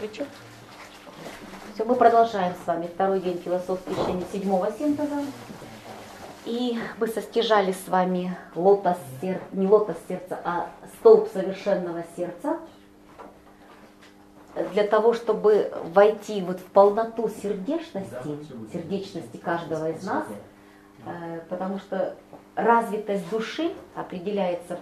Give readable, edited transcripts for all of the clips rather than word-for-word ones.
Включил? Все, мы продолжаем с вами второй день философского учения седьмого синтеза. И мы состяжали с вами не лотос сердца, а столб совершенного сердца. Для того, чтобы войти вот в полноту сердечности каждого из нас, потому что развитость души определяется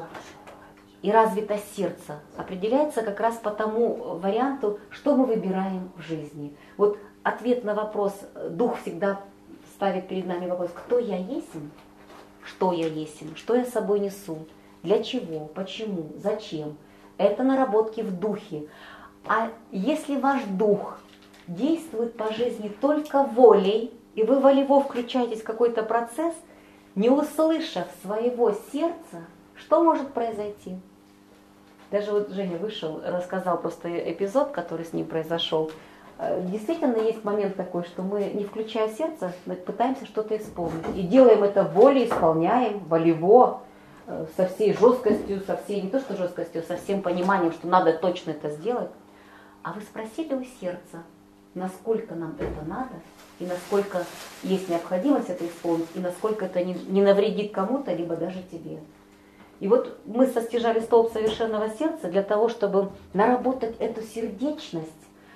и развитость сердца определяется как раз по тому варианту, что мы выбираем в жизни. Вот ответ на вопрос, дух всегда ставит перед нами вопрос, кто я есмь, что я есмь, что я с собой несу, для чего, почему, зачем. Это наработки в духе. А если ваш дух действует по жизни только волей, и вы волево включаетесь в какой-то процесс, не услышав своего сердца, что может произойти? Даже вот Женя вышел, рассказал просто эпизод, который с ним произошел. Действительно есть момент такой, что мы, не включая сердце, пытаемся что-то исполнить. И делаем это волей, исполняем, волево, со всей жесткостью, со всей, не то что жесткостью, со всем пониманием, что надо точно это сделать. А вы спросили у сердца, насколько нам это надо, и насколько есть необходимость это исполнить, и насколько это не навредит кому-то, либо даже тебе. И вот мы состяжали столб совершенного сердца для того, чтобы наработать эту сердечность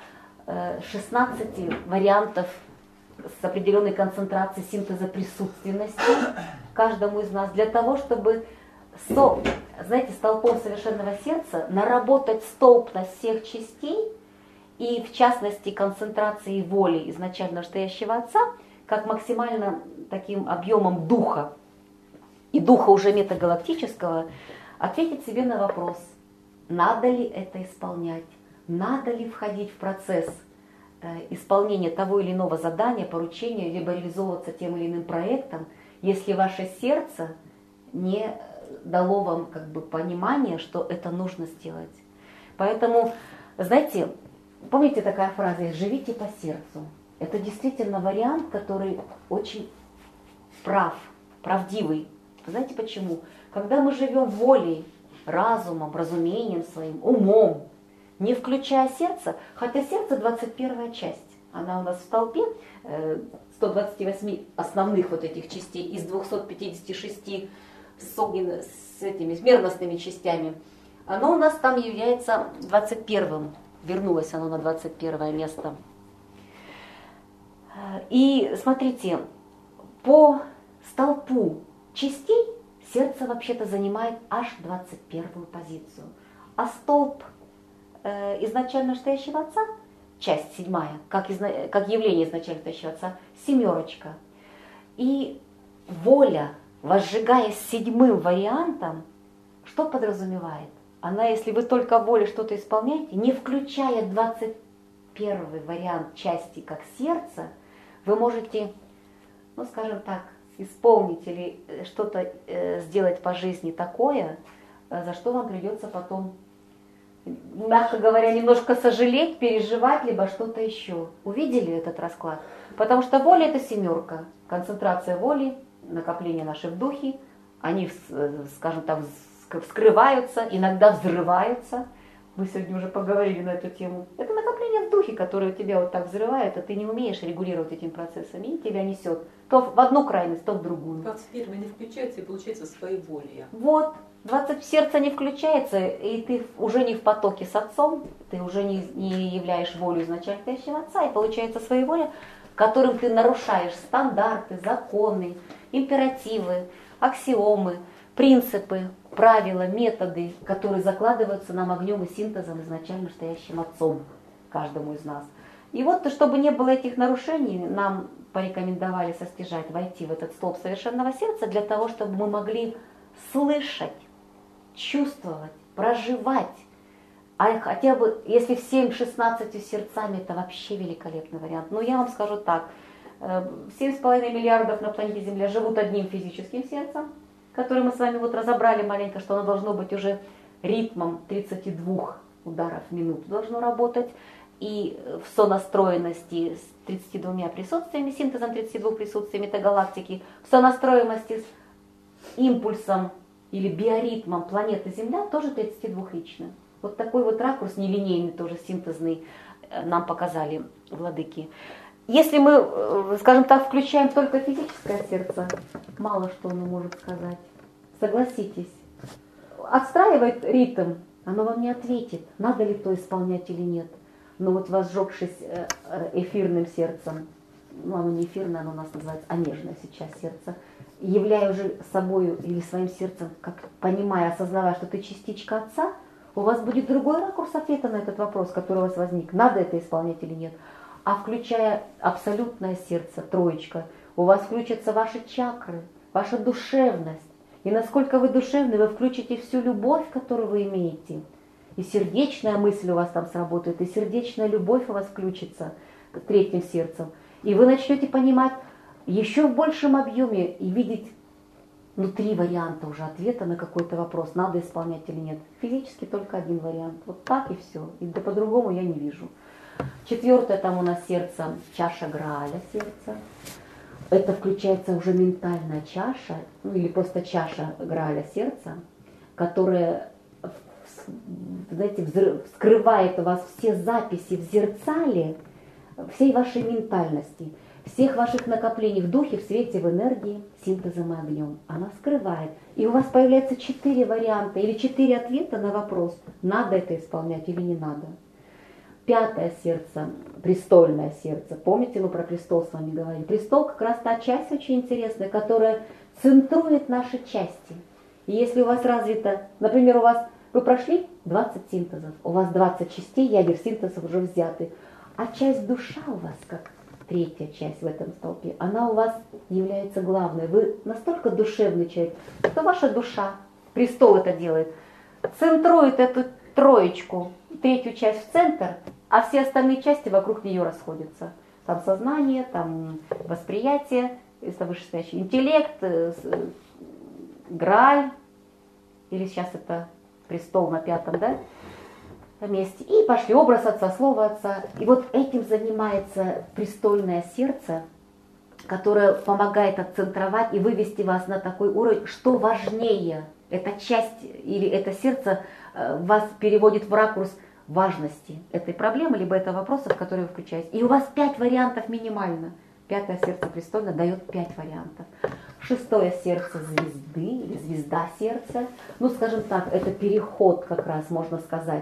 16 вариантов с определенной концентрацией синтеза присутственности каждому из нас, для того, чтобы, знаете, столпом совершенного сердца наработать столбность всех частей и, в частности, концентрации воли изначально настоящего Отца, как максимально таким объемом духа, и духа уже метагалактического, ответить себе на вопрос, надо ли это исполнять, надо ли входить в процесс исполнения того или иного задания, поручения, либо реализовываться тем или иным проектом, если ваше сердце не дало вам понимание, что это нужно сделать. Поэтому, знаете, помните такая фраза «живите по сердцу». Это действительно вариант, который очень правдивый. Знаете почему? Когда мы живем волей, разумом, разумением своим, умом, не включая сердце, хотя сердце 21 часть, она у нас в столпе 128 основных вот этих частей из 256 с этими мерностными частями, оно у нас там является 21-м, вернулось оно на 21 место. И смотрите, по столпу частей сердце вообще-то занимает аж 21-ю позицию. А столб изначально настоящего Отца, часть 7, как явление изначально настоящего Отца, 7. И воля, возжигаясь 7-м вариантом, что подразумевает? Она, если вы только волей что-то исполняете, не включая 21-й вариант части как сердце, вы можете, скажем так, исполнить или что-то сделать по жизни такое, за что вам придется потом, мягко говоря, немножко сожалеть, переживать, либо что-то еще. Увидели этот расклад? Потому что воля – это 7, концентрация воли, накопление наших в духе, они, скажем так, вскрываются, иногда взрываются. Мы сегодня уже поговорили на эту тему. Это накопление в духе, которое тебя вот так взрывает, а ты не умеешь регулировать этим процессами, и тебя несет то в одну крайность, то в другую. 21 не включается и получается своей волей. Вот, 20 сердце не включается, и ты уже не в потоке с Отцом, ты уже не являешь волю изначально настоящего Отца, и получается своей воля, которым ты нарушаешь стандарты, законы, императивы, аксиомы, принципы, правила, методы, которые закладываются нам огнем и синтезом изначально настоящим Отцом, каждому из нас. И вот, чтобы не было этих нарушений, нам порекомендовали состяжать, войти в этот столб совершенного сердца для того, чтобы мы могли слышать, чувствовать, проживать. А хотя бы, если всем 16 сердцами, это вообще великолепный вариант. Но я вам скажу так, 7,5 миллиардов на планете Земля живут одним физическим сердцем, который мы с вами вот разобрали маленько, что оно должно быть уже ритмом 32 ударов в минуту должно работать, и в сонастроенности с 32 присутствиями, синтезом 32 присутствий метагалактики, в сонастроенности с импульсом или биоритмом планеты Земля тоже 32-ричным. Вот такой вот ракурс нелинейный, тоже синтезный, нам показали владыки. Если мы, скажем так, включаем только физическое сердце, мало что оно может сказать. Согласитесь. Отстраивает ритм, оно вам не ответит, надо ли то исполнять или нет. Но вот возжегшись эфирным сердцем, ну оно не эфирное, оно у нас называется, а нежное сейчас сердце, являя уже собою или своим сердцем, как понимая, осознавая, что ты частичка Отца, у вас будет другой ракурс ответа на этот вопрос, который у вас возник, надо это исполнять или нет. А включая абсолютное сердце, троечка, у вас включатся ваши чакры, ваша душевность. И насколько вы душевны, вы включите всю любовь, которую вы имеете. И сердечная мысль у вас там сработает, и сердечная любовь у вас включится третьим сердцем. И вы начнете понимать еще в большем объеме и видеть три варианта уже ответа на какой-то вопрос, надо исполнять или нет. Физически только один вариант. Вот так и все. И да по-другому я не вижу. Четвертое там у нас сердце, чаша Грааля сердца. Это включается уже ментальная чаша, или просто чаша Грааля сердца, которая, знаете, вскрывает у вас все записи в зеркале всей вашей ментальности, всех ваших накоплений в духе, в свете, в энергии, синтезом и огнем. Она скрывает. И у вас появляется 4 варианта или 4 ответа на вопрос, надо это исполнять или не надо. Пятое сердце, престольное сердце. Помните, мы про престол с вами говорили? Престол как раз та часть очень интересная, которая центрует наши части. И если у вас развито, например, вы прошли 20 синтезов, у вас 20 частей ядер синтезов уже взяты, а часть душа у вас, как третья часть в этом столпе, она у вас является главной. Вы настолько душевный человек, что ваша душа, престол это делает, центрует эту троечку, третью часть в центр, а все остальные части вокруг нее расходятся. Там сознание, там восприятие, это вышестоящий интеллект, Грааль, или сейчас это престол на 5-м, да, месте. И пошли образ Отца, Слово Отца. И вот этим занимается престольное сердце, которое помогает отцентровать и вывести вас на такой уровень, что важнее. Эта часть или это сердце вас переводит в ракурс важности этой проблемы, либо этого вопроса, в который вы включаетесь. И у вас 5 вариантов минимально. 5-е сердце престольное дает 5 вариантов. 6-е сердце звезды, или звезда сердца. Ну, скажем так, это переход, как раз можно сказать,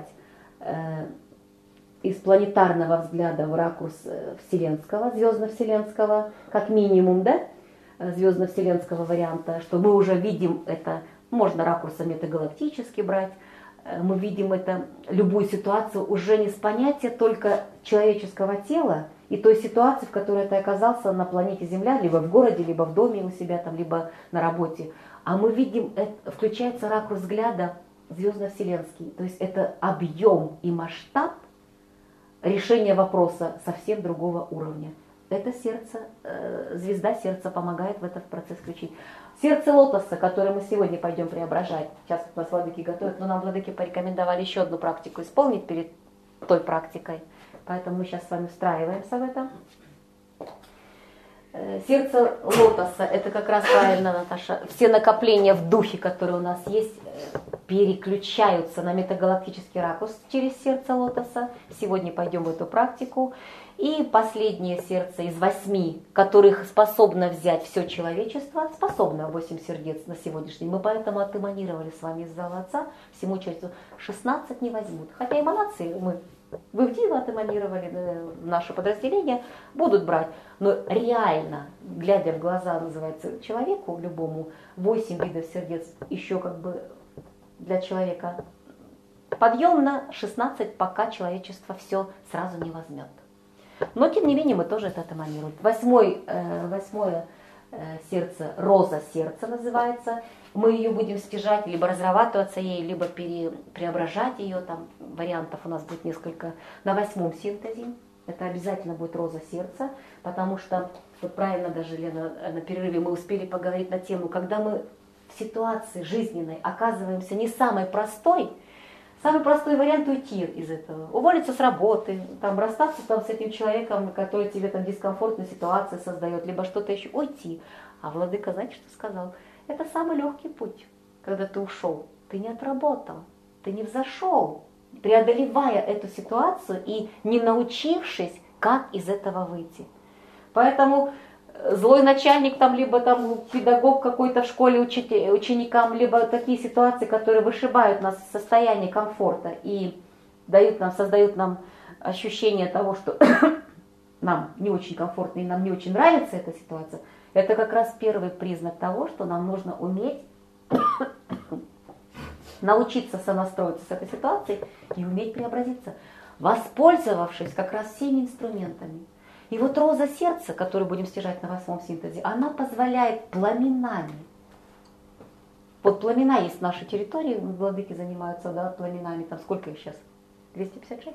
из планетарного взгляда в ракурс вселенского, звездно-вселенского, как минимум, да, звездно-вселенского варианта, что мы уже видим это, можно ракурсом метагалактически брать, мы видим это, любую ситуацию уже не с понятия только человеческого тела и той ситуации, в которой ты оказался на планете Земля, либо в городе, либо в доме у себя, там, либо на работе. А мы видим, включается ракурс взгляда звездно-вселенский, то есть это объем и масштаб решения вопроса совсем другого уровня. Это сердце, звезда сердца помогает в этот процесс включить. Сердце лотоса, которое мы сегодня пойдем преображать, сейчас у нас владыки готовят, но нам владыки порекомендовали еще одну практику исполнить перед той практикой, поэтому мы сейчас с вами встраиваемся в это. Сердце лотоса, это как раз правильно, Наташа, все накопления в духе, которые у нас есть, переключаются на метагалактический ракурс через сердце лотоса. Сегодня пойдем в эту практику. И последнее сердце из 8, которых способно взять все человечество, способно 8 сердец на сегодняшний день. Мы поэтому отэманировали с вами из зала Отца всему человечеству. 16 не возьмут. Хотя эманации вы в Диву отэманировали, в наше подразделение, будут брать. Но реально, глядя в глаза, называется, человеку, любому, 8 видов сердец еще как бы для человека подъемно, 16 пока человечество все сразу не возьмет. Но, тем не менее, мы тоже это отэманируем. Восьмое сердце, роза сердца называется. Мы ее будем стяжать, либо разрабатываться ей, либо преображать ее. Там вариантов у нас будет несколько. На 8-м синтезе это обязательно будет роза сердца, потому что, вот правильно даже, Лена, на перерыве мы успели поговорить на тему, когда мы в ситуации жизненной оказываемся не самой простой, самый простой вариант уйти из этого, уволиться с работы, там, расстаться там, с этим человеком, который тебе там дискомфортную ситуацию создает, либо что-то еще, уйти. А владыка, знаете, что сказал? Это самый легкий путь, когда ты ушел. Ты не отработал, ты не взошел преодолевая эту ситуацию и не научившись, как из этого выйти. Поэтому злой начальник, там, либо там педагог какой-то в школе ученикам, либо такие ситуации, которые вышибают нас из состояния комфорта и создают нам ощущение того, что нам не очень комфортно и нам не очень нравится эта ситуация, это как раз первый признак того, что нам нужно уметь научиться сонастроиться с этой ситуацией и уметь преобразиться, воспользовавшись как раз всеми инструментами. И вот роза сердца, которую будем стяжать на 8 синтезе, она позволяет пламенами. Вот пламена есть в нашей территории, владыки занимаются, да, пламенами, там сколько их сейчас? 256?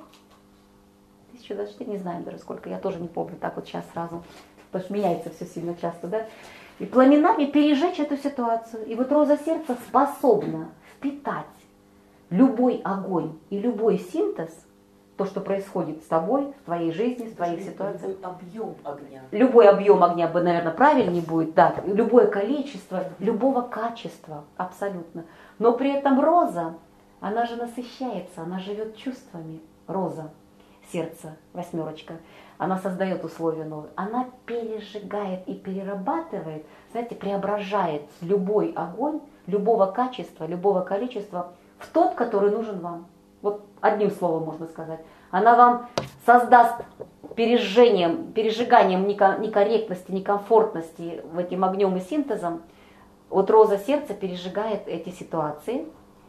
1024, не знаем даже сколько, я тоже не помню, так вот сейчас сразу, потому что меняется все сильно часто, да. И пламенами пережечь эту ситуацию. И вот роза сердца способна впитать любой огонь и любой синтез, то, что происходит с тобой, в твоей жизни, в твоих ситуациях. Любой объем огня. Любой объем огня, наверное, правильнее будет, да. Любое количество, любого качества, абсолютно. Но при этом роза, она же насыщается, она живет чувствами. Роза, сердце, 8, она создает условия новые. Она пережигает и перерабатывает, знаете, преображает любой огонь, любого качества, любого количества в тот, который нужен вам. Вот одним словом можно сказать. Она вам создаст пережиганием некорректности, некомфортности в этим огнем и синтезом. Вот роза сердца пережигает эти ситуации.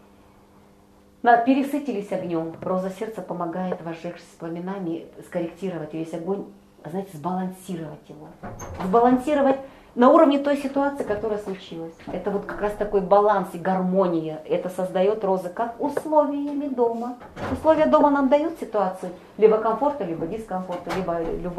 Пересытились огнем. Роза сердца помогает, возжегшись пламенами, скорректировать весь огонь, знаете, сбалансировать его. Сбалансировать на уровне той ситуации, которая случилась. Это вот как раз такой баланс и гармония. Это создает роза как условиями дома. Условия дома нам дают ситуацию либо комфорта, либо дискомфорта, либо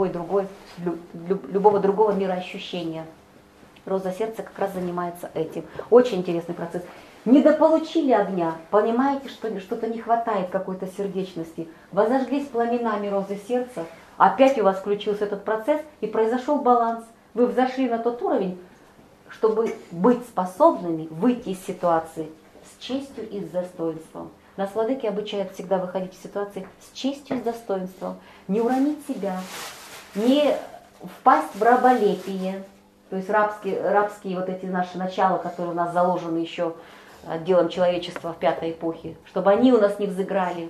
любого другого мироощущения. Роза сердца как раз занимается этим. Очень интересный процесс. Недополучили огня, понимаете, что что-то не хватает какой-то сердечности. Возожглись пламенами розы сердца, опять у вас включился этот процесс и произошел баланс. Вы взошли на тот уровень, чтобы быть способными выйти из ситуации с честью и с достоинством. Нас владыки обучают всегда выходить из ситуации с честью и с достоинством. Не уронить себя, не впасть в раболепие. То есть рабские вот эти наши начала, которые у нас заложены еще отделом человечества в 5-й эпохе, чтобы они у нас не взыграли.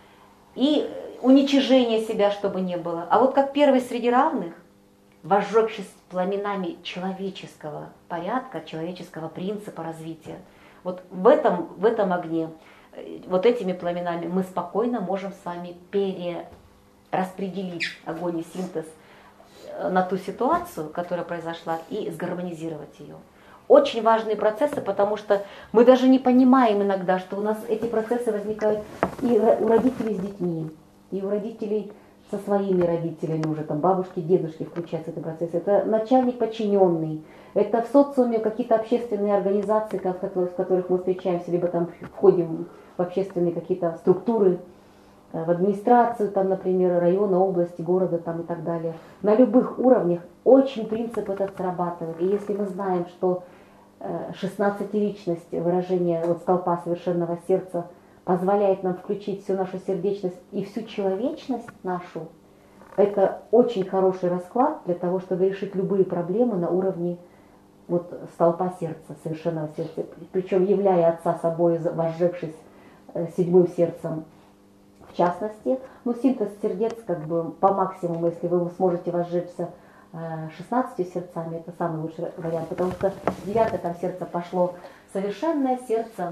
И уничижение себя, чтобы не было. А вот как первый среди равных, возжегшись пламенами человеческого порядка, человеческого принципа развития, вот в этом огне, вот этими пламенами мы спокойно можем с вами перераспределить огонь и синтез на ту ситуацию, которая произошла, и сгармонизировать ее. Очень важные процессы, потому что мы даже не понимаем иногда, что у нас эти процессы возникают и у родителей с детьми, и у родителей со своими родителями, уже там бабушки, дедушки включаются в этот процесс. Это начальник подчиненный, это в социуме какие-то общественные организации, в которых мы встречаемся, либо там входим в общественные какие-то структуры, в администрацию, там, например, района, области, города там, и так далее. На любых уровнях очень принцип этот срабатывает. И если мы знаем, что 16-ричность, выражение вот столпа совершенного сердца, позволяет нам включить всю нашу сердечность и всю человечность нашу, это очень хороший расклад для того, чтобы решить любые проблемы на уровне вот столпа сердца, совершенного сердца. Причем являя Отца собой, возжегшись 7-м сердцем, в частности, синтез сердец как бы по максимуму, если вы сможете возжечься 16 сердцами, это самый лучший вариант, потому что 9 там сердце пошло совершенное сердце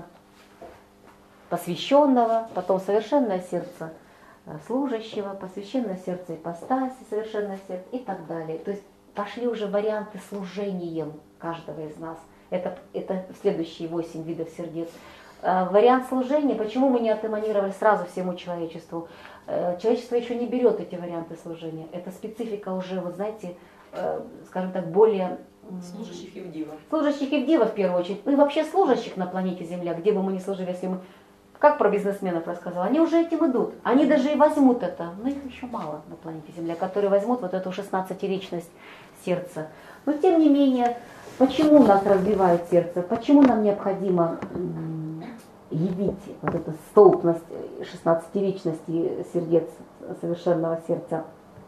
посвященного, потом совершенное сердце служащего, посвященное сердце ипостаси, совершенное сердце и так далее. То есть пошли уже варианты служением каждого из нас. Это следующие 8 видов сердец. Вариант служения, почему мы не отэманировали сразу всему человечеству? Человечество еще не берет эти варианты служения. Это специфика уже, вот знаете, скажем так, более... Служащих Евдива. Служащих Евдива в первую очередь. И вообще служащих на планете Земля, где бы мы ни служили, если мы... Как про бизнесменов рассказала, они уже этим идут. Они даже и возьмут это. Но их еще мало на планете Земля, которые возьмут вот эту 16-ричность сердца. Но тем не менее, почему нас разбивает сердце? Почему нам необходимо явить вот эту столпность 16-ричности сердец совершенного сердца?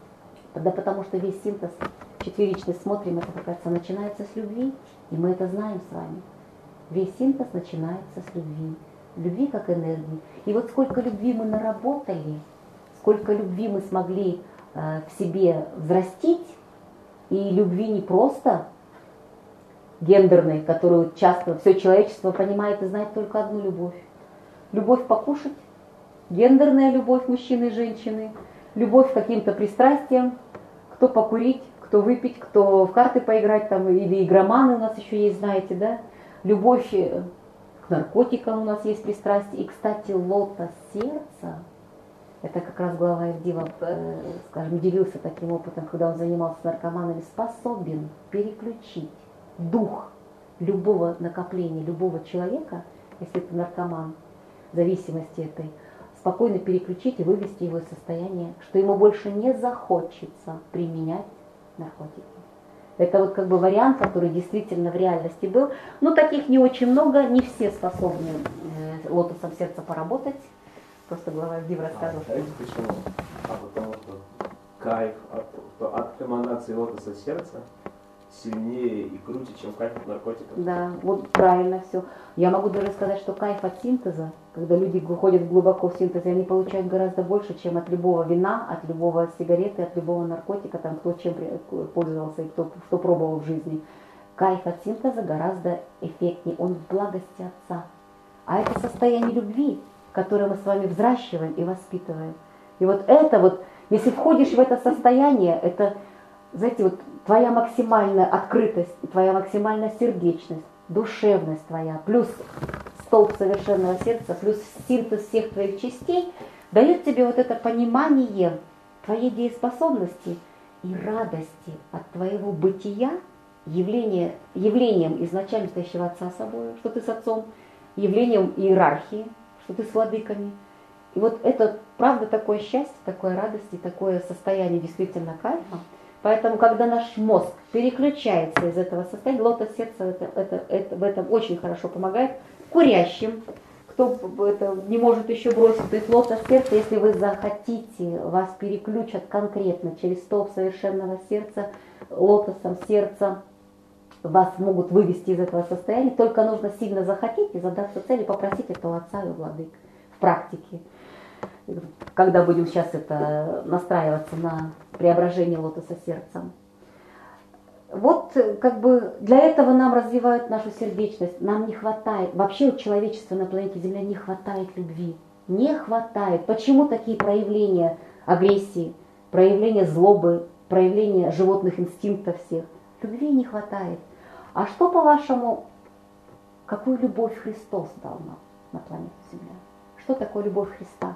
Да потому что весь синтез четверичность, смотрим, это, кажется, начинается с любви, и мы это знаем с вами. Весь синтез начинается с любви. Любви как энергии. И вот сколько любви мы наработали, сколько любви мы смогли в себе взрастить, и любви не просто гендерной, которую часто все человечество понимает и знает только одну любовь. Любовь покушать, гендерная любовь мужчины и женщины, любовь к каким-то пристрастиям, кто покурить, кто выпить, кто в карты поиграть, там, или игроманы у нас еще есть, знаете, да? Любовь к наркотикам у нас есть пристрастие. И, кстати, лотос сердца, это как раз глава Евдива, скажем, делился таким опытом, когда он занимался с наркоманами, способен переключить дух любого накопления, любого человека, если это наркоман, зависимости этой, спокойно переключить и вывести его из состояния, что ему больше не захочется применять наркотики. Это вот как бы вариант, который действительно в реальности был. Но таких не очень много, не все способны лотосом сердца поработать. Просто глава Евдив рассказывал. Знаете почему? Потому что кайф от эманации лотоса сердца сильнее и круче, чем кайф от наркотиков. Да, вот правильно все. Я могу даже сказать, что кайф от синтеза, когда люди выходят глубоко в синтез, они получают гораздо больше, чем от любого вина, от любого сигареты, от любого наркотика, там кто чем пользовался и кто пробовал в жизни. Кайф от синтеза гораздо эффектнее, он в благости Отца. А это состояние любви, которое мы с вами взращиваем и воспитываем. И вот это вот, если входишь в это состояние, это, знаете, вот твоя максимальная открытость, твоя максимальная сердечность, душевность твоя, плюс столб совершенного сердца, плюс синтез всех твоих частей, дает тебе вот это понимание твоей дееспособности и радости от твоего бытия, явлением изначально стоящего Отца собой, что ты с Отцом, явлением иерархии, что ты с владыками. И вот это, правда, такое счастье, такое радость и такое состояние действительно кайфа. Поэтому, когда наш мозг переключается из этого состояния, лотос сердца это в этом очень хорошо помогает. Курящим, кто это не может еще бросить, то есть лотос сердца, если вы захотите, вас переключат конкретно через столб совершенного сердца, лотосом сердца, вас могут вывести из этого состояния, только нужно сильно захотеть и задаться целью, попросить этого Отца и владык в практике. Когда будем сейчас это настраиваться на преображение лотоса сердца. Вот как бы для этого нам развивают нашу сердечность. Нам не хватает, вообще у человечества на планете Земля не хватает любви. Не хватает. Почему такие проявления агрессии, проявления злобы, проявления животных инстинктов всех? Любви не хватает. А что, по-вашему, какую любовь Христос дал нам на планете Земля? Что такое любовь Христа?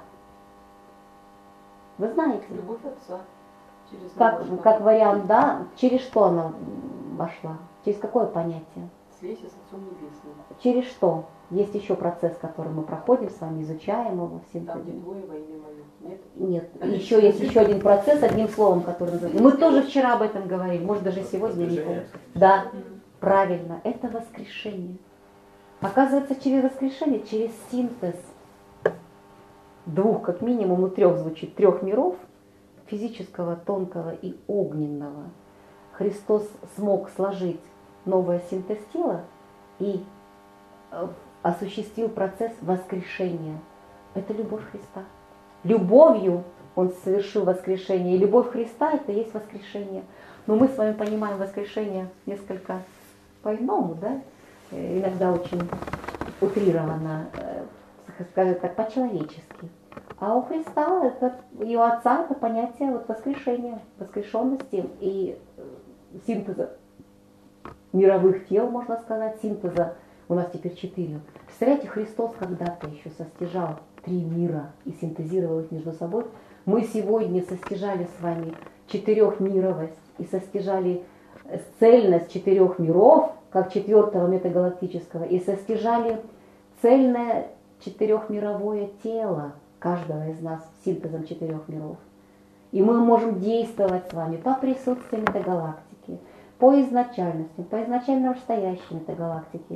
Вы знаете? Любовь Отца. Через Как вариант, да? Через что она вошла? Через какое понятие? Связь с Отцом Небесным. Через что? Есть еще процесс, который мы проходим с вами, изучаем его. Там, где двое во имя мое. Нет? Нет. Еще есть еще один процесс, одним словом, который называется. Мы тоже вчера об этом говорили, может даже сегодня, не помню. Да, правильно, это воскрешение. Оказывается, через воскрешение, через синтез двух, как минимум, ну трех звучит, трех миров, физического, тонкого и огненного, Христос смог сложить новое синтез тела и осуществил процесс воскрешения. Это любовь Христа. Любовью Он совершил воскрешение. И любовь Христа – это и есть воскрешение. Но мы с вами понимаем воскрешение несколько по-иному, да? Иногда очень утрированно, скажем так, по-человечески. А у Христа, и у Отца это понятие вот воскрешения, воскрешенности и синтеза мировых тел, можно сказать, синтеза. У нас теперь 4. Представляете, Христос когда-то еще состяжал 3 мира и синтезировал их между собой. Мы сегодня состяжали с вами 4-мировость и состяжали цельность 4 миров, как 4-го метагалактического, и состяжали цельное 4-мировое тело каждого из нас синтезом 4 миров. И мы можем действовать с вами по присутствию метагалактики, по изначальности, по изначально стоящей метагалактике,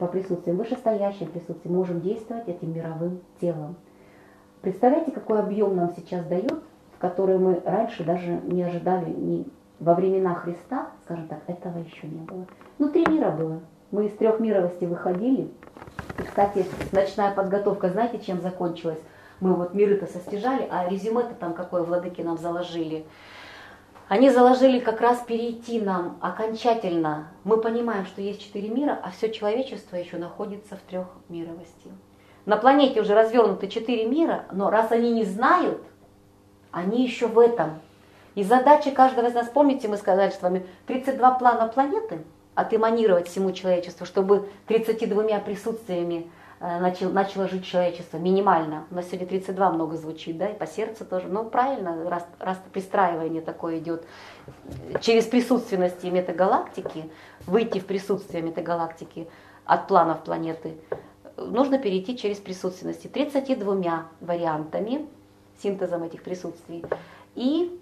по присутствиям, вышестоящим присутствиям можем действовать этим мировым телом. Представляете, какой объем нам сейчас дает, в который мы раньше даже не ожидали, ни во времена Христа, скажем так, этого еще не было. Ну, 3 мира было. Мы из 3 мировости выходили. И, кстати, ночная подготовка, знаете, чем закончилась? Мы вот миры-то состяжали, а резюме-то там какое владыки нам заложили. Они заложили как раз перейти нам окончательно. Мы понимаем, что есть 4 мира, а все человечество еще находится в 3 мировости. На планете уже развернуты 4 мира, но раз они не знают, они еще в этом. И задача каждого из нас, помните, мы сказали с вами, 32 плана планеты отэманировать всему человечеству, чтобы 32 присутствиями начало жить человечество минимально. У нас сегодня 32 много звучит, да, и по сердцу тоже. Ну, правильно, раз пристраивание такое идет. Через присутственность метагалактики, выйти в присутствие метагалактики от планов планеты, нужно перейти через присутственности 32 вариантами, синтезом этих присутствий. И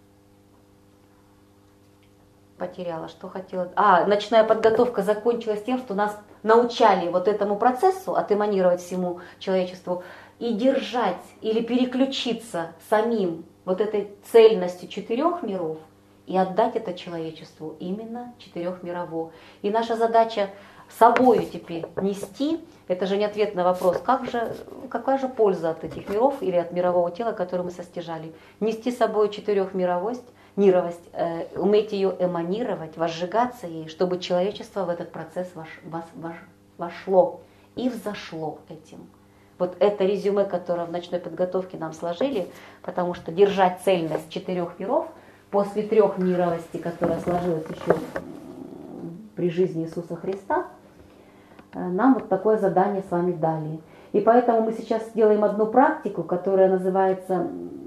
потеряла, что хотела. Ночная подготовка закончилась тем, что нас научали вот этому процессу отэманировать всему человечеству и держать или переключиться самим вот этой цельностью 4 миров и отдать это человечеству именно 4-мирово. И наша задача собою теперь нести, это же не ответ на вопрос, какая же польза от этих миров или от мирового тела, которое мы состяжали. Нести с собой 4-мировость, уметь ее эманировать, возжигаться ей, чтобы человечество в этот процесс вошло и взошло этим. Вот это резюме, которое в ночной подготовке нам сложили, потому что держать цельность 4 миров после 3 мировости, которая сложилась еще при жизни Иисуса Христа, нам вот такое задание с вами дали. И поэтому мы сейчас сделаем одну практику, которая называется,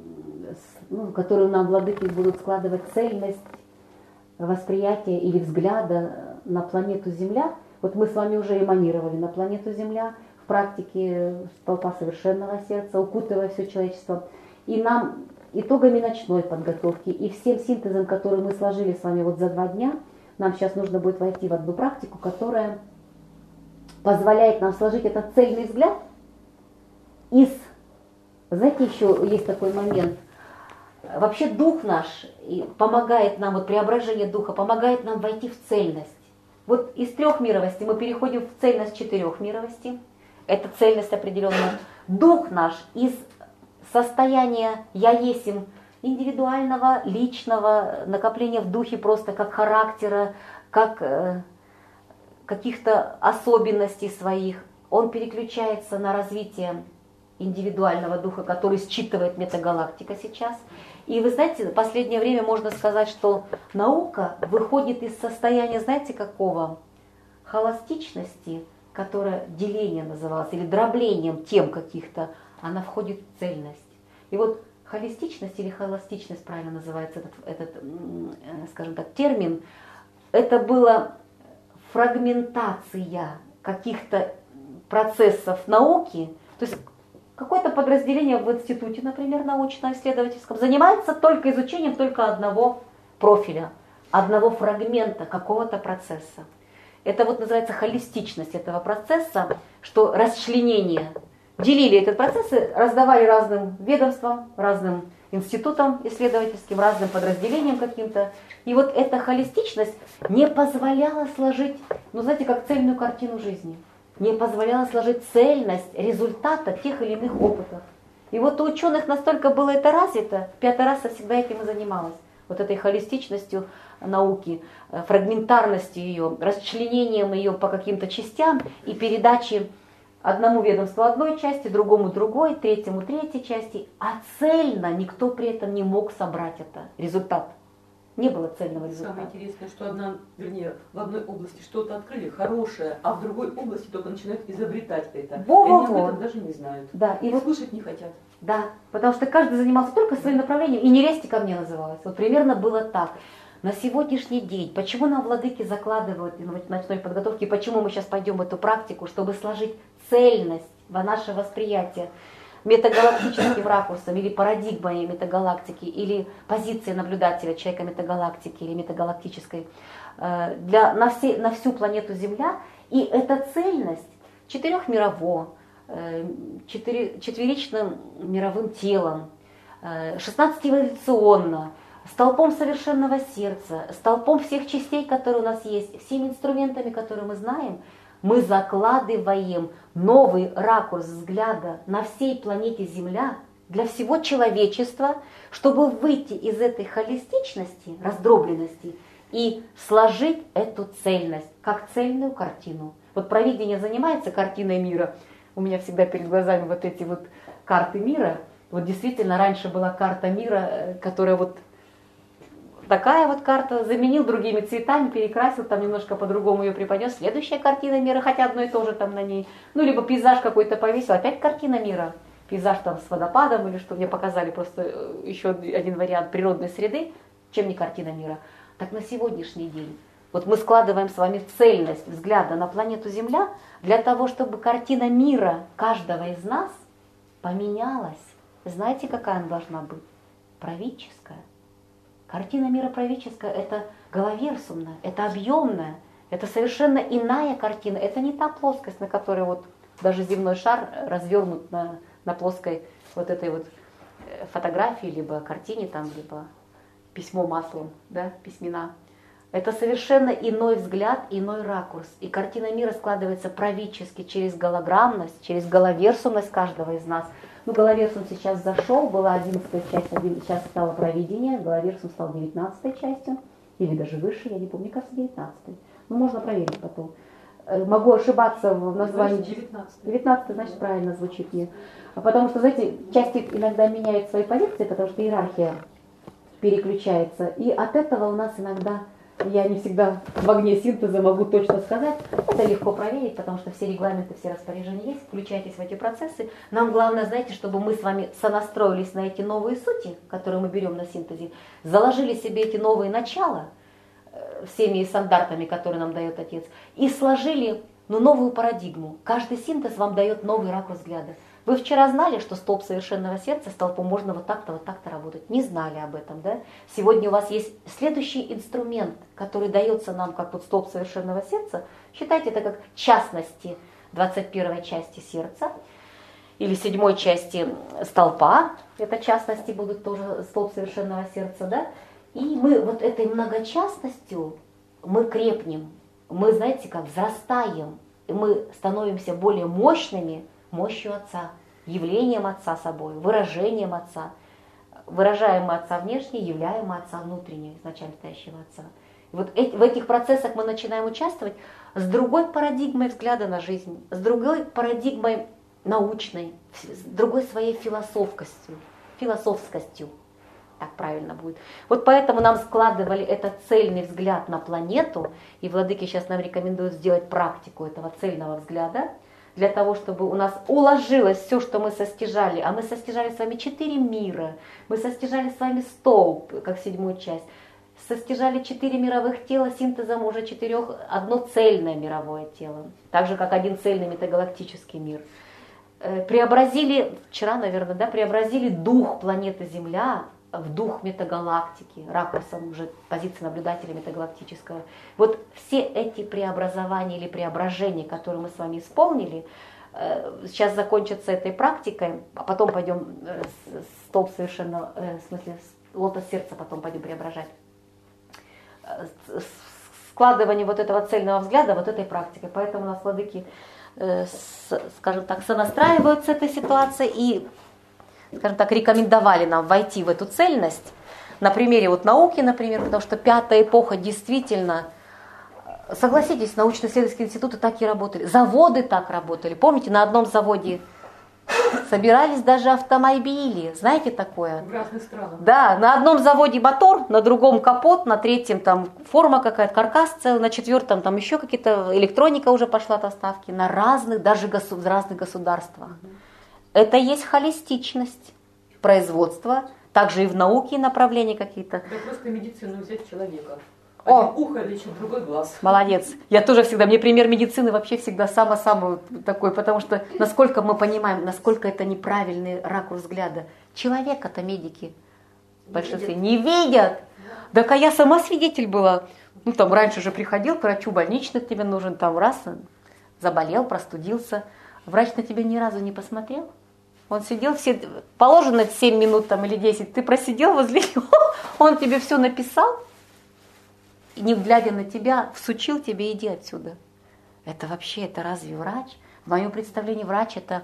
в которую нам владыки будут складывать цельность восприятия или взгляда на планету Земля. Вот мы с вами уже эманировали на планету Земля в практике столпа совершенного сердца, укутывая все человечество. И нам итогами ночной подготовки и всем синтезом, который мы сложили с вами вот за 2 дня, нам сейчас нужно будет войти в одну практику, которая позволяет нам сложить этот цельный взгляд из, знаете, еще есть такой момент, вообще дух наш помогает нам, вот преображение духа помогает нам войти в цельность. Вот из 3 мировости мы переходим в цельность 4 мировости, это цельность определенная. Дух наш из состояния «я есим» индивидуального, личного, накопления в духе просто как характера, как каких-то особенностей своих, он переключается на развитие индивидуального духа, который считывает метагалактика сейчас. И вы знаете, в последнее время можно сказать, что наука выходит из состояния, знаете, какого? Холостичности, которая делением называлась, или дроблением тем каких-то, она входит в цельность. И вот холистичность или холостичность, правильно называется этот скажем так, термин, это было фрагментация каких-то процессов науки, то есть какое-то подразделение в институте, например, научно-исследовательском, занимается только изучением только одного профиля, одного фрагмента какого-то процесса. Это вот называется холистичность этого процесса, что расчленение. Делили этот процесс и раздавали разным ведомствам, разным институтам исследовательским, разным подразделениям каким-то. И вот эта холистичность не позволяла сложить, ну знаете, как цельную картину жизни. Не позволяла сложить цельность результата тех или иных опытов. И вот у ученых настолько было это развито, 5-я раса всегда этим и занималась. Вот этой холистичностью науки, фрагментарностью ее, расчленением ее по каким-то частям и передачей одному ведомству одной части, другому другой, третьему третьей части. А цельно никто при этом не мог собрать это результат. Не было цельного результата. Самое интересное, что в одной области что-то открыли хорошее, а в другой области только начинают изобретать это. Во-во-во. Они об этом даже не знают. Да, и вот слушать не хотят. Да, потому что каждый занимался только своим направлением, и «не лезьте ко мне» называлось. Вот примерно было так. На сегодняшний день, почему нам владыки закладывают в ночной подготовке, почему мы сейчас пойдем в эту практику, чтобы сложить цельность в наше восприятие метагалактическим ракурсом или парадигмой метагалактики, или позицией наблюдателя человека метагалактики или метагалактической на всю планету Земля, И эта цельность четырехмирово, четверичным мировым телом, 16-эволюционно, столпом совершенного сердца, столпом всех частей, которые у нас есть, всеми инструментами, которые мы знаем, мы закладываем новый ракурс взгляда на всей планете Земля для всего человечества, чтобы выйти из этой холистичности, раздробленности и сложить эту цельность, как цельную картину. Вот провидение занимается картиной мира. У меня всегда перед глазами вот эти вот карты мира. Вот действительно раньше была карта мира, которая вот такая вот карта, заменил другими цветами, перекрасил, там немножко по-другому ее преподнес. Следующая картина мира, хотя одно и то же там на ней. Ну, либо пейзаж какой-то повесил, опять картина мира. Пейзаж там с водопадом или что, мне показали просто еще один вариант природной среды, чем не картина мира. Так на сегодняшний день. Вот мы складываем с вами цельность взгляда на планету Земля для того, чтобы картина мира каждого из нас поменялась. Знаете, какая она должна быть? Правительская. Картина мира правительская – это головерсумная, это объемная, это совершенно иная картина. Это не та плоскость, на которой вот даже земной шар развернут на плоской вот этой вот фотографии, либо картине, там, либо письмо маслом, да, письмена. Это совершенно иной взгляд, иной ракурс. И картина мира складывается правительски через голограммность, через головерсумность каждого из нас. Ну, головерсум сейчас зашел, была 11-я часть, сейчас стало провидение, головерсум стал 19-й частью, или даже выше, я не помню, мне кажется, 19-й. Ну, можно проверить потом. Могу ошибаться в названии. 19-й, значит, правильно звучит мне. Потому что, знаете, части иногда меняют свои позиции, потому что иерархия переключается. И от этого у нас иногда, я не всегда в огне синтеза могу точно сказать, это легко проверить, потому что все регламенты, все распоряжения есть, включайтесь в эти процессы. Нам главное, знаете, чтобы мы с вами сонастроились на эти новые сути, которые мы берем на синтезе, заложили себе эти новые начала, всеми стандартами, которые нам дает Отец, и сложили новую парадигму. Каждый синтез вам дает новый ракурс взгляда. Вы вчера знали, что столб совершенного сердца, столпом можно вот так-то работать? Не знали об этом, да? Сегодня у вас есть следующий инструмент, который дается нам как вот столб совершенного сердца. Считайте это как частности 21 части сердца или 7 части столпа. Это частности будут тоже столб совершенного сердца, да? И мы вот этой многочастностью мы крепнем, мы, знаете, как взрастаем, и мы становимся более мощными, мощью Отца, явлением Отца собой, выражением Отца. Выражаем мы Отца внешне, являем мы Отца внутренне, изначально стоящего Отца. И вот в этих процессах мы начинаем участвовать с другой парадигмой взгляда на жизнь, с другой парадигмой научной, с другой своей философскостью. Так правильно будет. Вот поэтому нам складывали этот цельный взгляд на планету, и владыки сейчас нам рекомендуют сделать практику этого цельного взгляда, для того, чтобы у нас уложилось все, что мы состяжали. А мы состяжали с вами 4 мира, мы состяжали с вами столб, как 7 часть, состяжали 4 мировых тела синтезом уже 4, одно цельное мировое тело, так же, как один цельный метагалактический мир. Преобразили, вчера, наверное, да, преобразили дух планеты Земля в дух метагалактики, ракурсом уже позиции наблюдателя метагалактического. Вот все эти преобразования или преображения, которые мы с вами исполнили, сейчас закончатся этой практикой, а потом пойдем столб совершенно, в смысле, лотос сердца потом пойдем преображать. Складывание вот этого цельного взгляда, вот этой практикой. Поэтому у нас владыки, скажем так, сонастраивают с этой ситуацией и, скажем так, рекомендовали нам войти в эту цельность на примере вот науки, например, потому что 5-я эпоха действительно, согласитесь, научно-исследовательские институты так и работали, заводы так работали. Помните, на одном заводе собирались даже автомобили, знаете такое? В разных странах. Да, на одном заводе мотор, на другом капот, на третьем там форма какая-то, каркас целый, на 4-м там еще какие-то, электроника уже пошла от оставки, на разных, даже в разных государствах. Это есть холистичность производства, также и в науке направления какие-то. Да просто медицину взять человека. О! Один ухо лечит, другой глаз. Молодец. Я тоже всегда, мне пример медицины вообще всегда самый такой, потому что насколько мы понимаем, насколько это неправильный ракурс взгляда. Человека-то медики в большинстве не видят. Так а я сама свидетель была. Ну там раньше же приходил к врачу, больничный тебе нужен, там раз, заболел, простудился. Врач на тебя ни разу не посмотрел. Он сидел, все положено 7 минут там, или 10, ты просидел возле него, он тебе все написал, и не глядя на тебя, всучил тебе, иди отсюда. Это вообще, это разве врач? В моем представлении врач это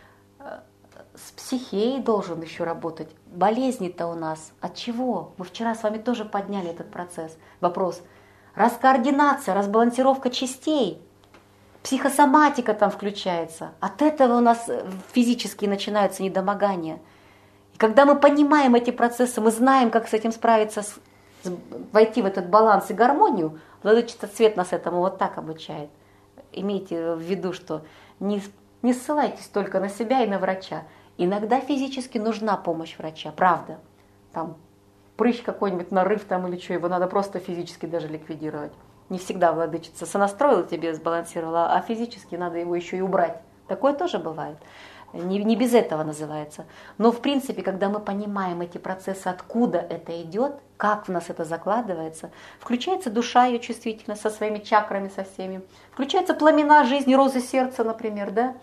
с психией должен еще работать. Болезни-то у нас от чего? Мы вчера с вами тоже подняли этот процесс. Вопрос. Раскоординация, разбалансировка частей. Психосоматика там включается. От этого у нас физически начинаются недомогания. И когда мы понимаем эти процессы, мы знаем, как с этим справиться, войти в этот баланс и гармонию, владычица Свет нас этому вот так обучает. Имейте в виду, что не ссылайтесь только на себя и на врача. Иногда физически нужна помощь врача, правда. Там прыщ какой-нибудь, нарыв там или что, его надо просто физически даже ликвидировать. Не всегда владычица сонастроила тебе, сбалансировала, а физически надо его еще и убрать. Такое тоже бывает. Не без этого называется. Но в принципе, когда мы понимаем эти процессы, откуда это идет, как в нас это закладывается, включается душа, ее чувствительность со своими чакрами, со всеми, включается пламена жизни, розы сердца, например, да,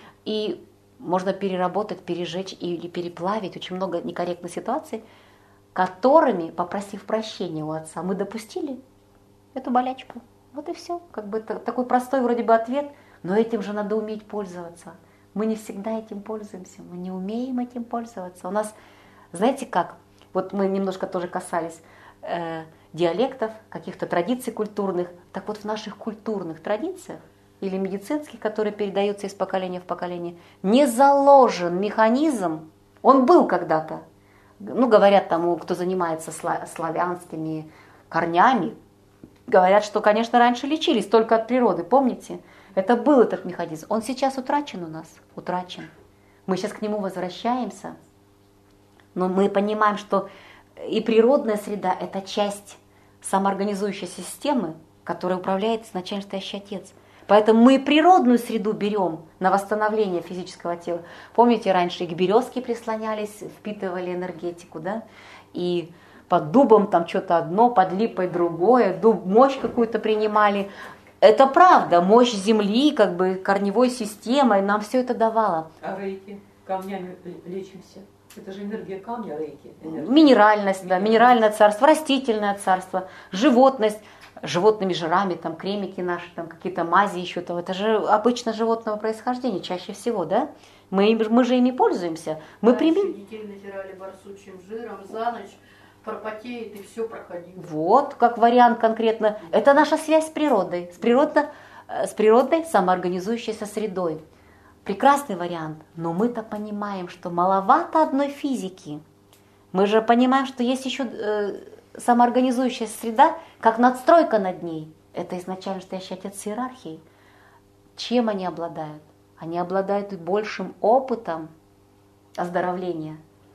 и можно переработать, пережечь или переплавить очень много некорректных ситуаций, которыми, попросив прощения у Отца, мы допустили эту болячку. Вот и все. Как бы такой простой вроде бы ответ, но этим же надо уметь пользоваться. Мы не всегда этим пользуемся, мы не умеем этим пользоваться. У нас, знаете как, вот мы немножко тоже касались диалектов, каких-то традиций культурных. Так вот в наших культурных традициях или медицинских, которые передаются из поколения в поколение, не заложен механизм, он был когда-то. Ну, говорят тому, кто занимается славянскими корнями, говорят, что, конечно, раньше лечились только от природы, помните? Это был этот механизм. Он сейчас утрачен у нас, утрачен. Мы сейчас к нему возвращаемся, но мы понимаем, что и природная среда – это часть самоорганизующейся системы, которая управляет изначально стоящий Отец. Поэтому мы и природную среду берем на восстановление физического тела. Помните, раньше и к березке прислонялись, впитывали энергетику, да? И под дубом там что-то одно, под липой другое, дуб, мощь какую-то принимали. Это правда, мощь земли, как бы корневой системой нам все это давало. А рейки? Камнями лечимся. Это же энергия камня, рейки. Энергия. Минеральность, да, минеральное царство, растительное царство, животность, животными жирами, там кремики наши, там какие-то мази еще, там, это же обычно животного происхождения, чаще всего, да? Мы же ими пользуемся. Мы детей натирали барсучьим жиром за ночь, пропотеет и все проходило. Вот, как вариант конкретно. Это наша связь с природой, с природной самоорганизующейся средой. Прекрасный вариант, но мы-то понимаем, что маловато одной физики. Мы же понимаем, что есть еще самоорганизующаяся среда, как надстройка над ней. Это изначально стоящий Отец с иерархией. Чем они обладают? Они обладают большим опытом оздоровления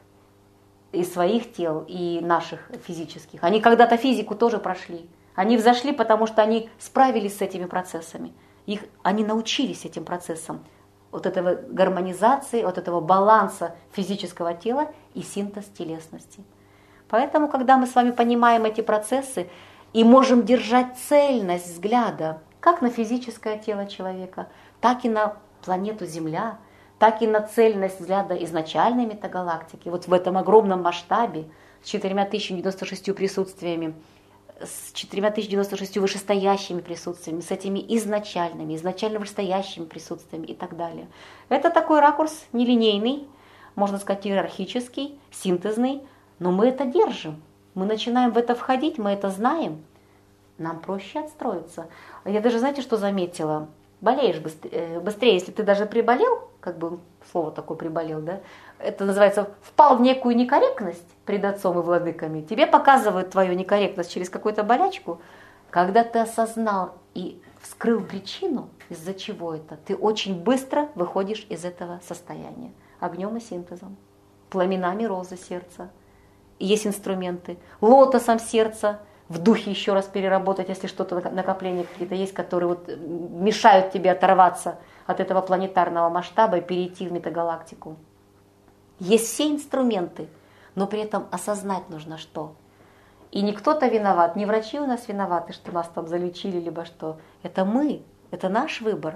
и своих тел, и наших физических. Они когда-то физику тоже прошли. Они взошли, потому что они справились с этими процессами. Они научились этим процессам. Вот этого гармонизации, вот этого баланса физического тела и синтез телесности. Поэтому, когда мы с вами понимаем эти процессы и можем держать цельность взгляда как на физическое тело человека, так и на планету Земля, так и на цельность взгляда изначальной метагалактики, вот в этом огромном масштабе, с 4096 присутствиями, с 4096 вышестоящими присутствиями, с этими изначально вышестоящими присутствиями и так далее. Это такой ракурс нелинейный, можно сказать, иерархический, синтезный, но мы это держим. Мы начинаем в это входить, мы это знаем. Нам проще отстроиться. Я даже, знаете, что заметила? Болеешь быстрее, если ты даже приболел, как бы слово такое приболел, да? Это называется впал в некую некорректность пред Отцом и владыками. Тебе показывают твою некорректность через какую-то болячку. Когда ты осознал и вскрыл причину, из-за чего это, ты очень быстро выходишь из этого состояния. Огнем и синтезом, пламенами розы сердца. Есть инструменты. Лотосом сердца, в духе еще раз переработать, если что-то, накопления какие-то есть, которые вот мешают тебе оторваться от этого планетарного масштаба и перейти в метагалактику. Есть все инструменты, но при этом осознать нужно что. И не кто-то виноват, не врачи у нас виноваты, что нас там залечили, либо что. Это мы, это наш выбор.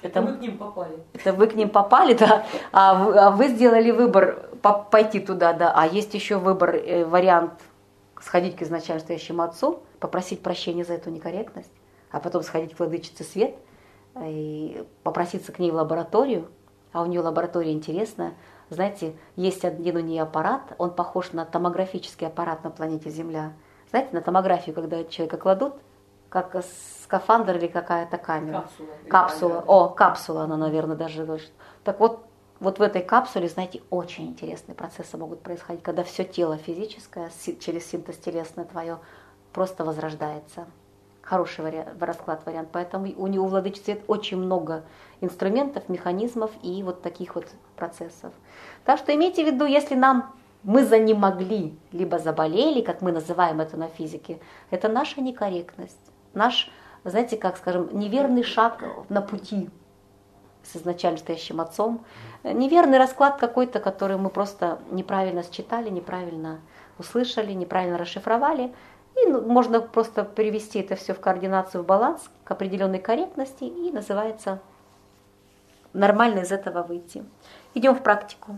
Это мы к ним попали. Это вы к ним попали, да, а вы сделали выбор пойти туда, да. А есть еще выбор, вариант сходить к изначально стоящему отцу, попросить прощения за эту некорректность, а потом сходить к владычице Свет и попроситься к ней в лабораторию, а у нее лаборатория интересная. Знаете, есть один у нее аппарат, он похож на томографический аппарат на планете Земля. Знаете, на томографию, когда человека кладут, как скафандр или какая-то камера. Капсула. О, капсула она, наверное, даже. Так вот в этой капсуле, знаете, очень интересные процессы могут происходить, когда все тело физическое через синтез телесное твое просто возрождается. Хороший расклад, вариант. Поэтому у него, владычицы, очень много инструментов, механизмов и вот таких вот процессов. Так что имейте в виду, если мы занемогли, либо заболели, как мы называем это на физике, это наша некорректность. Наш, знаете, как скажем, неверный шаг на пути с изначально стоящим отцом, неверный расклад какой-то, который мы просто неправильно считали, неправильно услышали, неправильно расшифровали. И можно просто перевести это все в координацию, в баланс, к определенной корректности, и называется нормально из этого выйти. Идем в практику.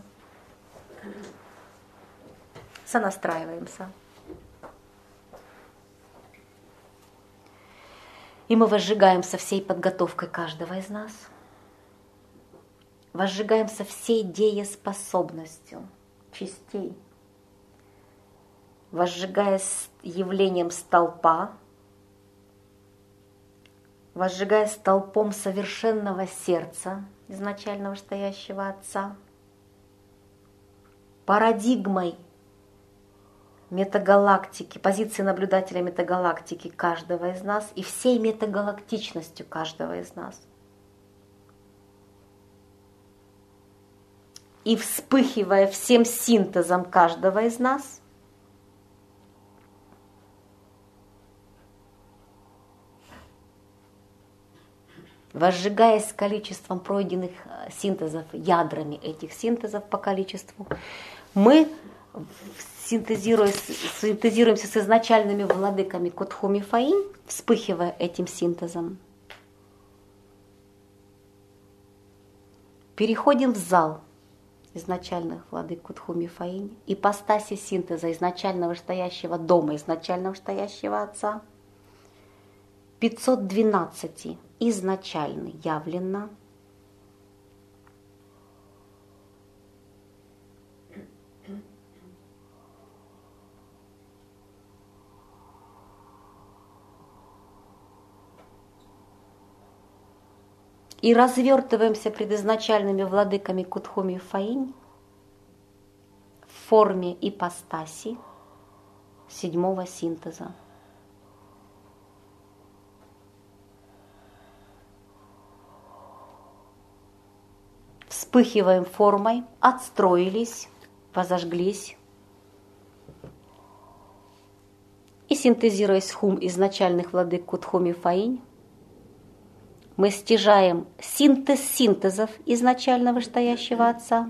Сонастраиваемся. И мы возжигаем со всей подготовкой каждого из нас. Возжигаем со всей дееспособностью частей. Возжигая с явлением столпа, возжигая столпом совершенного сердца изначального стоящего Отца, парадигмой метагалактики, позиции наблюдателя метагалактики каждого из нас и всей метагалактичностью каждого из нас. И вспыхивая всем синтезом каждого из нас, возжигаясь количеством пройденных синтезов, ядрами этих синтезов по количеству, мы синтезируемся с изначальными владыками Кутхуми Фаинь, вспыхивая этим синтезом. Переходим в зал изначальных владык Кутхуми Фаинь, ипостаси синтеза изначального стоящего дома, изначального стоящего Отца, 512 изначальный явленно, и развертываемся пред изначальными владыками Кутхуми Фаинь в форме ипостаси седьмого синтеза. Вспыхиваем формой, отстроились, возожглись. И синтезируясь хум изначальных владык Кутхуми Фаинь, мы стяжаем синтез синтезов изначального стоящего Отца.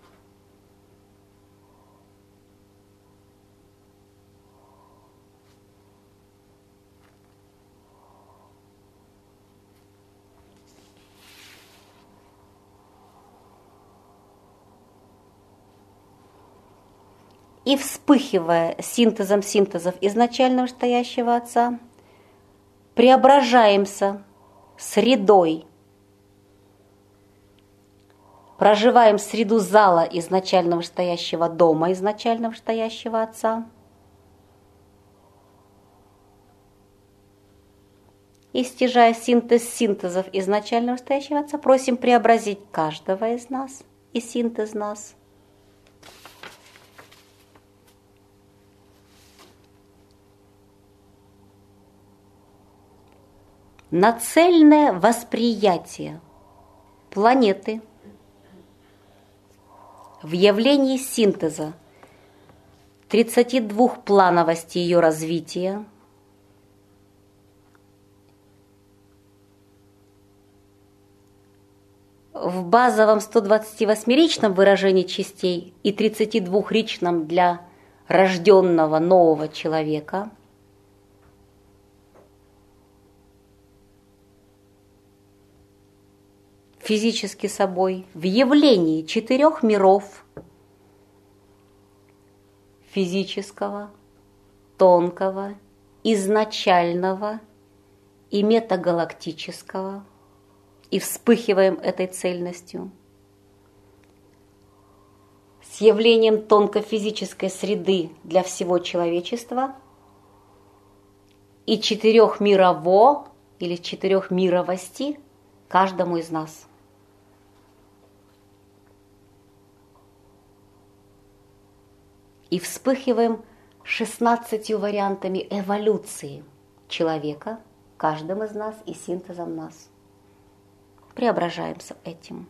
И вспыхивая синтезом синтезов изначального стоящего Отца, преображаемся средой. Проживаем среду зала изначального стоящего дома, изначального стоящего Отца. И стяжая синтез синтезов изначального стоящего Отца, просим преобразить каждого из нас и синтез нас. На цельное восприятие планеты в явлении синтеза 32-плановости ее развития, в базовом 128-ричном выражении частей и 32-ричном для рожденного нового человека, физически собой в явлении 4 миров: физического, тонкого, изначального и метагалактического, и вспыхиваем этой цельностью. С явлением тонкофизической среды для всего человечества и 4-мирового или 4-мировости каждому из нас. И вспыхиваем 16 вариантами эволюции человека, каждым из нас и синтезом нас. Преображаемся этим.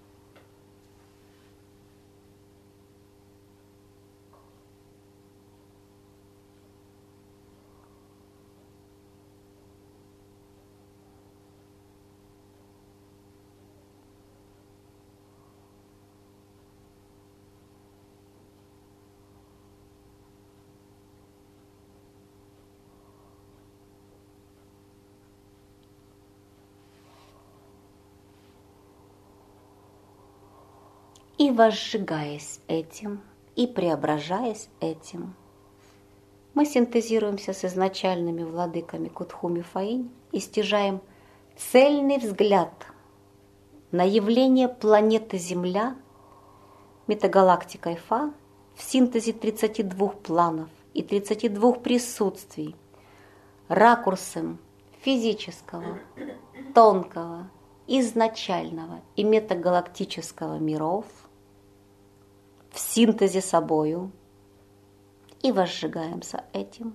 И возжигаясь этим, и преображаясь этим, мы синтезируемся с изначальными владыками Кутхуми Фаинь и стяжаем цельный взгляд на явление планеты Земля, метагалактикой Фа, в синтезе 32 планов и 32 присутствий, ракурсом физического, тонкого, изначального и метагалактического миров, в синтезе собою, и возжигаемся этим.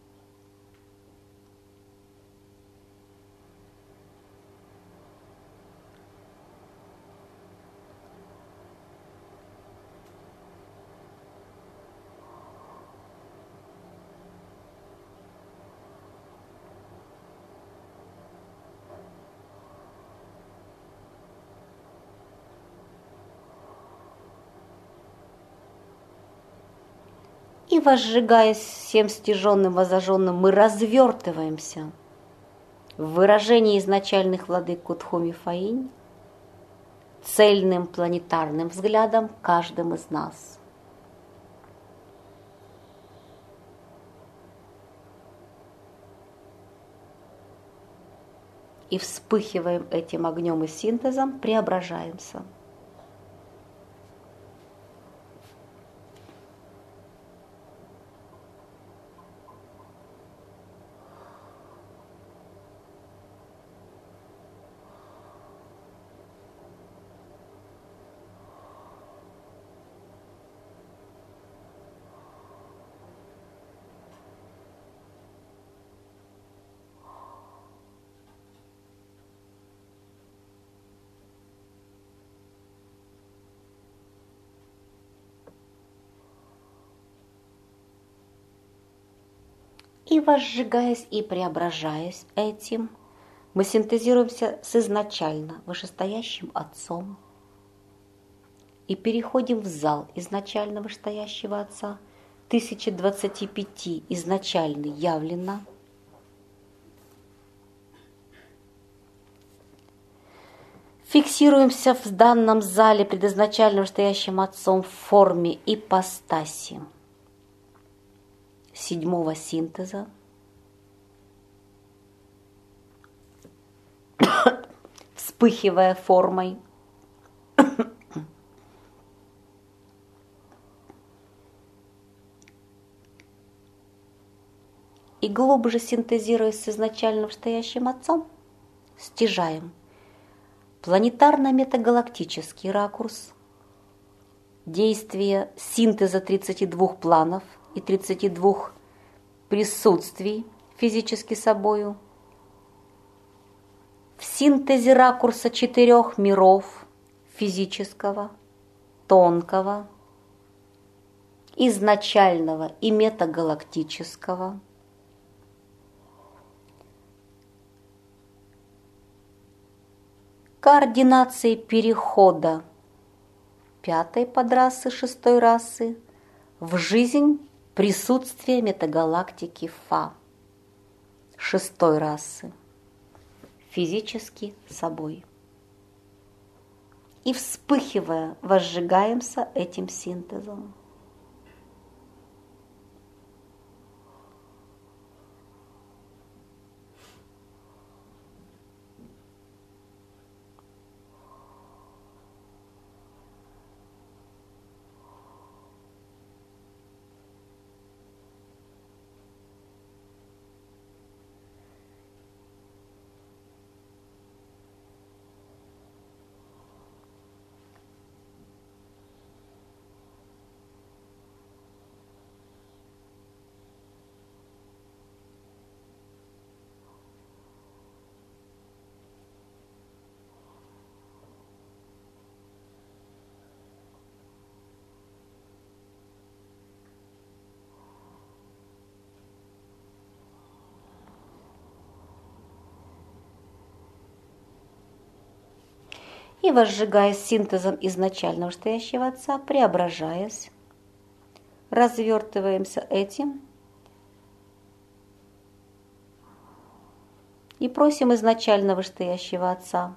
И возжигаясь всем стяженным, возожженным, мы развертываемся в выражении изначальных владык Кутхуми Фаинь цельным планетарным взглядом каждым из нас. И вспыхиваем этим огнем и синтезом, преображаемся. И возжигаясь и преображаясь этим, мы синтезируемся с изначально вышестоящим Отцом и переходим в зал изначально вышестоящего Отца, 1025 изначально явлено, фиксируемся в данном зале предизначально вышестоящим Отцом в форме ипостаси 7-го синтеза, вспыхивая формой, и глубже синтезируясь с изначально вышестоящим Отцом, стяжаем планетарно-метагалактический ракурс, действие синтеза 32 планов и 32 присутствий физически собою, в синтезе ракурса 4 миров физического, тонкого, изначального и метагалактического, координации перехода 5-й подрасы, 6-й расы в жизнь присутствия метагалактики Фа 6-й расы физически собой. и, вспыхивая, возжигаемся этим синтезом. И, возжигаясь синтезом изначального вышестоящего Отца, преображаясь, развертываемся этим и просим изначального вышестоящего Отца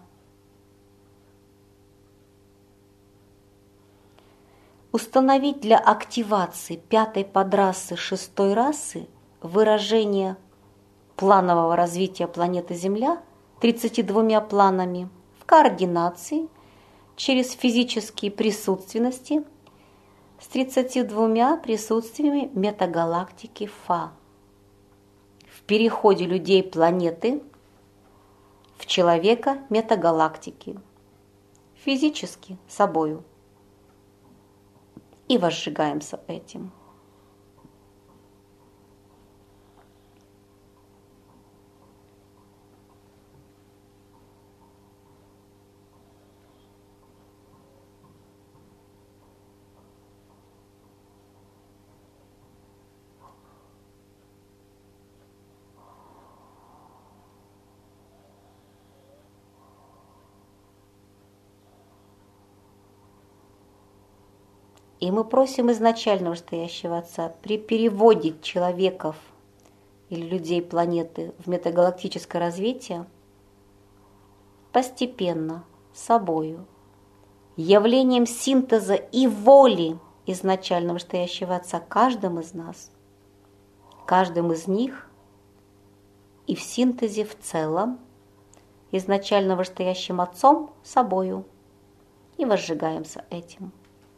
установить для активации пятой подрасы шестой расы выражение планового развития планеты Земля 32 планами в координации через физические присутственности с 32 присутствиями метагалактики Фа. В переходе людей планеты в человека метагалактики, физически собою. И возжигаемся этим. И мы просим изначального вышестоящего Отца при переводе человеков или людей планеты в метагалактическое развитие постепенно, собою, явлением синтеза и воли изначального вышестоящего Отца каждым из нас, каждым из них и в синтезе в целом изначально вышестоящим Отцом собою и возжигаемся этим.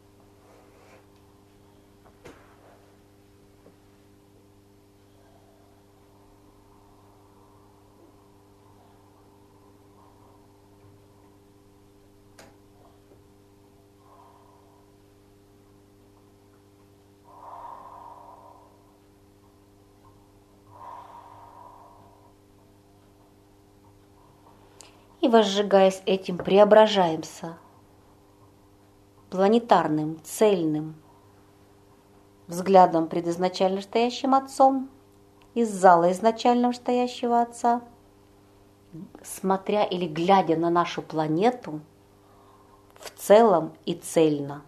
И, возжигаясь этим, преображаемся планетарным, цельным взглядом пред изначально стоящим Отцом из зала изначального стоящего Отца, смотря или глядя на нашу планету в целом и цельно.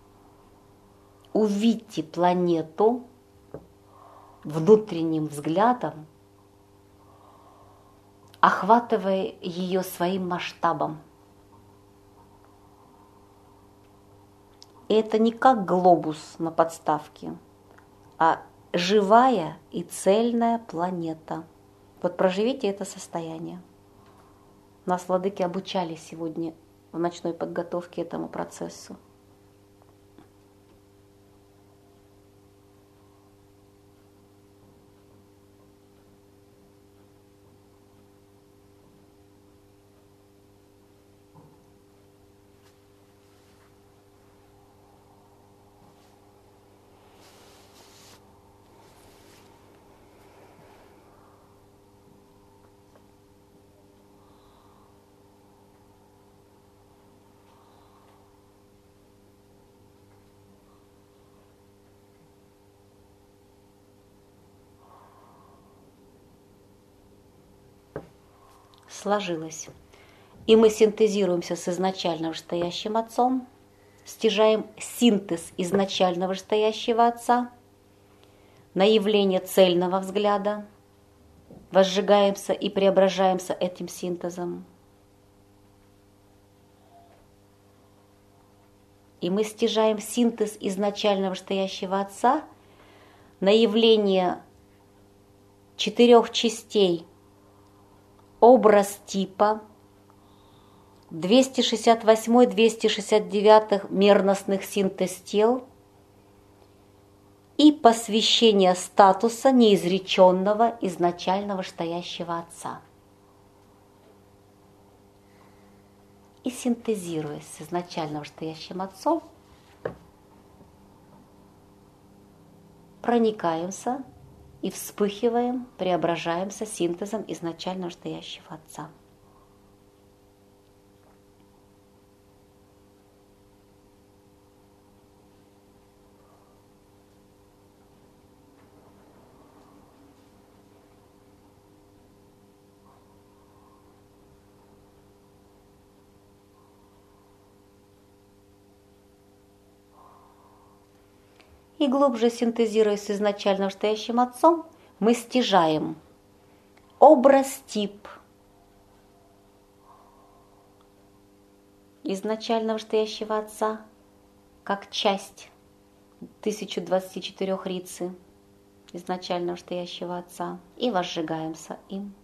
Увидьте планету внутренним взглядом, охватывая ее своим масштабом. И это не как глобус на подставке, а живая и цельная планета. Вот проживите это состояние. Нас владыки обучали сегодня в ночной подготовке этому процессу. Сложилось. И мы синтезируемся с изначально вышестоящим Отцом, стяжаем синтез изначально вышестоящего Отца на явление цельного взгляда, возжигаемся и преображаемся этим синтезом. и мы стяжаем синтез изначального вышестоящего Отца на явление 4 частей, образ типа, 268-269 мерностных синтез тел и посвящение статуса неизреченного изначального вышестоящего Отца. И синтезируясь с изначально вышестоящим Отцом, проникаемся и вспыхиваем, преображаемся синтезом изначально вышестоящего Отца. И глубже синтезируясь с изначально вышестоящим Отцом, мы стяжаем образ-тип изначально вышестоящего Отца как часть 1024 рицы изначально вышестоящего Отца и возжигаемся им.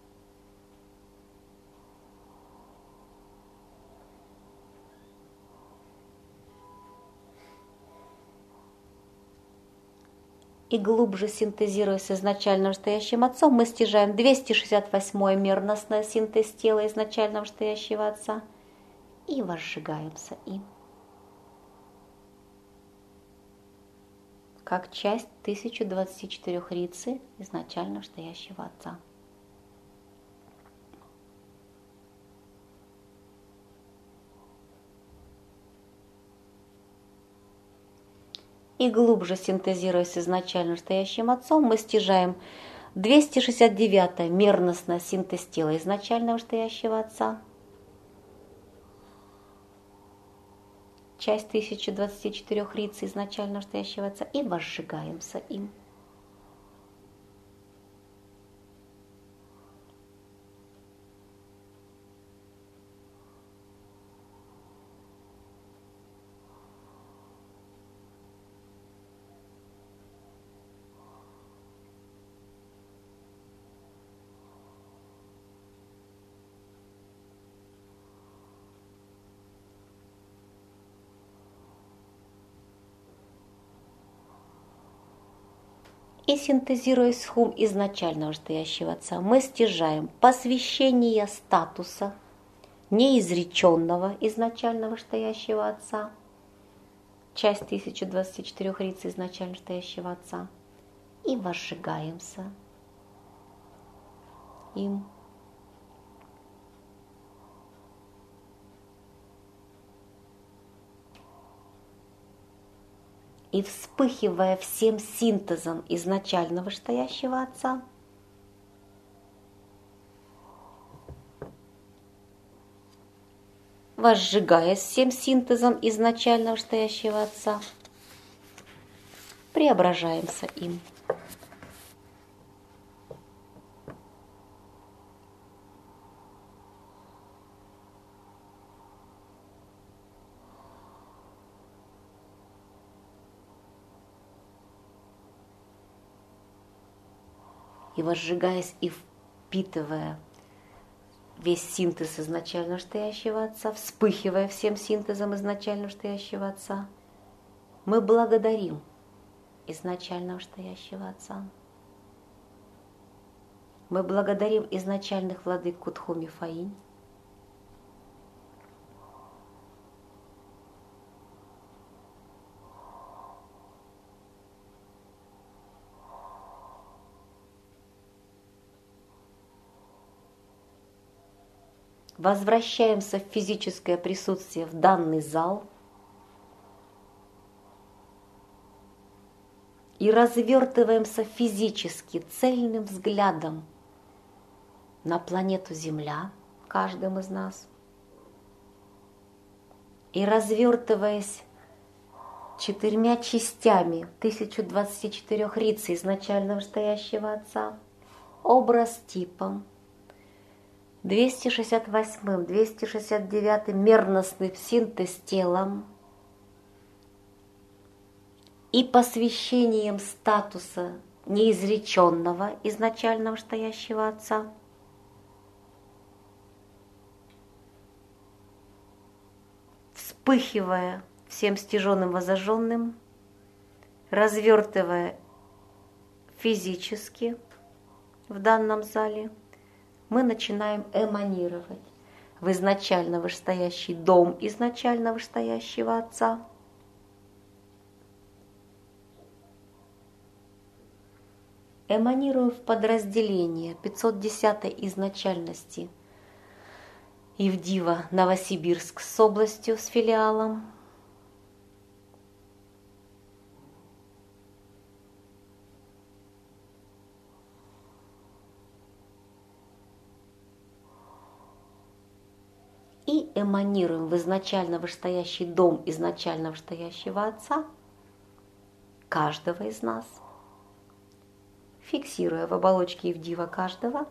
И глубже синтезируясь с изначально вышестоящим Отцом, мы стяжаем 268-й мерностное синтез тела изначально вышестоящего Отца и возжигаемся им. Как часть 1024 рицы изначально вышестоящего Отца. И глубже синтезируясь с изначально вышестоящим Отцом, мы стяжаем 269-е мерностное синтез тела изначально вышестоящего Отца, часть 1024 риц изначально вышестоящего Отца, и возжигаемся им. И синтезируясь с хум изначально вышестоящего Отца, мы стяжаем посвящение статуса неизреченного изначально вышестоящего Отца, часть 1024 риц изначально вышестоящего Отца, и возжигаемся им. И вспыхивая всем синтезом изначально вышестоящего Отца, возжигаясь всем синтезом изначально вышестоящего Отца, преображаемся им. И возжигаясь и впитывая весь синтез изначально вышестоящего Отца, вспыхивая всем синтезом изначально вышестоящего Отца, мы благодарим изначально вышестоящего Отца. Мы благодарим изначальных владык Кутху Мифаинь. Возвращаемся в физическое присутствие в данный зал и развертываемся физически цельным взглядом на планету Земля, каждым из нас, и развертываясь 4 частями 1024 риц изначально вышестоящего Отца, образ типом, 268-м, 269-м мерностным синтез телом и посвящением статуса неизреченного изначального стоящего Отца, вспыхивая всем стяженным возожженным, развертывая физически в данном зале, мы начинаем эманировать в изначально вышестоящий дом изначально вышестоящего Отца, эманируем в подразделение 510 изначальности Ивдива Новосибирск с областью, с филиалом, и эманируем в изначально вышестоящий дом изначально вышестоящего Отца каждого из нас, фиксируя в оболочке Ивдива каждого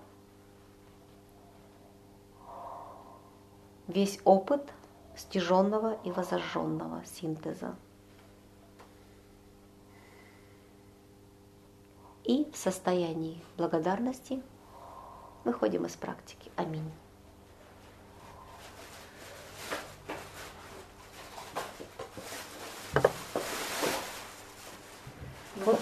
весь опыт стяженного и возожженного синтеза. И в состоянии благодарности выходим из практики. Аминь. Вот,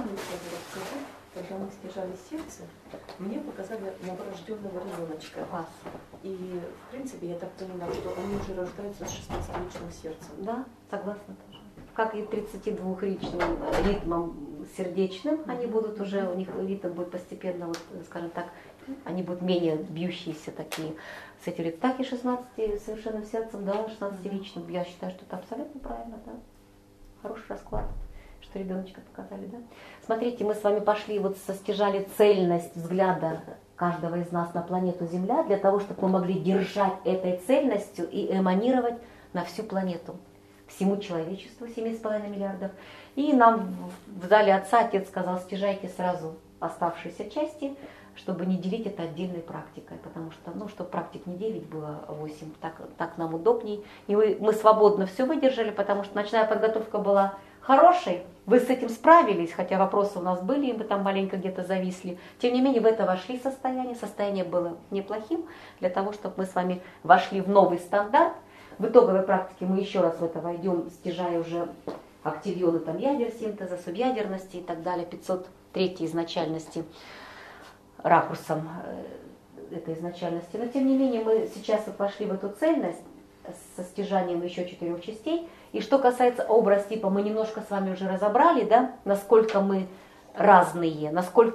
когда мы стяжали сердце, мне показали новорожденного ребеночка. Класс. И, в принципе, я так понимаю, что они уже рождаются с 16-ричным сердцем. Да, согласна тоже. Как и 32-ричным ритмом сердечным, они будут уже, у них ритм будет постепенно, вот, скажем так, они будут менее бьющиеся такие с этим ритмом. Так и 16 совершенным сердцем, да, 16-ричным. Я считаю, что это абсолютно правильно, да. Хороший расклад, что ребеночка показали, да. Смотрите, мы с вами пошли, вот состяжали цельность взгляда каждого из нас на планету Земля, для того, чтобы мы могли держать этой цельностью и эманировать на всю планету, всему человечеству, 7,5 миллиардов. И нам в зале Отца Отец сказал, стяжайте сразу оставшиеся части, чтобы не делить это отдельной практикой, потому что, ну, чтобы практик не 9 было, а 8, так нам удобней. И мы свободно все выдержали, потому что ночная подготовка была хорошей, вы с этим справились, хотя вопросы у нас были, и мы там маленько где-то зависли. Тем не менее, в это вошли состояние было неплохим, для того, чтобы мы с вами вошли в новый стандарт. В итоговой практике мы еще раз в это войдем, стяжая уже активионы там ядер синтеза, субъядерности и так далее, 503 изначальности ракурсом этой изначальности. Но тем не менее, мы сейчас вот вошли в эту цельность со стяжанием еще 4 частей. И что касается образ типа, мы немножко с вами уже разобрали, да, насколько мы разные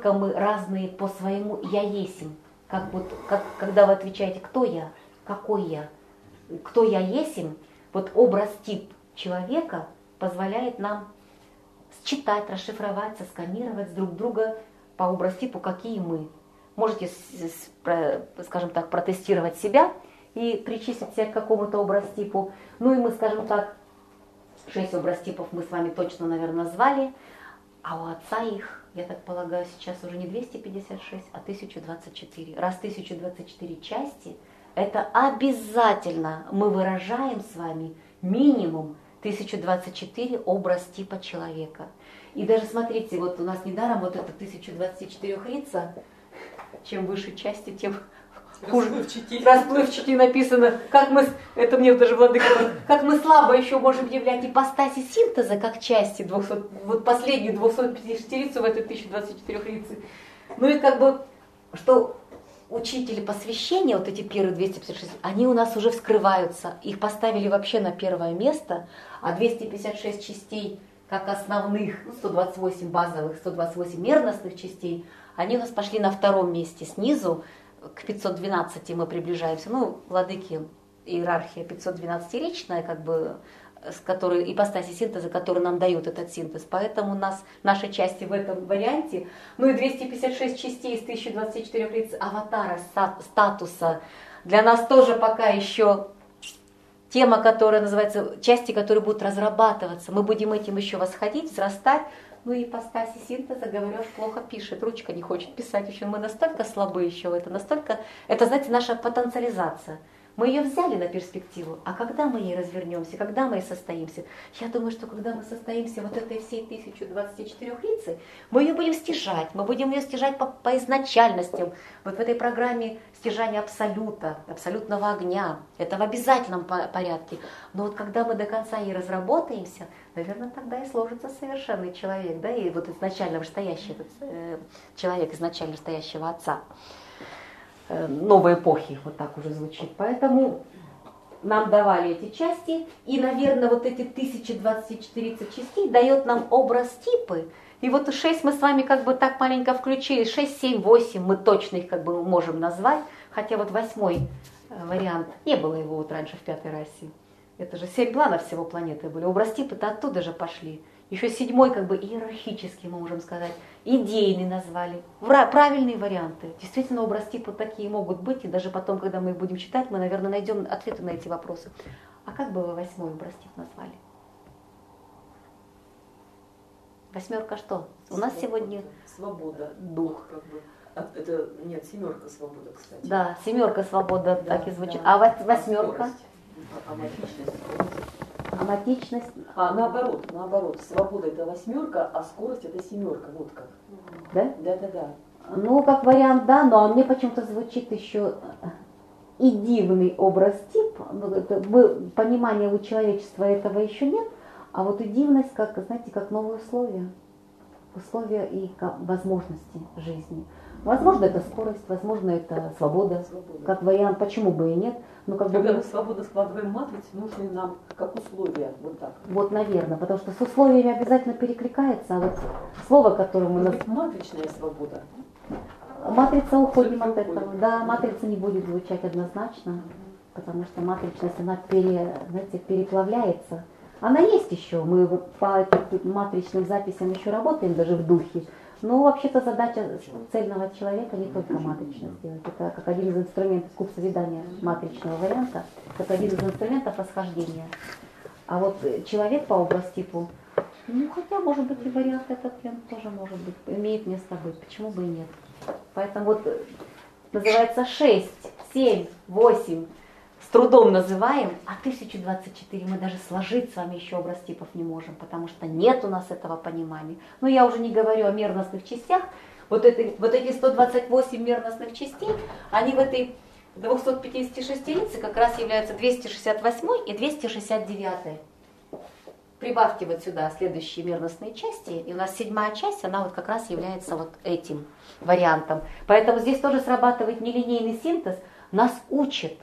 по своему «я есмь». Как когда вы отвечаете «кто я?», «какой я?», «кто я есмь?», вот образ-тип человека позволяет нам считать, расшифровать, сосканировать друг друга по образ-типу, какие мы. Можете, скажем так, протестировать себя и причислить себя к какому-то образ-типу. Ну и мы, скажем так, 6 образ-типов мы с вами точно, наверное, назвали, а у Отца их, я так полагаю, сейчас уже не 256, а 1024. Раз 1024 части, это обязательно мы выражаем с вами минимум 1024 образ-типа человека. И даже смотрите, вот у нас недаром вот это 1024 рица, чем выше части, тем хуже. Расплывчатее написано, как мы, это мне даже владыка говорит, как мы слабо еще можем являть ипостаси синтеза, как части 200, вот последнюю 254 в этой 1024 рицы. Ну и как бы, что учители посвящения, вот эти первые 256, они у нас уже вскрываются, их поставили вообще на первое место, а 256 частей, как основных, 128 базовых, 128 мерностных частей, они у нас пошли на втором месте снизу, к 512 мы приближаемся, ну, владыки, иерархия 512-ричная, как бы, с которой, ипостаси синтеза, которые нам дают этот синтез, поэтому у нас, наши части в этом варианте, ну и 256 частей из 1024 лиц аватара, статуса, для нас тоже пока еще тема, которая называется, части, которые будут разрабатываться, мы будем этим еще восходить, взрастать. Ну и ипостаси синтеза, говорю, плохо пишет, ручка не хочет писать, еще мы настолько слабы еще в это, настолько, это, знаете, наша потенциализация. Мы ее взяли на перспективу, а когда мы ей развернемся, когда мы ей состоимся? Я думаю, что когда мы состоимся вот этой всей 1024 лицей, мы ее будем стяжать, мы будем ее стяжать по изначальностям. Вот в этой программе стяжания абсолюта, абсолютного огня, это в обязательном порядке. Но вот когда мы до конца ей разработаемся, наверное, тогда и сложится совершенный человек, да, и вот изначально стоящий человек, изначально стоящего отца. Новой эпохи, вот так уже звучит. Поэтому нам давали эти части, и, наверное, вот эти 1024 частей дает нам образ типы. И вот 6 мы с вами как бы так маленько включили, 6, 7, 8 мы точно их как бы можем назвать, хотя вот 8 вариант, не было его вот раньше в 5-й расе. Это же 7 планов всего планеты были, образ типы-то оттуда же пошли. Еще 7 как бы иерархический, мы можем сказать, идейный назвали. Правильные варианты. Действительно, образ типа такие могут быть, и даже потом, когда мы их будем читать, мы, наверное, найдем ответы на эти вопросы. А как бы вы 8 образ тип назвали? 8 что? У нас сегодня свобода. Дух. Как бы. Это нет, 7 свобода, кстати. Да, 7 свобода, да, так и звучит. Да. А 8? Аматичность. Аматичность. Наоборот. Свобода это 8, а скорость это 7. Вот как. Да? Да. Ну, как вариант, да, но мне почему-то звучит еще и дивный образ тип. Понимания у человечества этого еще нет, а вот и дивность, как, знаете, как новые условия. Условия и возможности жизни. Возможно, это скорость, возможно, это свобода. Как вариант, почему бы и нет. Но как Когда бы мы свободно складываем матрицы, нужны нам как условия, вот так. Вот, наверное, потому что с условиями обязательно перекликается, а вот слово, которое мы... Матричная свобода. Матрица, уходим от этого. Да, матрица не будет звучать однозначно, потому что матричность, она переплавляется. Она есть еще, мы по этим матричным записям еще работаем, даже в духе. Но вообще-то задача цельного человека не только матрично сделать. Это как один из инструментов куб созидания матричного варианта, как один из инструментов восхождения. А вот человек по образ-типу, ну хотя может быть и вариант этот тоже может быть, имеет место быть, почему бы и нет. Поэтому вот называется 6, 7, 8, с трудом называем, а 1024 мы даже сложить с вами еще образ типов не можем, потому что нет у нас этого понимания. Но я уже не говорю о мерностных частях. Вот эти 128 мерностных частей, они в этой 256 единицы как раз являются 268 и 269. Прибавьте вот сюда следующие мерностные части, и у нас 7-я часть, она вот как раз является вот этим вариантом. Поэтому здесь тоже срабатывает нелинейный синтез, нас учит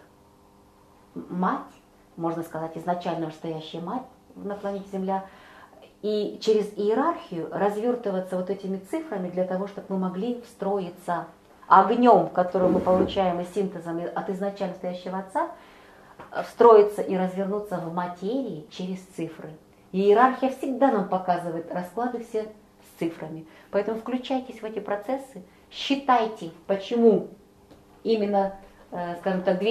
мать, можно сказать, изначально стоящая мать на планете Земля, и через иерархию развертываться вот этими цифрами для того, чтобы мы могли встроиться огнем, который мы получаем из синтеза от изначально стоящего отца, встроиться и развернуться в материи через цифры. И иерархия всегда нам показывает расклады все с цифрами. Поэтому включайтесь в эти процессы, считайте, почему именно, скажем так,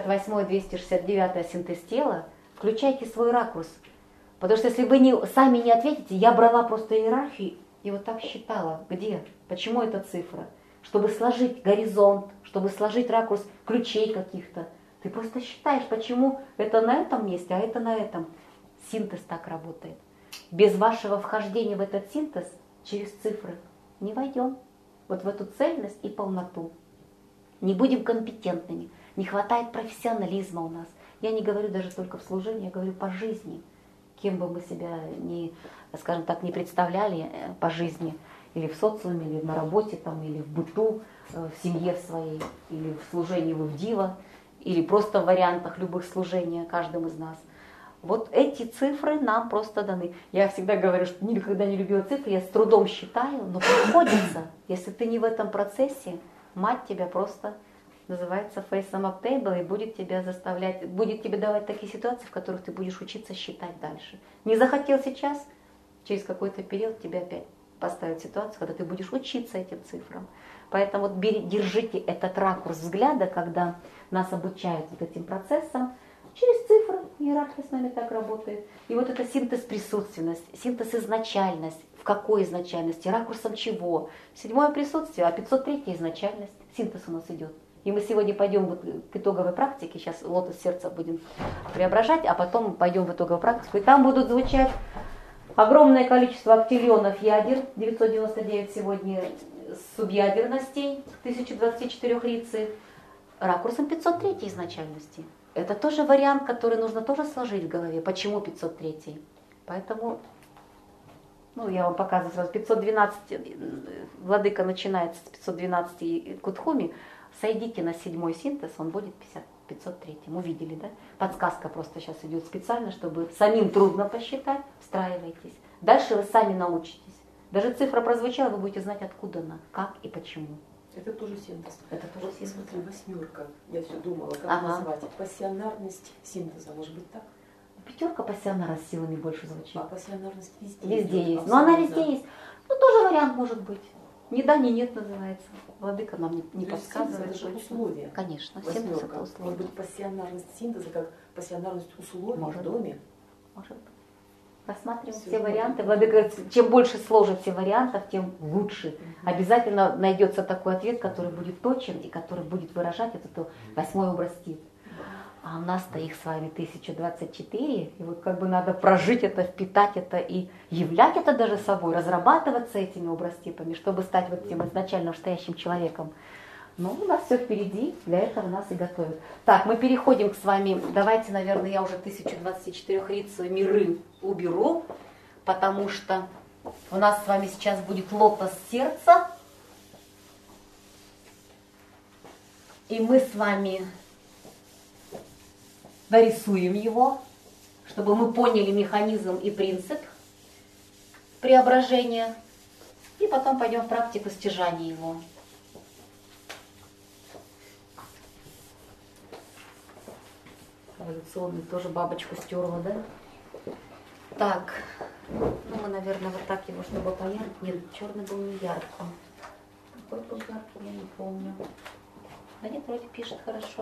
268-269 синтез тела, включайте свой ракурс. Потому что если вы сами не ответите, я брала просто иерархию и вот так считала, где, почему эта цифра, чтобы сложить горизонт, чтобы сложить ракурс ключей каких-то. Ты просто считаешь, почему это на этом месте, а это на этом. Синтез так работает. Без вашего вхождения в этот синтез через цифры не войдем вот в эту цельность и полноту. Не будем компетентными. Не хватает профессионализма у нас. Я не говорю даже только в служении, я говорю по жизни. Кем бы мы себя не, скажем так, не представляли по жизни, или в социуме, или на работе, там, или в быту, в семье своей, или в служении в Ивдива, или просто в вариантах любых служения каждым из нас. Вот эти цифры нам просто даны. Я всегда говорю, что никогда не любила цифры, я с трудом считаю, но приходится. Если ты не в этом процессе, мать тебя просто называется face up table и будет тебя заставлять, будет тебе давать такие ситуации, в которых ты будешь учиться считать дальше. Не захотел сейчас, через какой-то период тебя опять поставят ситуацию, когда ты будешь учиться этим цифрам. Поэтому вот держите этот ракурс взгляда, когда нас обучают вот этим процессам, через цифры, иерархия с нами так работает. И вот это синтез присутственность, синтез изначальность. В какой изначальности? Ракурсом чего? 7-е присутствие, а 503-я изначальность. Синтез у нас идет. И мы сегодня пойдем вот к итоговой практике, сейчас лотос сердца будем преображать, а потом пойдем в итоговую практику. И там будут звучать огромное количество актиллионов ядер, 999 сегодня субъядерностей, 1024 рицы, ракурсом 503 изначальности. Это тоже вариант, который нужно тоже сложить в голове. Почему 503? Поэтому, я вам показываю сразу, 512, владыка начинается с 512 кутхуми, сойдите на 7-й синтез, он будет 503. Увидели, да? Подсказка просто сейчас идет специально, чтобы самим трудно посчитать, встраивайтесь. Дальше вы сами научитесь. Даже цифра прозвучала, вы будете знать, откуда она, как и почему. Это тоже синтез. Это тоже синтез. Смотри, 8. Я все думала, как Ага. назвать. Пассионарность синтеза, может быть так? 5 пассионара с силами больше звучит. А пассионарность везде. Везде идет, есть. Но она абсолютно. везде есть. Тоже вариант может быть. Ни да, ни нет называется. Владыка нам не То есть подсказывает. синтез это же точно. условие. Конечно, 8. синтез это Может условие. быть, пассионарность синтеза как пассионарность условий Может в доме. Может быть. Рассматриваем Всё все может варианты. быть. Владыка говорит, чем больше сложите вариантов, тем лучше. Обязательно найдется такой ответ, который будет точен и который будет выражать эту 8-й образ тит. А у нас-то их с вами 1024, и вот как бы надо прожить это, впитать это и являть это даже собой, разрабатываться этими образ-типами, чтобы стать вот тем изначально настоящим человеком. Ну, у нас все впереди, для этого нас и готовят. Так, мы переходим с вами, давайте, наверное, я уже 1024 рицу миры уберу, потому что у нас с вами сейчас будет лотос сердца, и мы с вами нарисуем его, чтобы мы поняли механизм и принцип преображения, и потом пойдем в практику стяжания его. Эволюционный тоже бабочку стерла, да? Так, мы, наверное, вот так его, чтобы поярче. Нет, черный был не яркий. Какой был яркий, я не помню. Да нет, вроде пишет хорошо.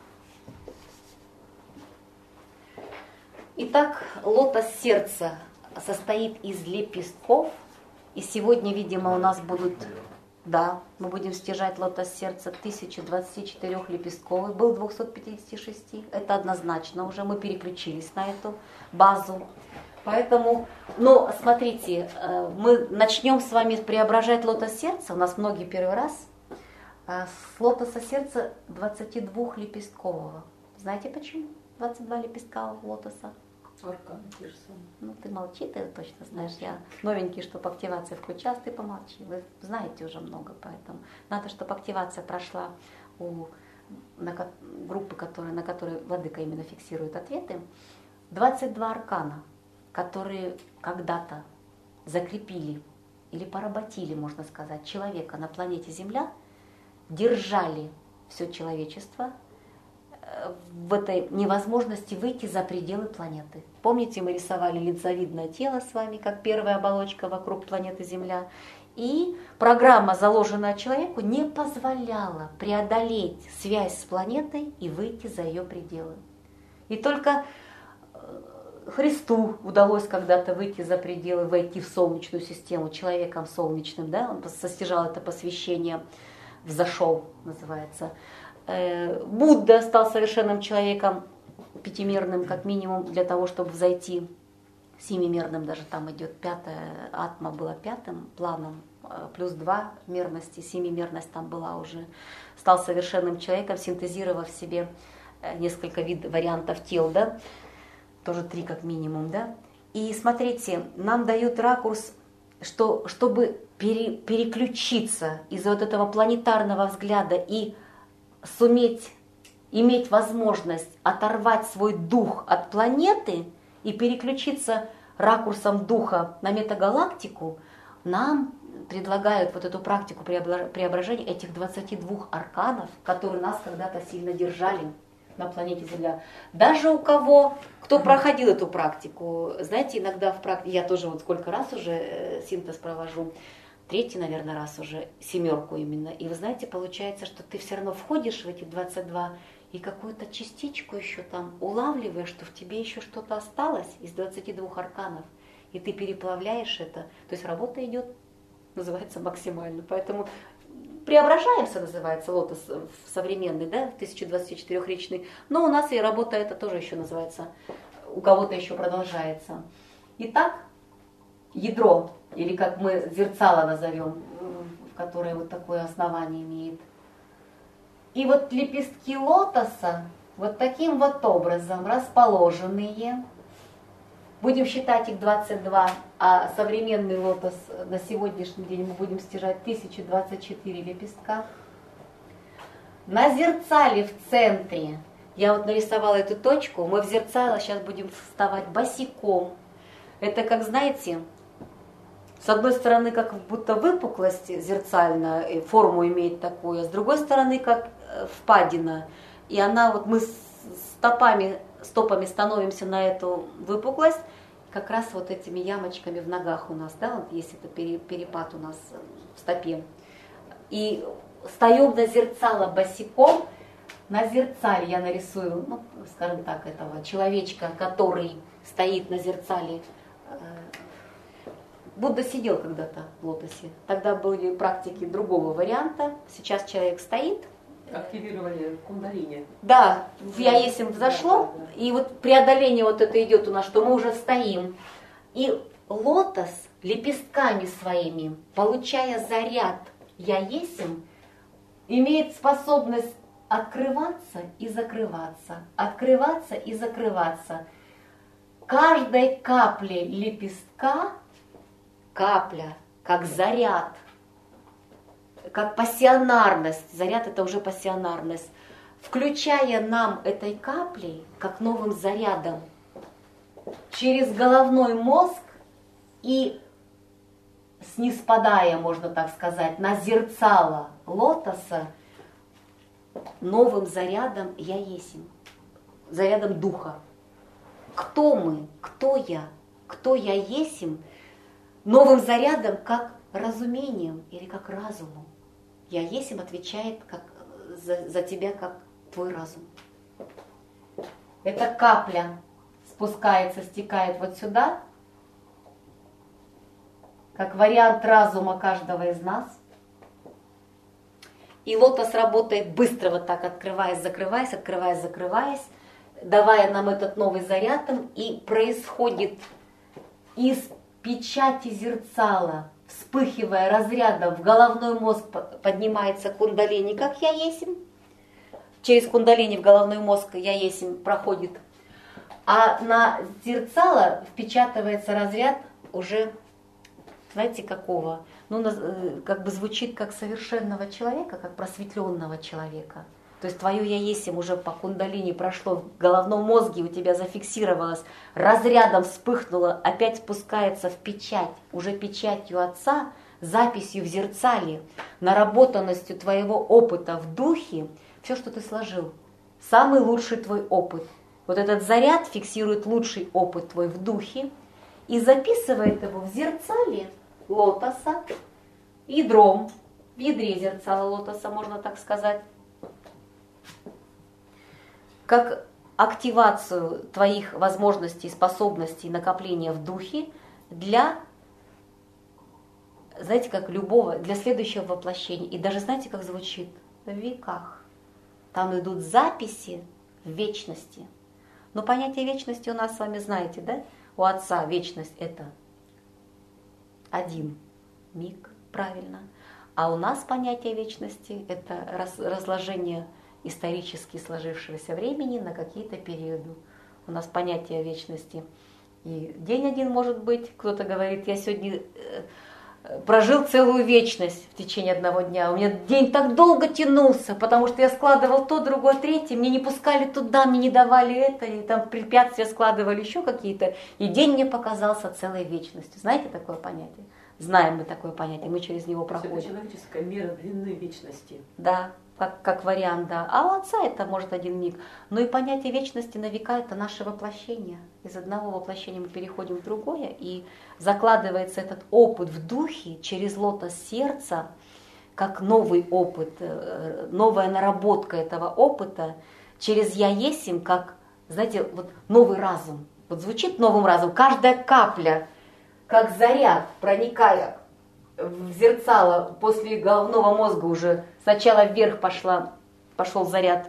Итак, лотос сердца состоит из лепестков. И сегодня, видимо, у нас будут... Да, мы будем стяжать лотос сердца 1024 лепестковый, был 256, это однозначно, уже мы переключились на эту базу. Поэтому, но смотрите, мы начнем с вами преображать лотос сердца, у нас многие первый раз, с лотоса сердца 22 лепесткового. Знаете почему 22 лепестка лотоса? Аркан те же самые. Ну, ты молчи, ты точно знаешь. Я новенький, чтобы активация включалась, ты помолчи. Вы знаете уже много, поэтому надо, чтобы активация прошла у группы, на которой владыка именно фиксирует ответы. 22 аркана, которые когда-то закрепили или поработили, можно сказать, человека на планете Земля, держали все человечество в этой невозможности выйти за пределы планеты. Помните, мы рисовали линзовидное тело с вами, как первая оболочка вокруг планеты Земля. И программа, заложенная человеку, не позволяла преодолеть связь с планетой и выйти за ее пределы. И только Христу удалось когда-то выйти за пределы, войти в Солнечную систему, человеком солнечным, да? Он состяжал это посвящение, взошел, называется. Будда стал совершенным человеком, пятимерным как минимум, для того, чтобы взойти семимерным, даже там идет пятая, атма была пятым планом, плюс 2 мерности, семимерность там была уже. Стал совершенным человеком, синтезировав в себе несколько вариантов тел, да, тоже 3 как минимум, да. И смотрите, нам дают ракурс, что, чтобы переключиться из вот этого планетарного взгляда и суметь иметь возможность оторвать свой дух от планеты и переключиться ракурсом духа на метагалактику, нам предлагают вот эту практику преображения этих 22 арканов, которые нас когда-то сильно держали на планете Земля. Даже у кого, кто проходил эту практику, знаете, иногда в практике, я тоже вот сколько раз уже синтез провожу, 3-й, наверное, раз уже, 7 именно. И вы знаете, получается, что ты все равно входишь в эти 22 и какую-то частичку еще там улавливаешь, что в тебе еще что-то осталось из 22 арканов. И ты переплавляешь это. То есть работа идет, называется, максимально. Поэтому преображаемся, называется лотос в современный, да, в 1024-речный. Но у нас и работа это тоже еще называется, у кого-то еще продолжается. Итак, ядро, или как мы зерцало назовем, которое вот такое основание имеет. И вот лепестки лотоса вот таким вот образом расположенные. Будем считать их 22, а современный лотос на сегодняшний день мы будем стяжать 1024 лепестка. На зерцале в центре, я вот нарисовала эту точку, мы в зерцало сейчас будем вставать босиком. Это, как знаете, с одной стороны, как будто выпуклость зерцальная, форму имеет такую, а с другой стороны, как впадина. И она, вот мы стопами становимся на эту выпуклость, как раз вот этими ямочками в ногах у нас, да, вот есть это перепад у нас в стопе. И встаем на зерцало босиком. На зерцале я нарисую, ну, скажем так, этого человечка, который стоит на зерцале. Будда сидел когда-то в лотосе. Тогда были практики другого варианта. Сейчас человек стоит. Активировали кундалини. Да, в я есим взошло, да. И вот преодоление вот это идет у нас, что мы уже стоим. И лотос лепестками своими, получая заряд я есим, имеет способность открываться и закрываться, открываться и закрываться. Каждой капле лепестка, капля, как заряд, как пассионарность, заряд это уже пассионарность, включая нам этой каплей, как новым зарядом, через головной мозг и сниспадая, можно так сказать, на зерцало лотоса, новым зарядом я есим, зарядом духа. Кто мы, кто я есим, новым зарядом, как разумением или как разумом. Я есим отвечает как, за тебя, как твой разум. Эта капля спускается, стекает вот сюда, как вариант разума каждого из нас. И лотос работает быстро, вот так, открываясь, закрываясь, открываясь, закрываясь, давая нам этот новый заряд, и происходит из печати зерцала, вспыхивая разрядом, в головной мозг поднимается кундалини, как я есим. Через кундалини в головной мозг я есим проходит. А на зерцало впечатывается разряд уже, знаете, какого? Ну, как бы звучит как совершенного человека, как просветленного человека. То есть твое я есим уже по кундалини прошло в головном мозге, у тебя зафиксировалось, разрядом вспыхнуло, опять спускается в печать, уже печатью Отца, записью в зерцале, наработанностью твоего опыта в духе, все, что ты сложил, самый лучший твой опыт. Вот этот заряд фиксирует лучший опыт твой в духе и записывает его в зерцале лотоса, ядром, в ядре зерцала лотоса, можно так сказать, как активацию твоих возможностей, способностей, накопления в духе для, знаете, как любого, для следующего воплощения. И даже знаете, как звучит? В веках. Там идут записи в вечности. Но понятие вечности у нас с вами знаете, да? У Отца вечность это один миг, правильно. А у нас понятие вечности это разложение исторически сложившегося времени на какие-то периоды. У нас понятие вечности. И день один может быть, кто-то говорит, я сегодня прожил целую вечность в течение одного дня. У меня день так долго тянулся, потому что я складывал то, другое, третье, мне не пускали туда, мне не давали это, и там препятствия складывали еще какие-то, и день мне показался целой вечностью. Знаете такое понятие? Знаем мы такое понятие, мы через него проходим. Это человеческая мера длины вечности. Да. Как вариант, да. А у Отца это может один миг. Но и понятие вечности на века это наше воплощение. Из одного воплощения мы переходим в другое, и закладывается этот опыт в духе через лотос сердца, как новый опыт, новая наработка этого опыта, через я есим, как, знаете, вот новый разум. Вот звучит новым разумом. Каждая капля, как заряд, проникая в зерцало после головного мозга уже сначала вверх пошел заряд,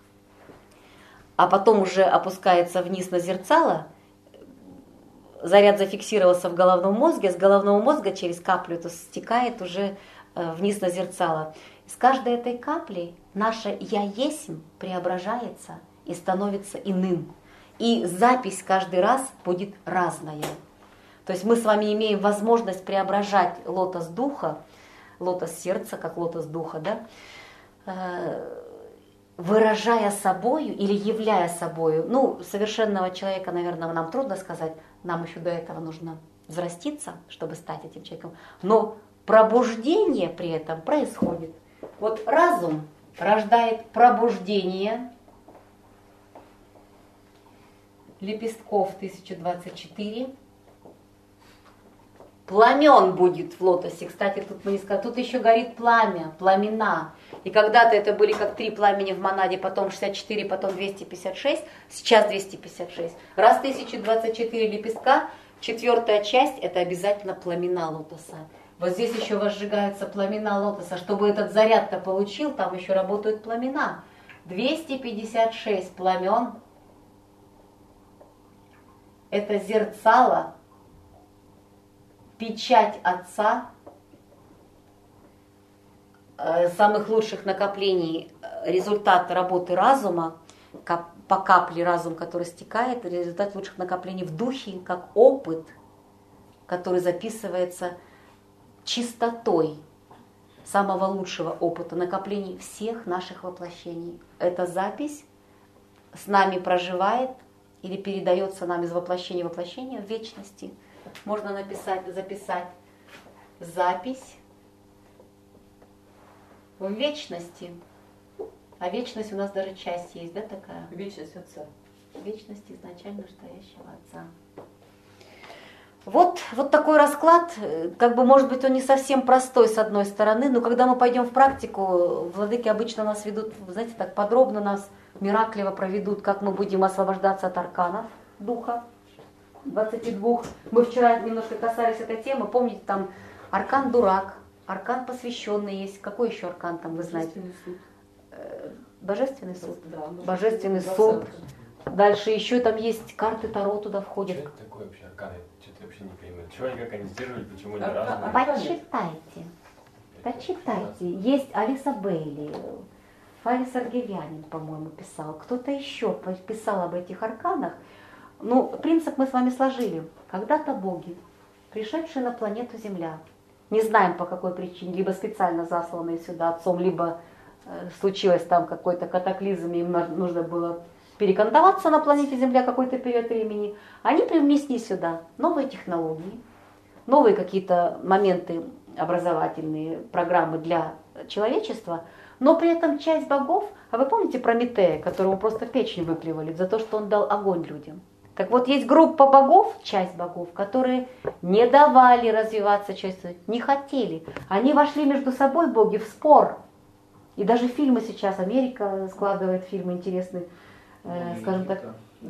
а потом уже опускается вниз на зерцало, заряд зафиксировался в головном мозге, с головного мозга через каплю это стекает уже вниз на зерцало. С каждой этой каплей наше «я есмь» преображается и становится иным. И запись каждый раз будет разная. То есть мы с вами имеем возможность преображать лотос духа, лотос сердца, как лотос духа, да, выражая собою или являя собою. Ну, совершенного человека, наверное, нам трудно сказать, нам еще до этого нужно взраститься, чтобы стать этим человеком. Но пробуждение при этом происходит. Вот разум рождает пробуждение. Лепестков 1024. Пламен будет в лотосе. Кстати, тут мы не сказали, тут еще горит пламя, пламена. И когда-то это были как 3 пламени в монаде, потом 64, потом 256, сейчас 256. Раз 1024 лепестка, 4-я часть это обязательно пламена лотоса. Вот здесь еще возжигаются пламена лотоса. Чтобы этот заряд-то получил, там еще работают пламена. 256 пламен. Это зерцало, печать Отца, самых лучших накоплений, результат работы разума, по капле разум, который стекает, результат лучших накоплений в духе, как опыт, который записывается чистотой самого лучшего опыта, накоплений всех наших воплощений. Эта запись с нами проживает или передается нам из воплощения в воплощение в вечности. Можно записать запись в вечности. А вечность у нас даже часть есть, да, такая? Вечность Отца. Вечность изначально настоящего Отца. Вот такой расклад, как бы, может быть, он не совсем простой с одной стороны, но когда мы пойдем в практику, владыки обычно нас ведут, знаете, так подробно нас, миракливо проведут, как мы будем освобождаться от арканов духа, 22. Мы вчера немножко касались этой темы, помните, там аркан дурак, аркан посвященный есть, какой еще аркан там, вы знаете? Божественный суд. Да, Божественный суд. Дальше еще там есть карты Таро туда входят. Что это такое вообще арканы? Что-то вообще не понимаю. Чего они, как они сдерживали, почему они разные? Почитайте. Есть Алиса Бейли, Фалис Аргивянин, по-моему, писал. Кто-то еще писал об этих арканах. Ну, принцип мы с вами сложили. Когда-то боги, пришедшие на планету Земля, не знаем по какой причине, либо специально засланные сюда отцом, либо случилось там какой-то катаклизм, и им нужно было перекантоваться на планете Земля какой-то период времени, они привнесли сюда новые технологии, новые какие-то моменты образовательные, программы для человечества, но при этом часть богов, а вы помните Прометея, которому просто печень выклевали за то, что он дал огонь людям? Так вот, есть группа богов, часть богов, которые не давали развиваться человечеству, не хотели. Они вошли между собой, боги, в спор. И даже фильмы сейчас, Америка складывает фильмы интересные, скажем так.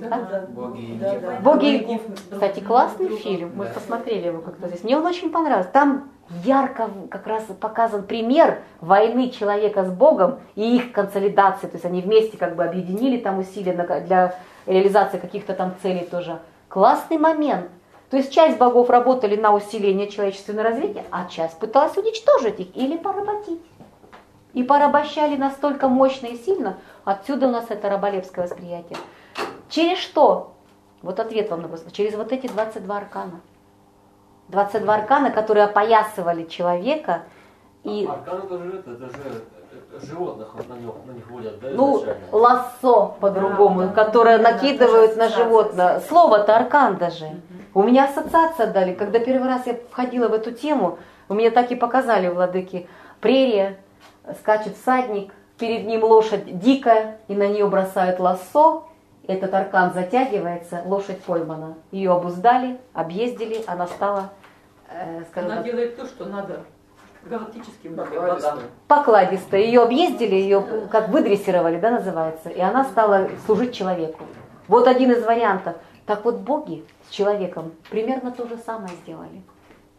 Боги. Кстати, классный фильм, мы посмотрели его как-то здесь. Мне он очень понравился. Там ярко как раз показан пример войны человека с Богом и их консолидации. То есть они вместе как бы объединили там усилия для реализации каких-то там целей тоже. Классный момент. То есть часть богов работали на усиление человечественного развития, а часть пыталась уничтожить их или поработить. И порабощали настолько мощно и сильно, отсюда у нас это раболепское восприятие. Через что? Вот ответ вам на вопрос. Через вот эти 22 аркана. 22 аркана, которые опоясывали человека. И... Арканы это же животных на них водят, да? Ну, изначально? лассо по-другому, которое накидывают на животное. Слово-то аркан даже. У меня ассоциация дали. Когда первый раз я входила в эту тему, у меня так и показали владыки. Прерия, скачет всадник, перед ним лошадь дикая, и на нее бросают лассо. Этот аркан затягивается, лошадь поймана. Ее обуздали, объездили, она стала, скажем Она так, делает то, что надо галактическим богам. покладисто. Ее объездили, ее как выдрессировали, да, называется, и она стала служить человеку. Вот один из вариантов. Так вот боги с человеком примерно то же самое сделали.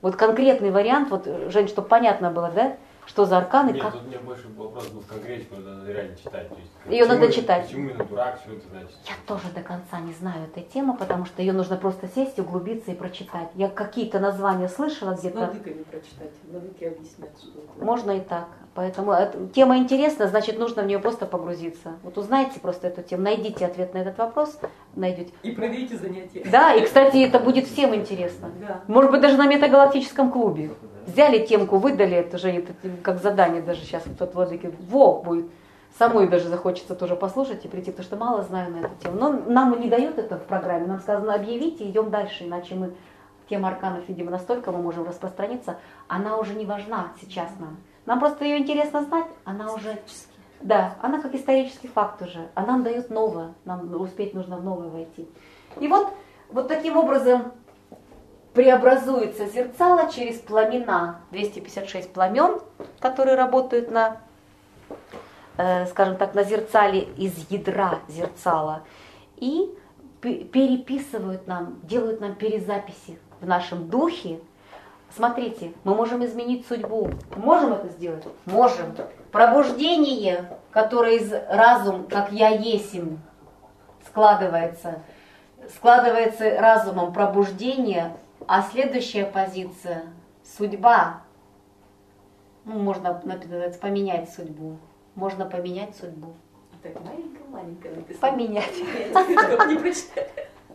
Вот конкретный вариант, вот, Жень, чтобы понятно было, да? Что за арканы? Нет, как... тут у меня больше вопрос был в конкретику, надо реально читать. То есть, Ее надо читать. Почему именно дурак, что это значит? Я тоже до конца не знаю этой темы, потому что ее нужно просто сесть, углубиться и прочитать. Я какие-то названия слышала С где-то. владыками прочитать. Владыки объяснят, что это. Можно и так. Поэтому тема интересна, значит, нужно в нее просто погрузиться. Вот узнайте просто эту тему, найдите ответ на этот вопрос, найдете. И проверьте занятия. Да, и, кстати, это будет всем интересно. Да. Может быть, даже на метагалактическом клубе. Взяли темку, выдали это же это, как задание даже сейчас вот от владыки. Во, будет. Самой даже захочется тоже послушать и прийти, потому что мало знаю на эту тему. Но нам не дают это в программе. Нам сказано, объявите, идем дальше, иначе мы тема арканов, видимо, настолько мы можем распространиться, она уже не важна сейчас нам. Нам просто ее интересно знать, она уже... Да, она как исторический факт уже, а нам дает новое, нам успеть нужно в новое войти. И вот таким образом преобразуется зерцало через пламена, 256 пламен, которые работают на, скажем так, на зерцале из ядра зерцала, и переписывают нам, делают нам перезаписи в нашем духе. Смотрите, мы можем изменить судьбу. Можем это сделать? Можем. Пробуждение, которое из разум, как я есмь, складывается разумом пробуждение, а следующая позиция – судьба. Ну, можно поменять судьбу. Можно поменять судьбу. Так, маленькая. Поменять. Не прочитать.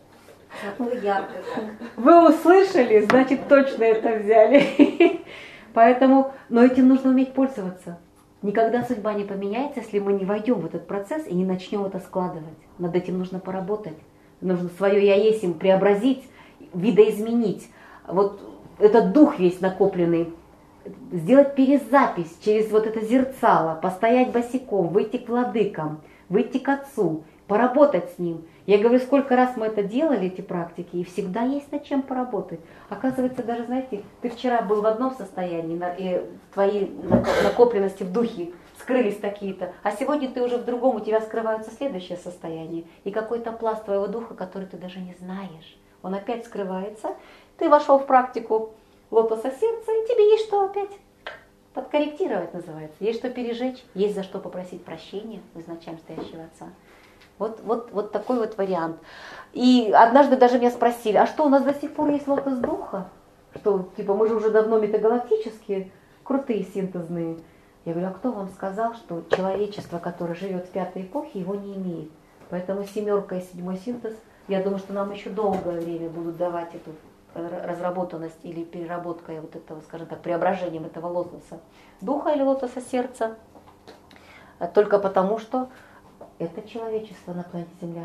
Вы услышали, значит точно это взяли. Поэтому, но этим нужно уметь пользоваться. Никогда судьба не поменяется, если мы не войдем в этот процесс и не начнем это складывать. Над этим нужно поработать. Нужно свое я есмь преобразить, видоизменить. Вот этот дух весь накопленный, сделать перезапись через вот это зерцало, постоять босиком, выйти к владыкам, выйти к отцу, поработать с ним. Я говорю, сколько раз мы это делали, эти практики, и всегда есть над чем поработать. Оказывается, даже, знаете, ты вчера был в одном состоянии, и твои накопленности в духе скрылись такие-то, а сегодня ты уже в другом, у тебя скрываются следующее состояние, и какой-то пласт твоего духа, который ты даже не знаешь. Он опять скрывается, ты вошел в практику лотоса сердца, и тебе есть что опять подкорректировать, называется. Есть что пережечь, есть за что попросить прощения у изначально стоящего отца. Вот такой вот вариант. И однажды даже меня спросили, а что, у нас до сих пор есть лотос духа? Что, типа, мы же уже давно метагалактические, крутые, синтезные. Я говорю, а кто вам сказал, что человечество, которое живет в пятой эпохе, его не имеет? Поэтому 7 и 7 синтез, я думаю, что нам еще долгое время будут давать эту разработанность или переработка вот этого, скажем так, преображением этого лотоса духа или лотоса сердца, только потому, что это человечество на планете Земля,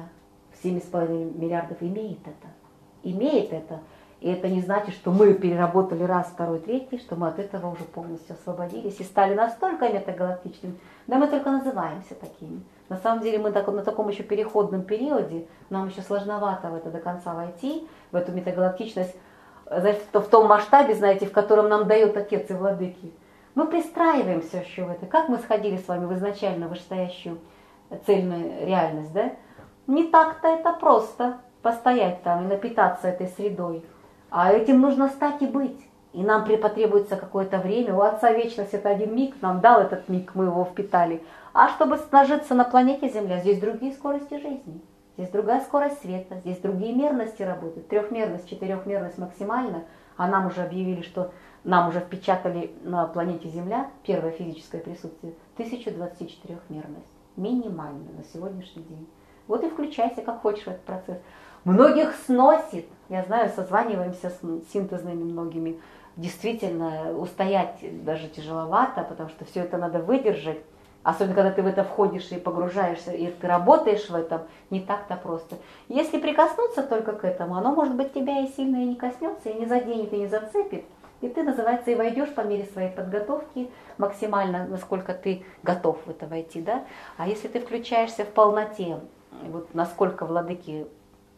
7,5 миллиардов имеет это. Имеет это. И это не значит, что мы переработали раз, второй, третий, что мы от этого уже полностью освободились и стали настолько метагалактичными. Да мы только называемся такими. На самом деле мы на таком еще переходном периоде, нам еще сложновато в это до конца войти, в эту метагалактичность, знаете, в том масштабе, знаете, в котором нам дает Отец и Владыки. Мы пристраиваемся еще в это. Как мы сходили с вами в изначально вышестоящую цельную реальность, да? Не так-то это просто постоять там и напитаться этой средой. А этим нужно стать и быть. И нам потребуется какое-то время. У Отца Вечность это один миг, нам дал этот миг, мы его впитали. А чтобы нажиться на планете Земля, здесь другие скорости жизни. Здесь другая скорость света, здесь другие мерности работают. 3-мерность, 4-мерность максимально. А нам уже объявили, что нам уже впечатали на планете Земля первое физическое присутствие 1024-мерность. Минимально на сегодняшний день. Вот и включайся, как хочешь, в этот процесс. Многих сносит. Я знаю, созваниваемся с синтезными многими. Действительно, устоять даже тяжеловато, потому что все это надо выдержать. Особенно, когда ты в это входишь и погружаешься, и ты работаешь в этом, не так-то просто. Если прикоснуться только к этому, оно, может быть, тебя и сильно и не коснется, и не заденет, и не зацепит. И ты, называется, и войдешь по мере своей подготовки максимально, насколько ты готов в это войти, да? А если ты включаешься в полноте, вот насколько владыки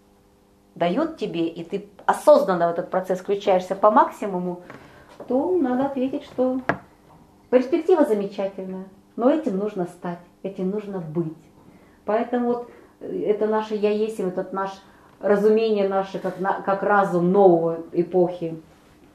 дают тебе, и ты осознанно в этот процесс включаешься по максимуму, то надо ответить, что перспектива замечательная, но этим нужно стать, этим нужно быть. Поэтому вот это наше «я есть», вот это наше разумение наше, как разум новой эпохи,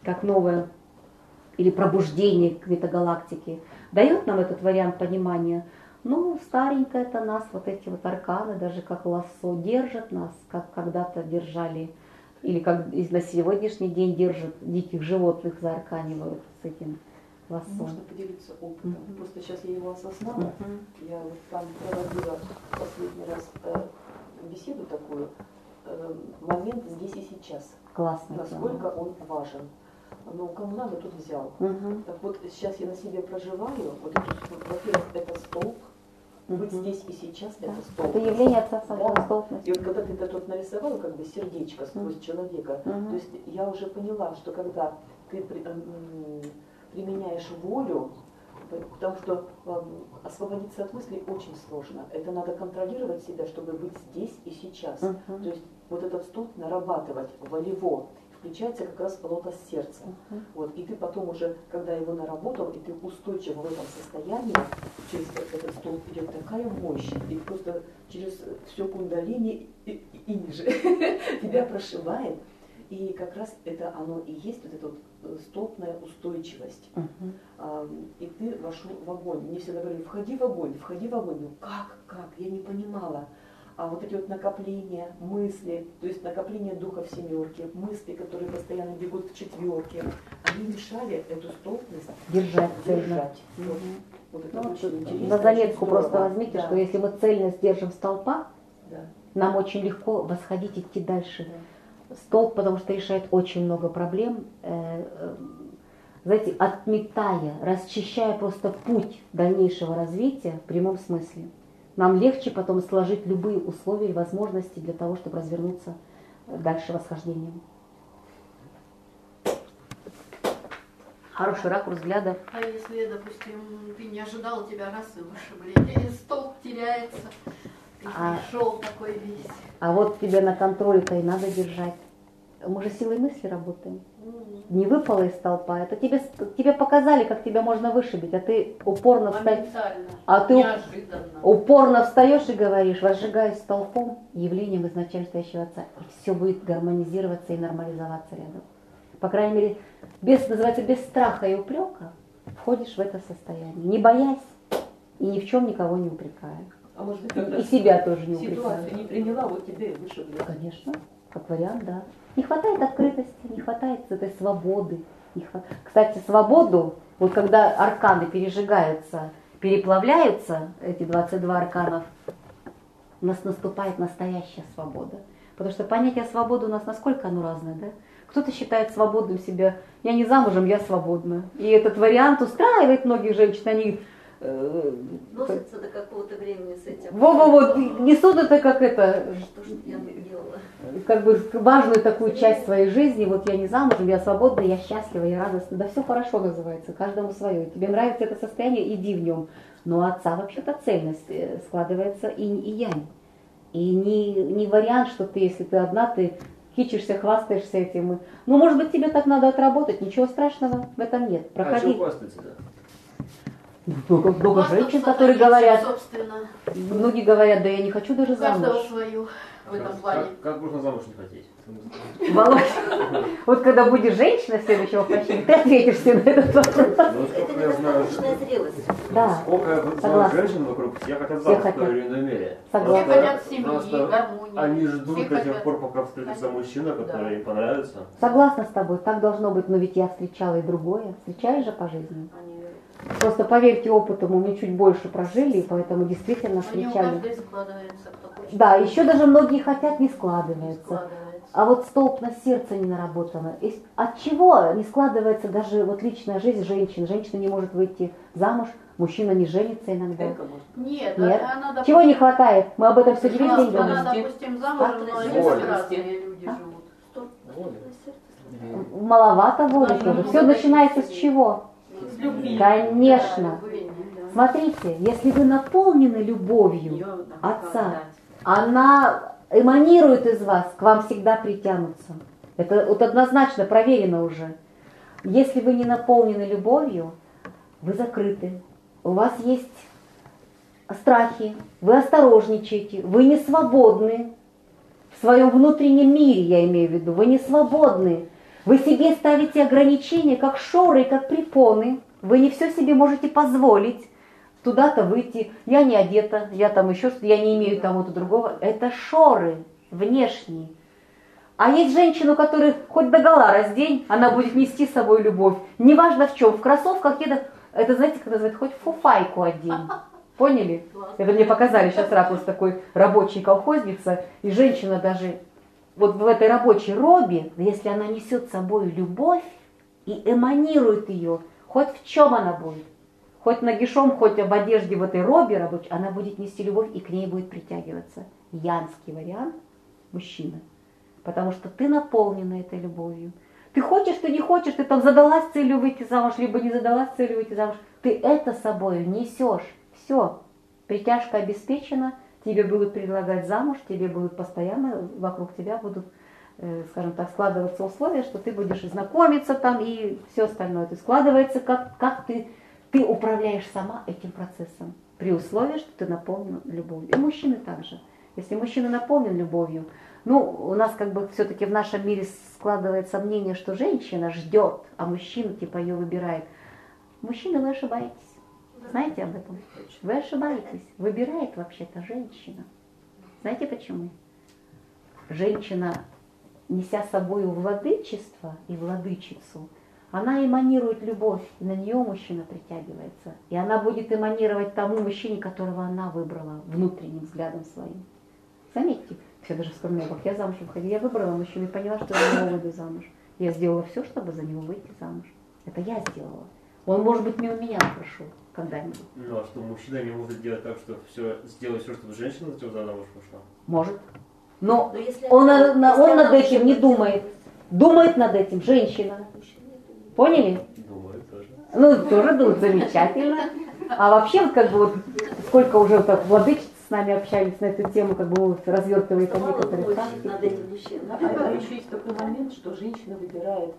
как новое, или пробуждение к метагалактике, дает нам этот вариант понимания. Ну, старенькое-то нас, вот эти вот арканы, даже как лассо, держат нас, как когда-то держали, или как на сегодняшний день держат диких животных, заарканивают с этим лассо. Можно поделиться опытом. Просто сейчас я его осознала. Я вот там проводила последний раз беседу такую. Момент здесь и сейчас. Классно. Насколько он важен. Но кому надо, тот взял. Так вот, сейчас я на себе проживаю. Вот это, во-первых, это столб. Быть здесь и сейчас это столб. Это явление Отца Да. столбности. И вот когда ты это тут нарисовала, как бы сердечко сквозь человека, то есть я уже поняла, что когда ты применяешь волю, потому что освободиться от мыслей очень сложно. Это надо контролировать себя, чтобы быть здесь и сейчас. То есть вот этот столб нарабатывать волево. Включается как раз лотос сердца. Вот. И ты потом уже, когда его наработал, и ты устойчив в этом состоянии, через этот столб идет такая мощь, и просто через все кундалини и ниже тебя прошивает. И как раз это оно и есть, вот эта вот столбная устойчивость. И ты вошел в огонь. Мне всегда говорили, входи в огонь, входи в огонь. Ну как? Я не понимала. А вот эти вот накопления, мысли, то есть накопление духа в семерке, мысли, которые постоянно бегут в четверке, они мешали эту столбность Держать. Вот это очень интересно. На заметку очень просто здорово. возьмите, Да. что если мы цельность держим столпа, Да. нам очень легко восходить, идти дальше. Столб, потому что решает очень много проблем, знаете, отметая, расчищая просто путь дальнейшего развития в прямом смысле. Нам легче потом сложить любые условия и возможности для того, чтобы развернуться дальше восхождением. Хороший ракурс взгляда. А если, допустим, ты не ожидал, тебя раз и вышибли, и столб теряется, ты пришел такой весь. А вот тебе на контроле-то и надо держать. Мы же силой мысли работаем. Не выпало из столпа. Это тебе показали, как тебя можно вышибить, а ты упорно встаешь. Неожиданно. Упорно встаешь и говоришь, возжигаюсь столпом, явлением изначально стоящего Отца. И все будет гармонизироваться и нормализоваться рядом. По крайней мере, называется, без страха и упрека входишь в это состояние. Не боясь и ни в чем никого не упрекая. А может быть, когда И себя тоже не упрекая. ситуацию не приняла, вот тебе и вышибли. Конечно, как вариант, да. Не хватает открытости, не хватает этой свободы. Кстати, свободу, вот когда арканы пережигаются, переплавляются, эти 22 арканов, у нас наступает настоящая свобода. Потому что понятие свободы у нас насколько оно разное, да? Кто-то считает свободным себя, я не замужем, я свободна. И этот вариант устраивает многих женщин, они Носится до какого-то времени с этим. Во-во-во, несут это как это, Что ж я делала? как бы важную такую часть своей жизни. Вот я не замужем, я свободна, я счастлива, я радостна. Да все хорошо называется, каждому свое. Тебе нравится это состояние, иди в нем. Но у Отца вообще-то цельность складывается инь и янь. И не вариант, что ты, если ты одна, ты кичишься, хвастаешься этим. Ну, может быть, тебе так надо отработать, ничего страшного в этом нет. А Проходи. чего хвастаться, да? Много женщин, которые говорят, Собственно, многие говорят, да я не хочу даже у каждого замуж. свою в этом плане. Как можно замуж не хотеть? Володь, вот когда будешь женщина следующего воплощения, ты ответишь себе на этот вопрос. Ну, Это сколько я знаю, недостаточная зрелость. Да, сколько я знаю Согласна. женщин вокруг, все хотят Все замуж в хотят. той или иной мере. Согласна. Все хотят семьи, просто гармонии. Они ждут Все до тех хотят. пор, пока встретится мужчина, который им понравится. согласна с тобой, так должно быть, но ведь я встречала и другое. Встречаешь же по жизни. Они Просто поверьте опыту, мы чуть больше прожили, и поэтому действительно Они у встречали. каждой складывается, кто хочет. Да, еще даже многие хотят, не Не складывается. складывается. А вот столб на сердце не наработано. От чего не складывается даже вот личная жизнь женщин? Женщина не может выйти замуж, мужчина не женится иногда. Эко может. Нет, Нет. она, допустим, Чего не хватает? Мы об этом все день она, говорим. допустим, замужем, но они Воля. разные люди живут. стоп, Воля. сердце. Маловато воли Да, тоже. ну, Все да, начинается с да. чего? С любви. Конечно. Да, любви, да. Смотрите, если вы наполнены любовью Ее надо Отца, отдать. она эманирует из вас, к вам всегда притянутся. Это вот однозначно проверено уже. Если вы не наполнены любовью, вы закрыты. У вас есть страхи, вы осторожничаете, вы не свободны. В своем внутреннем мире, я имею в виду, вы не свободны. Вы себе ставите ограничения, как шоры, как препоны. Вы не все себе можете позволить. Туда-то выйти, я не одета, я там еще что-то, я не имею того-то другого. Это шоры внешние. А есть женщина, у которой хоть догола раздень, она будет нести с собой любовь. Неважно в чем, в кроссовках, это знаете, как называют, хоть фуфайку одень. Поняли? Это мне показали сейчас ракурс такой рабочей колхозница, и женщина даже вот в этой рабочей робе, если она несет с собой любовь и эманирует ее, хоть в чем она будет, хоть нагишом, хоть в одежде в этой робе рабочей, она будет нести любовь и к ней будет притягиваться. Янский вариант мужчина. Потому что ты наполнена этой любовью. Ты хочешь, ты не хочешь, ты там задалась целью выйти замуж, либо не задалась целью выйти замуж. Ты это с собой несешь. Все. Притяжка обеспечена, тебе будут предлагать замуж, тебе будут постоянно, вокруг тебя будут, скажем так, складываться условия, что ты будешь знакомиться там и все остальное. То есть складывается, как ты управляешь сама этим процессом, при условии, что ты наполнен любовью. И мужчины также. Если мужчина наполнен любовью, у нас как бы все-таки в нашем мире складывается мнение, что женщина ждет, а мужчина типа ее выбирает. Мужчины, вы ошибаетесь. Знаете об этом? Вы ошибаетесь. Выбирает вообще-то женщина. Знаете почему? Женщина, неся с собой владычество и владычицу, она эманирует любовь, и на нее мужчина притягивается. И она будет эманировать тому мужчине, которого она выбрала внутренним взглядом своим. Заметьте, все даже вспоминаю, как я замуж выходила, я выбрала мужчину и поняла, что я за него выйду замуж. Я сделала все, чтобы за него выйти замуж. Это я сделала. Он, может быть, мимо меня прошел когда-нибудь. Ну, а что, мужчина не может делать так, что сделать все, чтобы женщина за тебя замуж пошла? Может. Но он над этим не думает. Думает над этим женщина. Поняли? Думаю, тоже. Тоже думают, замечательно. А вообще, сколько уже владычиц с нами общались на эту тему, развертывает некоторые практики. Над этим мужчиной. А еще есть такой момент, что женщина выбирает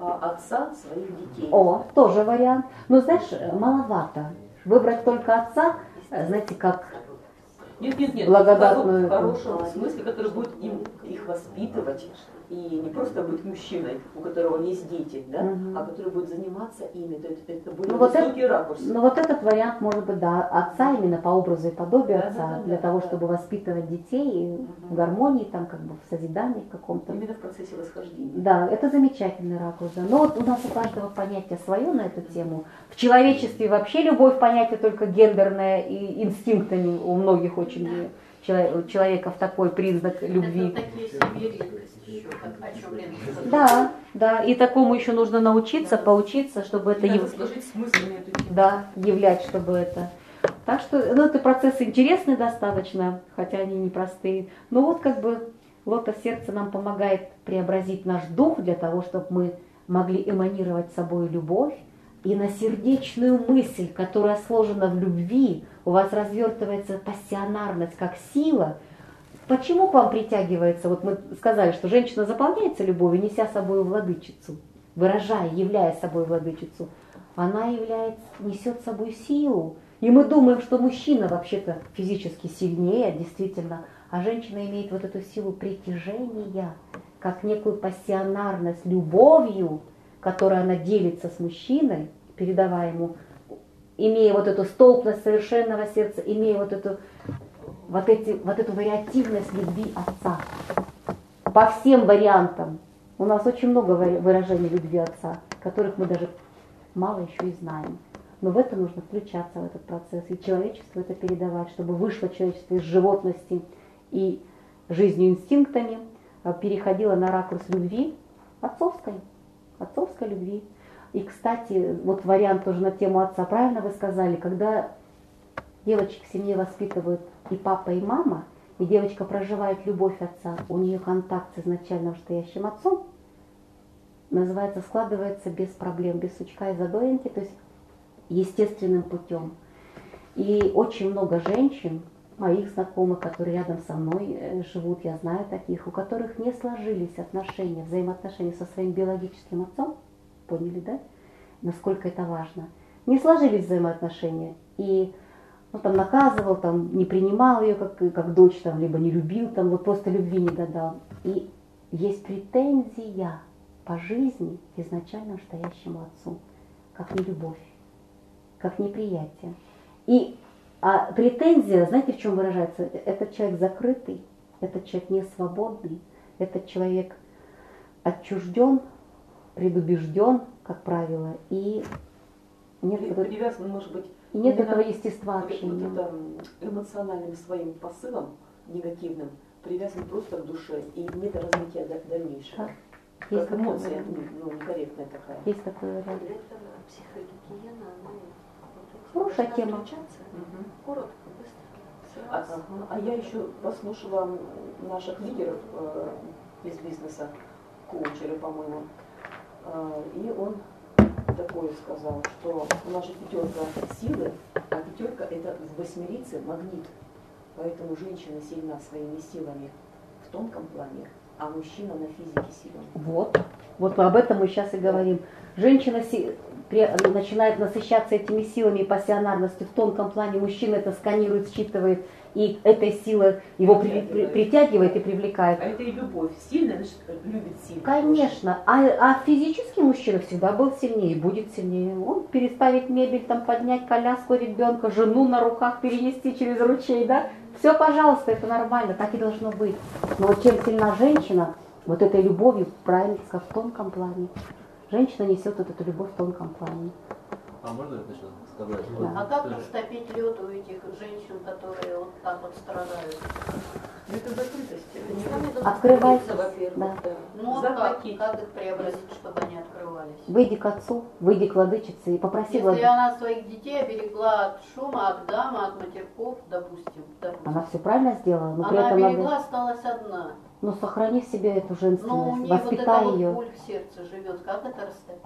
отца своих детей. Тоже вариант. Но знаешь, маловато. Выбрать только отца, знаете, как Нет, благодатную. В хорошем смысле, который будет их воспитывать. И не просто быть мужчиной, у которого есть дети, да, а который будет заниматься ими. Это более высокий ракурс. Этот вариант может быть, да, отца именно по образу и подобию отца, для того, чтобы воспитывать детей в гармонии, в созидании каком-то. Именно в процессе восхождения. Да, это замечательный ракурс. Да. Но у нас у каждого понятие свое на эту тему. В человечестве вообще любовь понятие только гендерное и инстинктами у многих очень человеков такой признак любви. Это такие семьи редкость еще, о чем Лена сказала. Да, и такому еще нужно научиться, поучиться, чтобы это сложить смысл на эту тему. Да, являть, чтобы это. Так что, это процессы интересные достаточно, хотя они непростые. Но лотос сердца нам помогает преобразить наш дух для того, чтобы мы могли эманировать собой любовь. И на сердечную мысль, которая сложена в любви, у вас развертывается пассионарность как сила. Почему к вам притягивается, мы сказали, что женщина заполняется любовью, неся собой владычицу, выражая, являя собой владычицу. Она несет с собой силу. И мы думаем, что мужчина вообще-то физически сильнее, действительно, а женщина имеет эту силу притяжения, как некую пассионарность любовью, которой она делится с мужчиной, передавая ему, имея эту столпность совершенного сердца, имея эту вариативность любви отца. По всем вариантам. У нас очень много выражений любви отца, которых мы даже мало еще и знаем. Но в это нужно включаться, в этот процесс, и человечеству это передавать, чтобы вышло человечество из животности и жизнью инстинктами, переходило на ракурс любви отцовской любви. И, кстати, вариант тоже на тему отца, правильно вы сказали, когда девочек в семье воспитывают и папа, и мама, и девочка проживает любовь отца, у нее контакт с изначально настоящим отцом, складывается без проблем, без сучка и задоринки, то есть естественным путем. И очень много женщин, моих знакомых, которые рядом со мной живут, я знаю таких, у которых не сложились взаимоотношения со своим биологическим отцом, поняли, да? Насколько это важно. Не сложились взаимоотношения, и наказывал, не принимал ее как дочь, либо не любил, просто любви не додал. И есть претензия по жизни к изначально настоящему отцу, как не любовь, как неприятие. А претензия, знаете, в чем выражается? Этот человек закрытый, этот человек не свободный, этот человек отчужден, предубежден, как правило, и нет, Привязан, может быть, и нет именно этого естества общения. вот это эмоциональным своим посылом негативным привязан просто к душе и нет развития дальнейшего. Да. Есть Как эмоция, такой некорректная такая. Есть такой вариант. Это психогигиена, она Хорошая должна тема. включаться. Мгм. Коротко, быстро. А я еще послушала наших лидеров из бизнеса, коучера, по-моему, и он такое сказал, что у нас же пятерка силы, а пятерка это в восьмерице магнит. Поэтому женщина сильна своими силами в тонком плане, а мужчина на физике силен. Вот об этом мы сейчас и говорим. Женщина начинает насыщаться этими силами и пассионарностью в тонком плане, мужчина это сканирует, считывает, и эта сила его притягивает и привлекает. А это и любовь. Сильная, значит, любит сильно. Конечно. А физический мужчина всегда был сильнее и будет сильнее. Он переставить мебель, там, поднять коляску ребенка, жену на руках перенести через ручей, да? Все, пожалуйста, это нормально, так и должно быть. Но вот чем сильна женщина, вот этой любовью правильно в тонком плане. Женщина несет вот эту любовь в тонком плане. А можно это сейчас сказать? Да. А как тоже. растопить лед у этих женщин, которые вот так вот страдают? Это закрытость. Это не Сами должны Открывайся, открыться, во-первых, да. да. Ну а Захватить. как их преобразить, чтобы они открывались? Выйди к отцу, выйди к владычице и попроси Если владычицу. она своих детей оберегла от шума, от гамма, от матерков, допустим. Она все правильно сделала, но при Она этом оберегла, надо, осталась одна. ну, сохрани в себе эту Но у женственность, нее вот эта воспитай вот ее. боль в сердце живет. Как это растопить?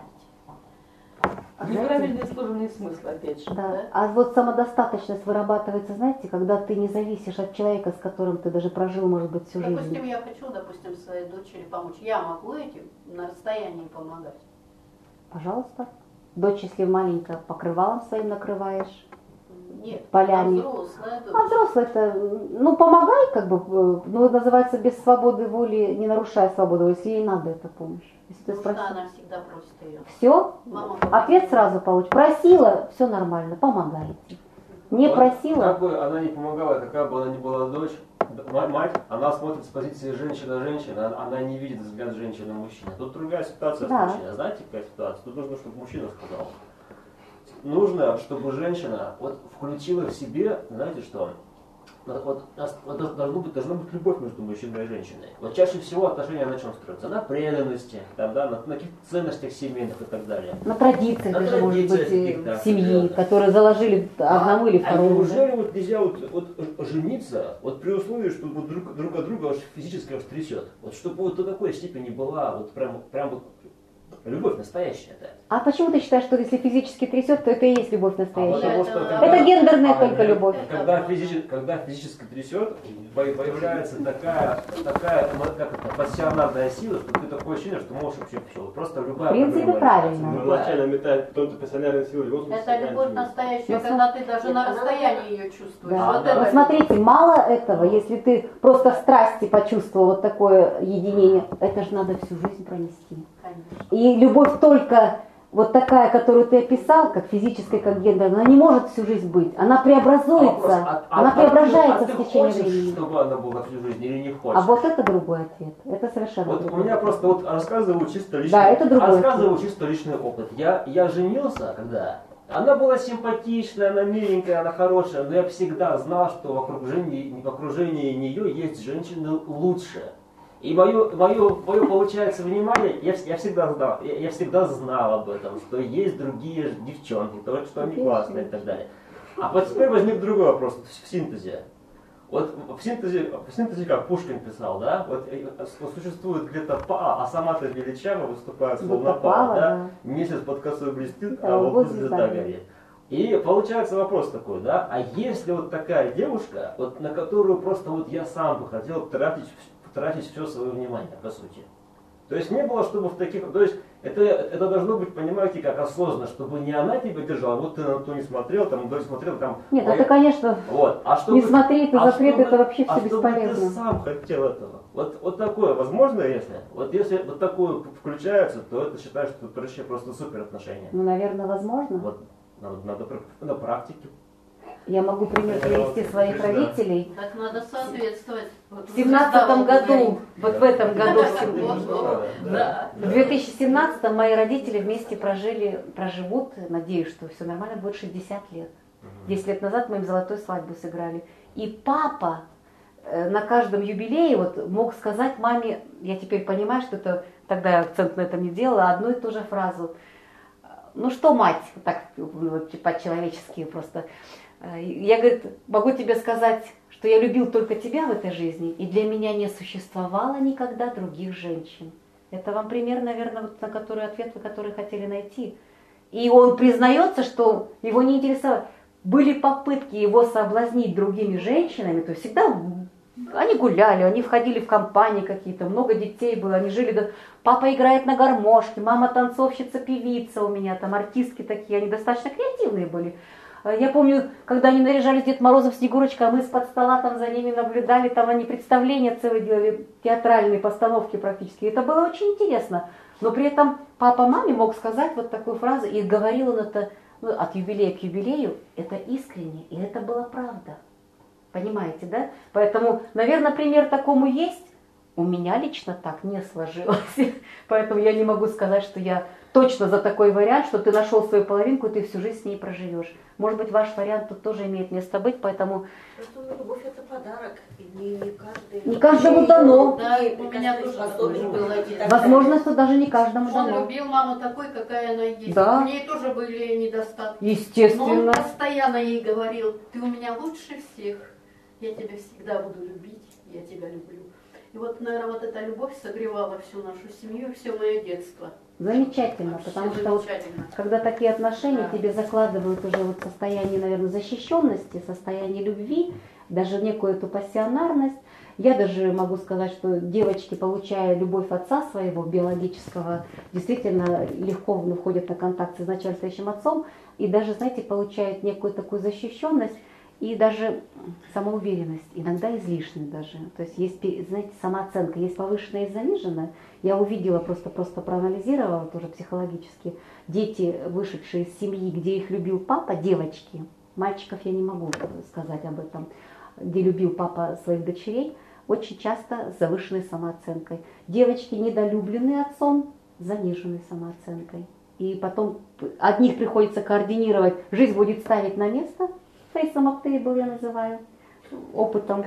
неправильные сложенные смыслы, опять же. Да. А вот самодостаточность вырабатывается, знаете, когда ты не зависишь от человека, с которым ты даже прожил, может быть, всю жизнь. Допустим, я хочу, своей дочери помочь. Я могу этим на расстоянии помогать? Пожалуйста. Дочь, если маленькая, покрывалом своим накрываешь. Нет, Поляне. она взрослая дочь. А взрослый это, ну, помогай, как бы, ну, это называется без свободы воли, не нарушая свободу воли, если ей надо эта помощь. Если ты Потому что спросил, она всегда просит ее. все, Мама, ответ сразу получишь. Просила, все нормально, помогайте. Не Вот просила, Как бы она не помогала, какая бы она ни была дочь, мать, она смотрит с позиции женщина-женщина, она не видит взгляд женщины-мужчины. Тут другая ситуация Да. с мужчиной. Знаете, какая ситуация? Тут нужно, чтобы мужчина сказал. Нужно, чтобы женщина вот включила в себе, знаете что, должна быть любовь между мужчиной и женщиной. Вот чаще всего отношения на чем строятся? На преданности, там, да, на каких-то ценностях семейных и так далее. на традициях На даже, может традициях быть, каких-то семьи, определенных. которые заложили одному или второму. да? Неужели вот нельзя вот жениться, вот при условии, что вот друг от друга аж физически аж трясет? Вот чтобы вот до такой степени была вот прям вот любовь настоящая-то. А почему ты считаешь, что если физически трясет, то это и есть любовь настоящая? Потому что Это гендерная только нет, любовь. Когда физически трясет, появляется такая как это, пассионарная сила, что ты такое ощущение, что можешь вообще все. Вот просто любая В принципе, проблема правильно. решается. Изначально метает потом-то пассионарной силой. Вот Это любовь настоящая, Ну, когда ты даже на расстоянии ее чувствуешь. Да. Вот да. это Но смотрите, мало этого, если ты просто в страсти почувствовал вот такое единение, это же надо всю жизнь пронести. Конечно. И любовь только вот такая, которую ты описал, как физическая, как гендерная, она не может всю жизнь быть. Она преобразуется, она преображается ты в течение хочешь, времени. чтобы она была всю жизнь или не хочешь? А вот это другой ответ. Это совершенно Вот у другой меня ответ. просто вот рассказываю чисто личный, Да, это другой рассказываю чисто личный опыт. Я женился, когда она была симпатичная, она миленькая, она хорошая, но я всегда знал, что в окружении нее есть женщины лучше. И мое получается внимание, я всегда знал об этом, что есть другие девчонки, то, что они классные и так далее. А вот теперь возник другой вопрос в синтезе. Вот в синтезе, как Пушкин писал, да, вот существует где-то па, а сама-то величаво выступает словно Будто па, пава, да? да. Месяц под косой блестит, Да, а вот вот звезда звезда горит. И получается вопрос такой, да, а есть ли вот такая девушка, вот на которую просто вот я сам бы хотел тратить все свое внимание, по сути. То есть не было, чтобы в таких, то есть Это должно быть, понимаете, как осознанно, чтобы не она тебя держала, вот ты на то не смотрел, там, вдоль смотрел, там... Нет, это, конечно, вот. не смотреть на запрет, это вообще все чтобы бесполезно. ты сам хотел этого. Вот такое возможно, если? Вот если вот такое включается, то это считаю, что это вообще просто супер отношения. Ну, наверное, возможно. Вот надо на практике. Я могу пример привести своих родителей. Так надо соответствовать. Вот В 17 году, вот в этом году, Да. в 2017 мои родители вместе проживут, надеюсь, что все нормально, будет 60 лет. 10 лет назад мы им золотую свадьбу сыграли. И папа на каждом юбилее вот мог сказать маме, я теперь понимаю, что это, тогда я акцент на этом не делала, одну и ту же фразу. Ну что, мать, так вот, по-человечески просто. Я, говорит, могу тебе сказать, что я любил только тебя в этой жизни, и для меня не существовало никогда других женщин. Это вам пример, наверное, вот на который ответ вы который хотели найти. И он признается, что его не интересовало. Были попытки его соблазнить другими женщинами, то есть всегда они гуляли, они входили в компании какие-то, много детей было, они жили, папа играет на гармошке, мама танцовщица, певица у меня, там артистки такие, они достаточно креативные были. Я помню, когда они наряжались Дед Морозом, Снегурочка, а мы из-под стола там за ними наблюдали, там они представления целые делали, театральные постановки практически. Это было очень интересно. Но при этом папа маме мог сказать вот такую фразу, и говорил он это от юбилея к юбилею, это искренне, и это была правда. Понимаете, да? Поэтому, наверное, пример такому есть. У меня лично так не сложилось. Поэтому я не могу сказать, что я точно за такой вариант, что ты нашел свою половинку, и ты всю жизнь с ней проживешь. Может быть, ваш вариант тут тоже имеет место быть, поэтому... Просто любовь это подарок, и не каждому дано. Да, у меня тоже такое было. Возможно, что даже не каждому Он дано. любил маму такой, какая она есть. Да. У нее тоже были недостатки. Но он Естественно. постоянно ей говорил, ты у меня лучше всех, я тебя всегда буду любить, я тебя люблю. И вот, наверное, вот эта любовь согревала всю нашу семью, все мое детство. Замечательно, Вообще потому что вот, замечательно. когда такие отношения Да. тебе закладывают уже вот состояние, наверное, защищенности, состояние любви, даже некую эту пассионарность. Я даже могу сказать, что девочки, получая любовь отца своего биологического, действительно легко входят на контакт с изначально стоящим отцом и даже, знаете, получают некую такую защищенность и даже самоуверенность, иногда излишнюю даже. То есть есть, знаете, самооценка, есть повышенная и заниженная. Я увидела, просто проанализировала тоже психологически, дети, вышедшие из семьи, где их любил папа, девочки, мальчиков я не могу сказать об этом, где любил папа своих дочерей, очень часто с завышенной самооценкой. Девочки, недолюбленные отцом, с заниженной самооценкой. И потом одних приходится координировать, жизнь будет ставить на место, Фейсом Аптеибл я называю, опытом.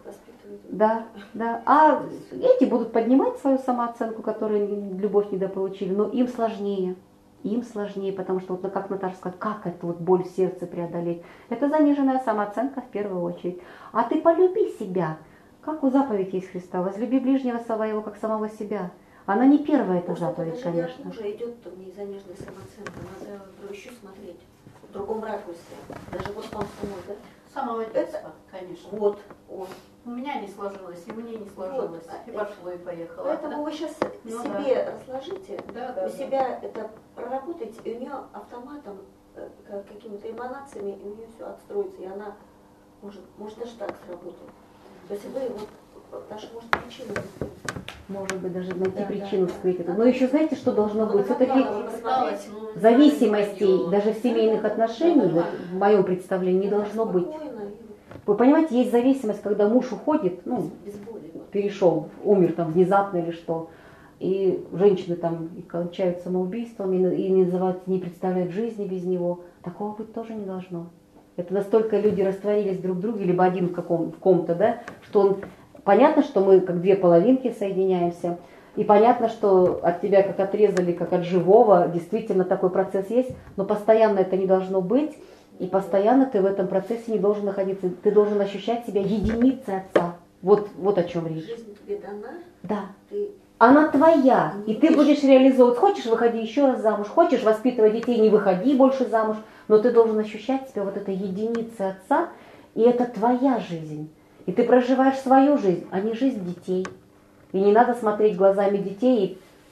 Да, да. А эти будут поднимать свою самооценку, которую любовь недополучили, но им сложнее. Им сложнее, потому что, вот, как Наташа сказала, как это вот боль в сердце преодолеть? Это заниженная самооценка в первую очередь. А ты полюби себя. Как у заповедь есть Христа, возлюби ближнего своего, как самого себя. Она не первая эта заповедь, конечно. конечно. Уже идет там не заниженная самооценка, надо еще смотреть в другом ракурсе. Даже вот он самой, да? С самого детства, конечно. Вот он. У меня не сложилось, и мне не сложилось. И пошло, и поехало. Поэтому вы сейчас Ну себе разложите, Да, у себя это проработаете, и у нее автоматом, какими-то эманациями, и у нее все отстроится, и она может даже так сработать. То есть вы вот даже может причину найти. Может быть, даже найти Да, причину да, вскрыть да. это. Но еще знаете, что должно быть? Вот Все-таки это посмотреть. зависимостей, даже в семейных отношениях, вот, в моем представлении, не должно быть. Спокойно и Вы понимаете, есть зависимость, когда муж уходит, ну, без боли. Вот. перешел, умер там внезапно или что, и женщины там и кончают самоубийством, и не называют, не представляют жизни без него. Такого быть тоже не должно. Это настолько люди растворились друг в друге, либо один в ком-то, да, что он, понятно, что мы как две половинки соединяемся, и понятно, что от тебя как отрезали, как от живого, действительно такой процесс есть, но постоянно это не должно быть, и постоянно ты в этом процессе не должен находиться, ты должен ощущать себя единицей отца. Вот о чем речь. Жизнь тебе дана, Да. ты Она твоя, и ты будешь реализовывать. Хочешь, выходи еще раз замуж, хочешь воспитывать детей, не выходи больше замуж, но ты должен ощущать себя вот этой единицей отца, и это твоя жизнь. И ты проживаешь свою жизнь, а не жизнь детей. И не надо смотреть глазами детей и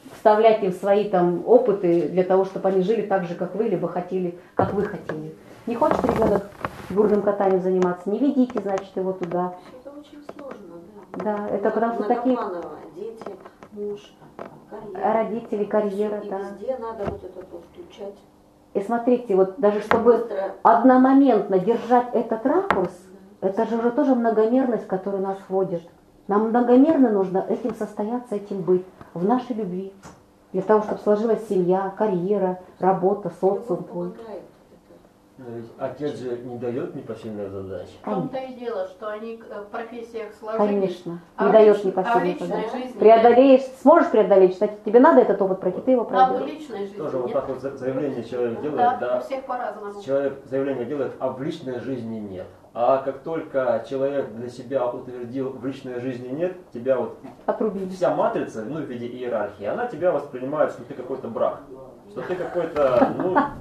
вставлять им свои там опыты для того, чтобы они жили так же, как вы, либо хотели, как вы хотели. Не хочет ребенок бурным катанием заниматься, не ведите, значит, его туда. Это очень сложно, да. Да, это потому что такие дети, муж, карьера. родители, карьера, И да. везде надо вот это вот включать. И смотрите, вот даже чтобы одномоментно держать этот ракурс, это же уже тоже многомерность, в которую нас вводят. Нам многомерно нужно этим состояться, этим быть в нашей любви. Для того, чтобы сложилась семья, карьера, работа, социум твой. Помогает. Но ведь отец же не дает непосильных задач. В том-то и дело, что они в профессиях сложились. Конечно, А не в дает лич- а в непосильных личной задач. жизни Преодолеешь, сможешь преодолеть, кстати, тебе надо этот опыт пройти, ты его А в пройдешь. личной жизни Тоже вот нет. так вот заявление человек делает, Да, да. у всех по-разному. Человек заявление делает, а в личной жизни нет. А как только человек для себя утвердил, в личной жизни нет, тебя вот Отрубили. вся матрица, ну, в виде иерархии, она тебя воспринимает, что ты какой-то брак. Что ты какой-то,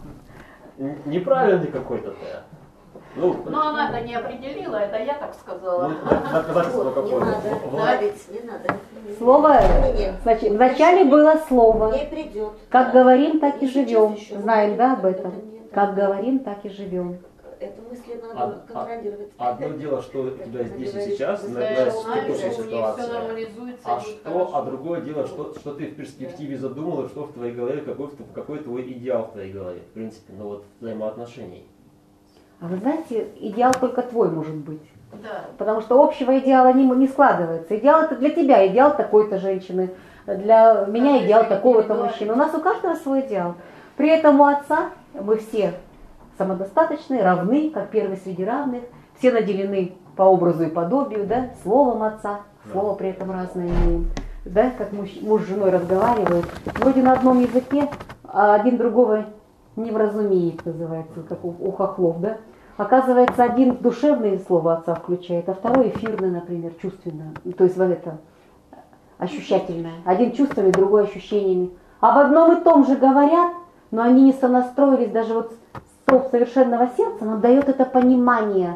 ну, неправильный какой-то ты. Ну, Но она-то не определила, это я так сказала. ну, доказательство Вот, не какое. надо давить, не надо. Слово, Нет. значит, вначале было слово. Не придет. Как говорим, так и Сейчас живем. еще Знаем, да, об это этом? нет. Как говорим, так и живем. Эту мысль надо контролировать. Одно дело, что у тебя здесь и сейчас, на Знаешь, текущей знаешь, у них все ситуации. нормализуется. А и будет что, хорошо. а другое дело, что ты в перспективе задумал, и что в твоей голове, какой твой идеал в твоей голове, в принципе, ну вот взаимоотношений. А вы знаете, идеал только твой может быть. Да. Потому что общего идеала не складывается. Идеал это для тебя, идеал такой-то женщины, для меня идеал такого-то мужчины. У нас у каждого свой идеал. При этом у отца мы все самодостаточны, равны, как первый среди равных. Все наделены по образу и подобию, да, словом отца. Слово при этом разное имеем. Да, как муж с женой разговаривают. Вроде на одном языке, а один другого не вразумеет, называется, как у хохлов, да. Оказывается, один душевное слово отца включает, а второй эфирное, например, чувственное. То есть вот это ощущательное. Один чувствами, другой ощущениями. Об одном и том же говорят, но они не сонастроились. Даже вот столб совершенного сердца нам дает это понимание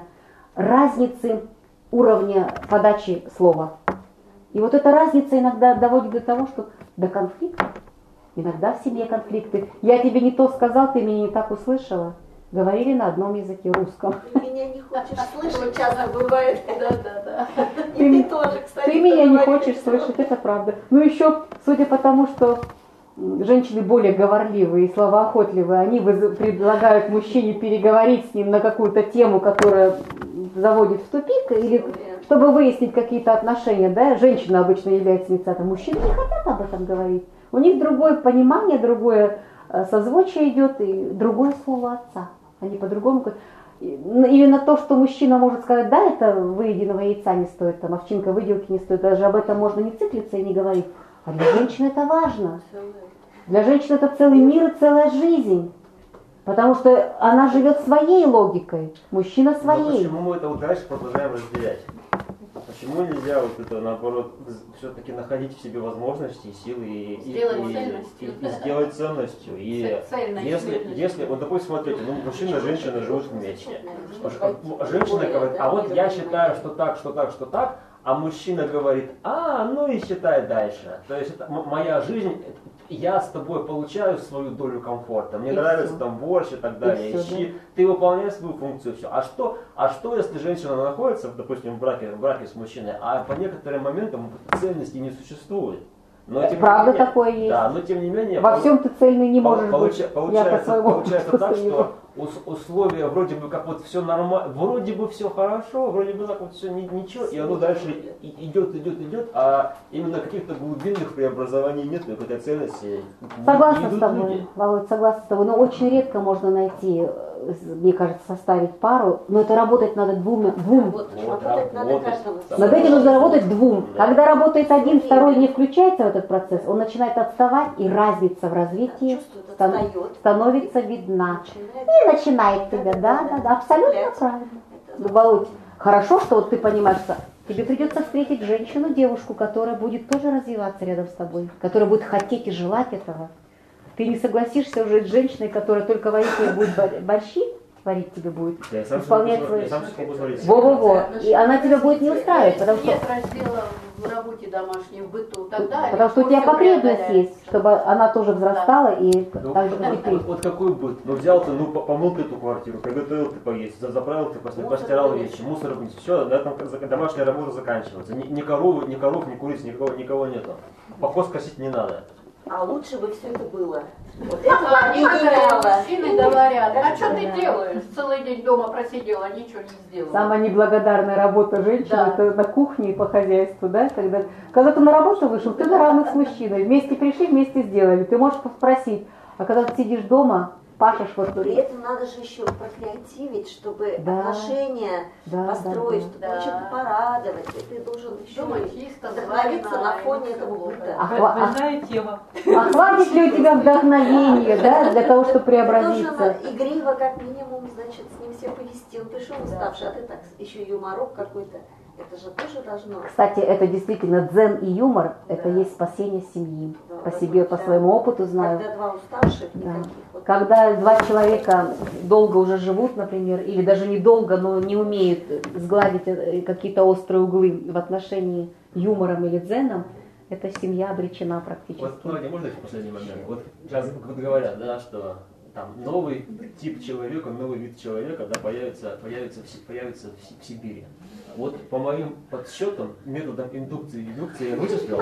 разницы уровня подачи слова. И вот эта разница иногда доводит до того, что до конфликта. Иногда в семье конфликты. Я тебе не то сказал, ты меня не так услышала. Говорили на одном языке, русском. Ты меня не хочешь слышать, часто бывает. Да. И ты тоже, кстати. Ты меня не говоришь. хочешь слышать, это правда. Ну еще, судя по тому, что женщины более говорливые и словоохотливые, они предлагают мужчине переговорить с ним на какую-то тему, которая заводит в тупик, или чтобы выяснить какие-то отношения, да, женщина обычно является инициатором, мужчины не хотят об этом говорить. У них другое понимание, другое созвучие идет и другое слово отца. Они по-другому. Именно то, что мужчина может сказать, да, это выеденного яйца не стоит, там, овчинка выделки не стоит, даже об этом можно не циклиться и не говорить. А для женщины это важно. Для женщины это целый мир и целая жизнь. Потому что она живет своей логикой, мужчина Но своей. почему мы это вот дальше продолжаем разделять? Почему нельзя вот это, наоборот, все-таки находить в себе возможности, силы и сделать ценностью? И если, вот, допустим, смотрите, ну, мужчина и женщина живут вместе. Женщина говорит, а вот я считаю, что так, что так, что так, а мужчина говорит, ну и считай дальше. То есть это моя жизнь, я с тобой получаю свою долю комфорта, мне И нравится все. там борщ и так далее, И все, ищи, ты выполняешь свою функцию, все. А что если женщина находится, допустим, в браке с мужчиной, а по некоторым моментам ценности не существует? Но, тем не Правда менее, такое есть. Да, но тем не менее... Во всем ты цельный не можешь быть. Я по своему Получается так, опыту что условия вроде бы как вот все нормально, вроде бы все хорошо, вроде бы так вот все ничего, и оно дальше идет, а именно каких-то глубинных преобразований нет, какой-то ценности. Согласна не с тобой, люди. Володь, согласна с тобой. Но очень редко можно найти, мне кажется, составить пару. Но это работать надо двум. Работать надо каждому. Над этим нужно работать двум. Да. Когда работает один, второй не включается в этот процесс, он начинает отставать, и разница в развитии Чувствует, отстает. становится видна. И начинает тебя, да, абсолютно правильно. Ну, Володь, хорошо, что вот ты понимаешь, что тебе придется встретить женщину, девушку, которая будет тоже развиваться рядом с тобой, которая будет хотеть и желать этого. Ты не согласишься уже с женщиной, которая только варить тебе будет борщи, варить тебе будет, Я сам исполнять себе свои... могу смотреть. Во-во-во. И она тебя будет не устраивать, потому что... Нет раздела в работе работе домашней, в быту, тогда Потому что у тебя легко всё потребность преодоляется. есть, чтобы она тоже взрастала и Ну, так же, как и ты. вот какой быт? Ну взял ты, ну помыл ты эту квартиру, приготовил ты поесть, заправил ты, постирал вещи, мусор вынес. Все, на этом домашняя работа заканчивается. Ни коров, ни куриц, никого нету. Покос косить не надо. А лучше бы все это было. Вот А этого не некоторые хватало. мужчины говорят, а что Да. ты делаешь? Целый день дома просидела, ничего не сделала. Самая неблагодарная работа женщины Да. это на кухне и по хозяйству, да? Когда ты на работу вышел, ты на равных с мужчиной. Вместе пришли, вместе сделали. Ты можешь спросить, а когда ты сидишь дома, пашешь вот При этом надо же еще прокреативить, чтобы Да. отношения Да, построить, да, чтобы да. человека порадовать. И ты должен еще Дома чисто, вдохновиться звонко, на фоне и этого всё быта. А Больная тема. хватит ли у тебя вдохновения, да, для того, чтобы Ты преобразиться? должен игриво, как минимум, значит, с ним все повести. Он пришел уставший, а ты так еще юморок какой-то. Это же тоже должно. Кстати, это действительно дзен и юмор, это Да. есть спасение семьи. Да, По себе, по да. своему опыту знаю. Когда два уставших, Да. никаких. Вот. Когда два человека долго уже живут, например, или даже недолго, но не умеют сгладить какие-то острые углы в отношении юмором или дзеном, эта семья обречена практически. Вот, Клавдия, можно еще последний момент? Вот сейчас вот говорят, да, что там новый тип человека, новый вид человека, да, появится в Сибири. Вот по моим подсчетам, методом индукции и дедукции я вычислил,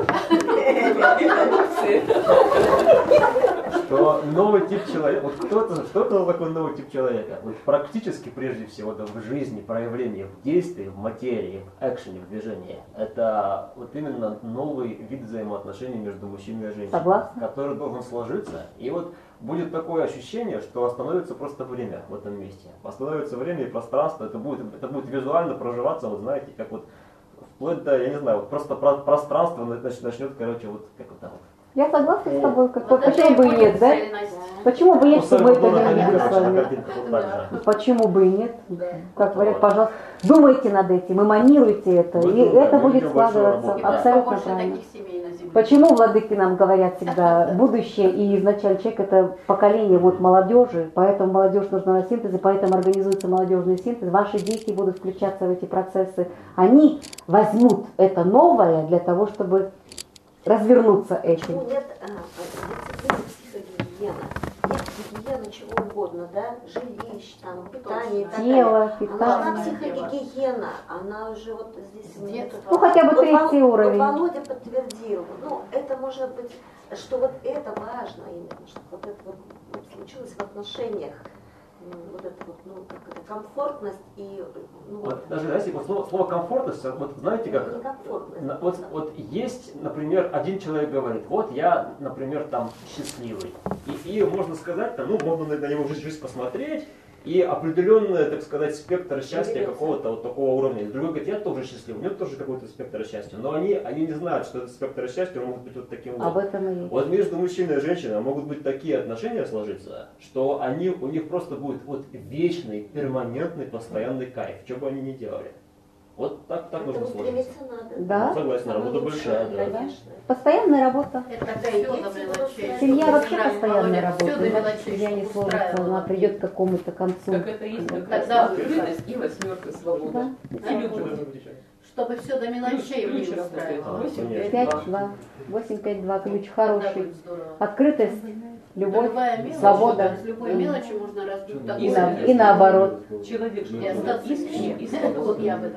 что новый тип человека, вот что это такое новый тип человека? Вот практически прежде всего да, в жизни, проявление, в действии, в материи, в экшене, в движении, это вот именно новый вид взаимоотношений между мужчиной и женщиной, Согласна. который должен сложиться. И вот будет такое ощущение, что остановится просто время в этом месте. Остановится время и пространство, это будет визуально проживаться, вот знаете, как вот вплоть до, я не знаю, вот просто пространство начнет, короче, вот как вот так вот. Я согласна с тобой, Вот это почему бы и будет нет, да? цельность. Почему бы и нет, Ну, что мы это Сальвадора не Дали, видели с короче, на вами? картинках вот так же. Почему бы и нет? Да. Как говорят, пожалуйста, думайте над этим, эманируйте это, Мы и думаем, это мы будет ведем большую складываться работу. И просто абсолютно побольше правильно. таких семей на земле. Почему владыки нам говорят всегда, будущее и изначально человек это поколение вот молодежи, поэтому молодежь нужна на синтезе, поэтому организуется молодежный синтез, ваши дети будут включаться в эти процессы, они возьмут это новое для того, чтобы развернуться этим. Почему нет дисциплины психогигиена? Есть гигиена чего угодно, да? Жилищ, там, питание и так далее. Тело, Она нужна питание. психогигиена, она уже вот здесь... С детства. Ну хотя бы Вот третий уровень. Вот Володя подтвердил. Ну, это может быть, что вот это важно именно, что вот это вот случилось в отношениях. Вот это вот, ну, как это, комфортность и, ну, Вот даже, знаете, вот слово комфортность, вот знаете как, некомфортность. вот есть, например, один человек говорит, вот я, например, там счастливый. И можно сказать, там, ну, можно на его жизнь посмотреть, и определенный, так сказать, спектр счастья какого-то вот такого уровня. И другой говорит, я тоже счастлив, у него тоже какой-то спектр счастья. Но они не знают, что этот спектр счастья может быть вот таким вот. Об этом и есть. Вот между мужчиной и женщиной могут быть такие отношения сложиться, что у них просто будет вот вечный, перманентный, постоянный кайф, что бы они ни делали. Вот так нужно сложиться. Стремиться надо. Да. Согласен, работа большая, да. Конечно. Постоянная работа. Это все до мелочей. Семья Чтобы вообще устраивать. постоянная Володя, работа. всё до Иначе мелочей, семья не чтобы сложится, устраивала. она придет к какому-то концу. Как это есть, как Тогда- раз открытость и восьмерка свобода. Да. И любовь. Чтобы все до мелочей Ключ мне работает. устраивало. 5-2. 8-5-2 ключ Тогда хороший. будет здорово. Открытость, любовь, Любая мелочь, свобода. с любой мелочи можно разбить И, такое. и наоборот. Человек, И остаться с ним. Вот я об этом.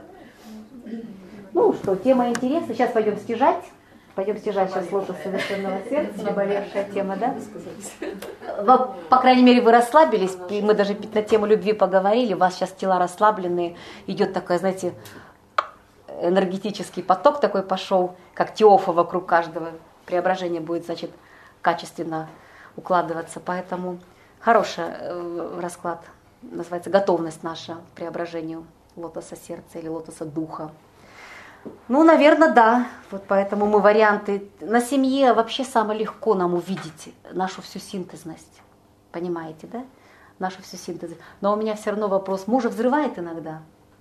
Ну что, тема интересна. Сейчас пойдем стяжать. Пойдем стяжать сейчас лотос совершенного сердца. Наболевшая тема, да? По крайней мере, вы расслабились. И мы даже на тему любви поговорили. У вас сейчас тела расслабленные. Идет такая, знаете, энергетический поток такой пошел, как Теофа вокруг каждого. Преображение будет, значит, качественно укладываться. Поэтому хороший расклад. Называется готовность наша к преображению лотоса сердца или лотоса духа. Ну, наверное, да. Вот поэтому мы варианты. На семье вообще самое легко нам увидеть нашу всю синтезность. Понимаете, да? Нашу всю синтезность. Но у меня все равно вопрос. Мужа взрывает иногда.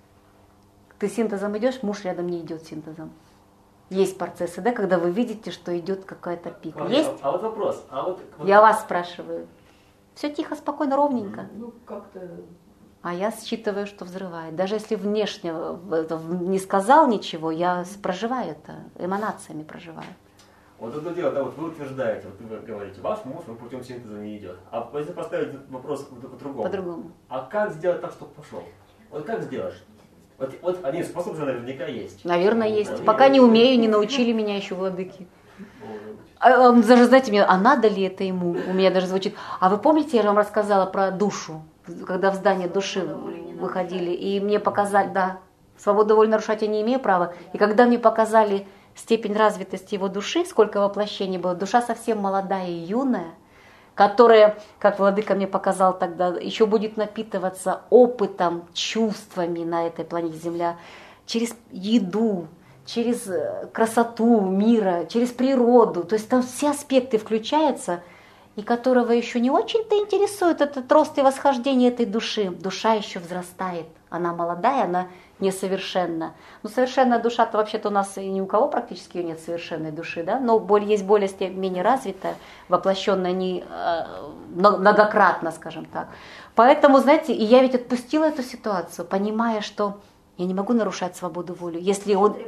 Ты синтезом идешь, муж рядом не идет синтезом. Есть процессы, да, когда вы видите, что идет какая-то пика. Есть? А вот вопрос. Я вас спрашиваю. Все тихо, спокойно, ровненько. Ну, как-то А я считываю, что взрывает. Даже если внешне не сказал ничего, я проживаю это, эманациями проживаю. Вот это дело, да, вот вы утверждаете, вот вы говорите, ваш муж путем синтеза не идет. А если поставить вопрос по-другому? По-другому. А как сделать так, чтобы пошел? Вот как сделаешь? Вот один способ же наверняка есть. Наверное, есть. Пока не умею, не научили меня еще владыки. Даже, знаете, а надо ли это ему? У меня даже звучит. А вы помните, я вам рассказала про душу, когда в здание души выходили, и мне показали, да, свободу воли нарушать я не имею права. И когда мне показали степень развитости его души, сколько воплощений было, душа совсем молодая и юная, которая, как владыка мне показал тогда, еще будет напитываться опытом, чувствами на этой планете Земля, через еду, через красоту мира, через природу. То есть там все аспекты включаются, и которого еще не очень-то интересует этот рост и восхождение этой души. Душа еще взрастает. Она молодая, она несовершенна. Ну, совершенная душа-то вообще-то у нас и ни у кого практически нет совершенной души, да? Но есть более менее развитая, воплощенная не многократно, скажем так. Поэтому, знаете, и я ведь отпустила эту ситуацию, понимая, что я не могу нарушать свободу воли. Если он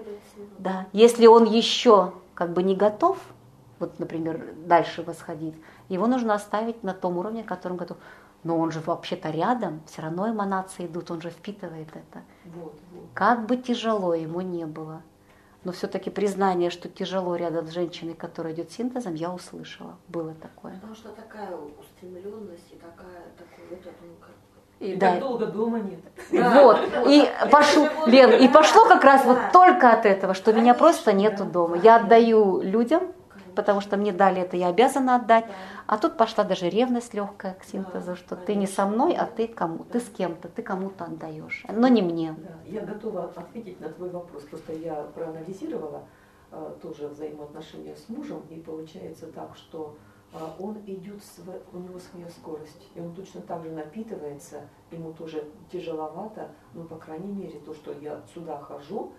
еще как бы не готов, вот, например, дальше восходить, его нужно оставить на том уровне, на котором готов. Но он же вообще-то рядом, все равно эманации идут, он же впитывает это. Как бы тяжело ему не было, но все-таки признание, что тяжело рядом с женщиной, которая идет синтезом, я услышала. Было такое. Потому что такая устремленность и такой И да. так долго дома нет. Да. Вот, и пошло, Лен, и пошло как раз вот только от этого, что меня просто нету дома. Я отдаю людям, потому что мне дали это, я обязана отдать. А тут пошла даже ревность легкая к синтезу, что ты не со мной, а ты кому? Ты с кем-то, ты кому-то отдаешь, но не мне. Да, я готова ответить на твой вопрос. Просто я проанализировала тоже взаимоотношения с мужем, и получается так, что он идет, у него своя скорость, и он точно так же напитывается, ему тоже тяжеловато, но, по крайней мере, то, что я сюда хожу,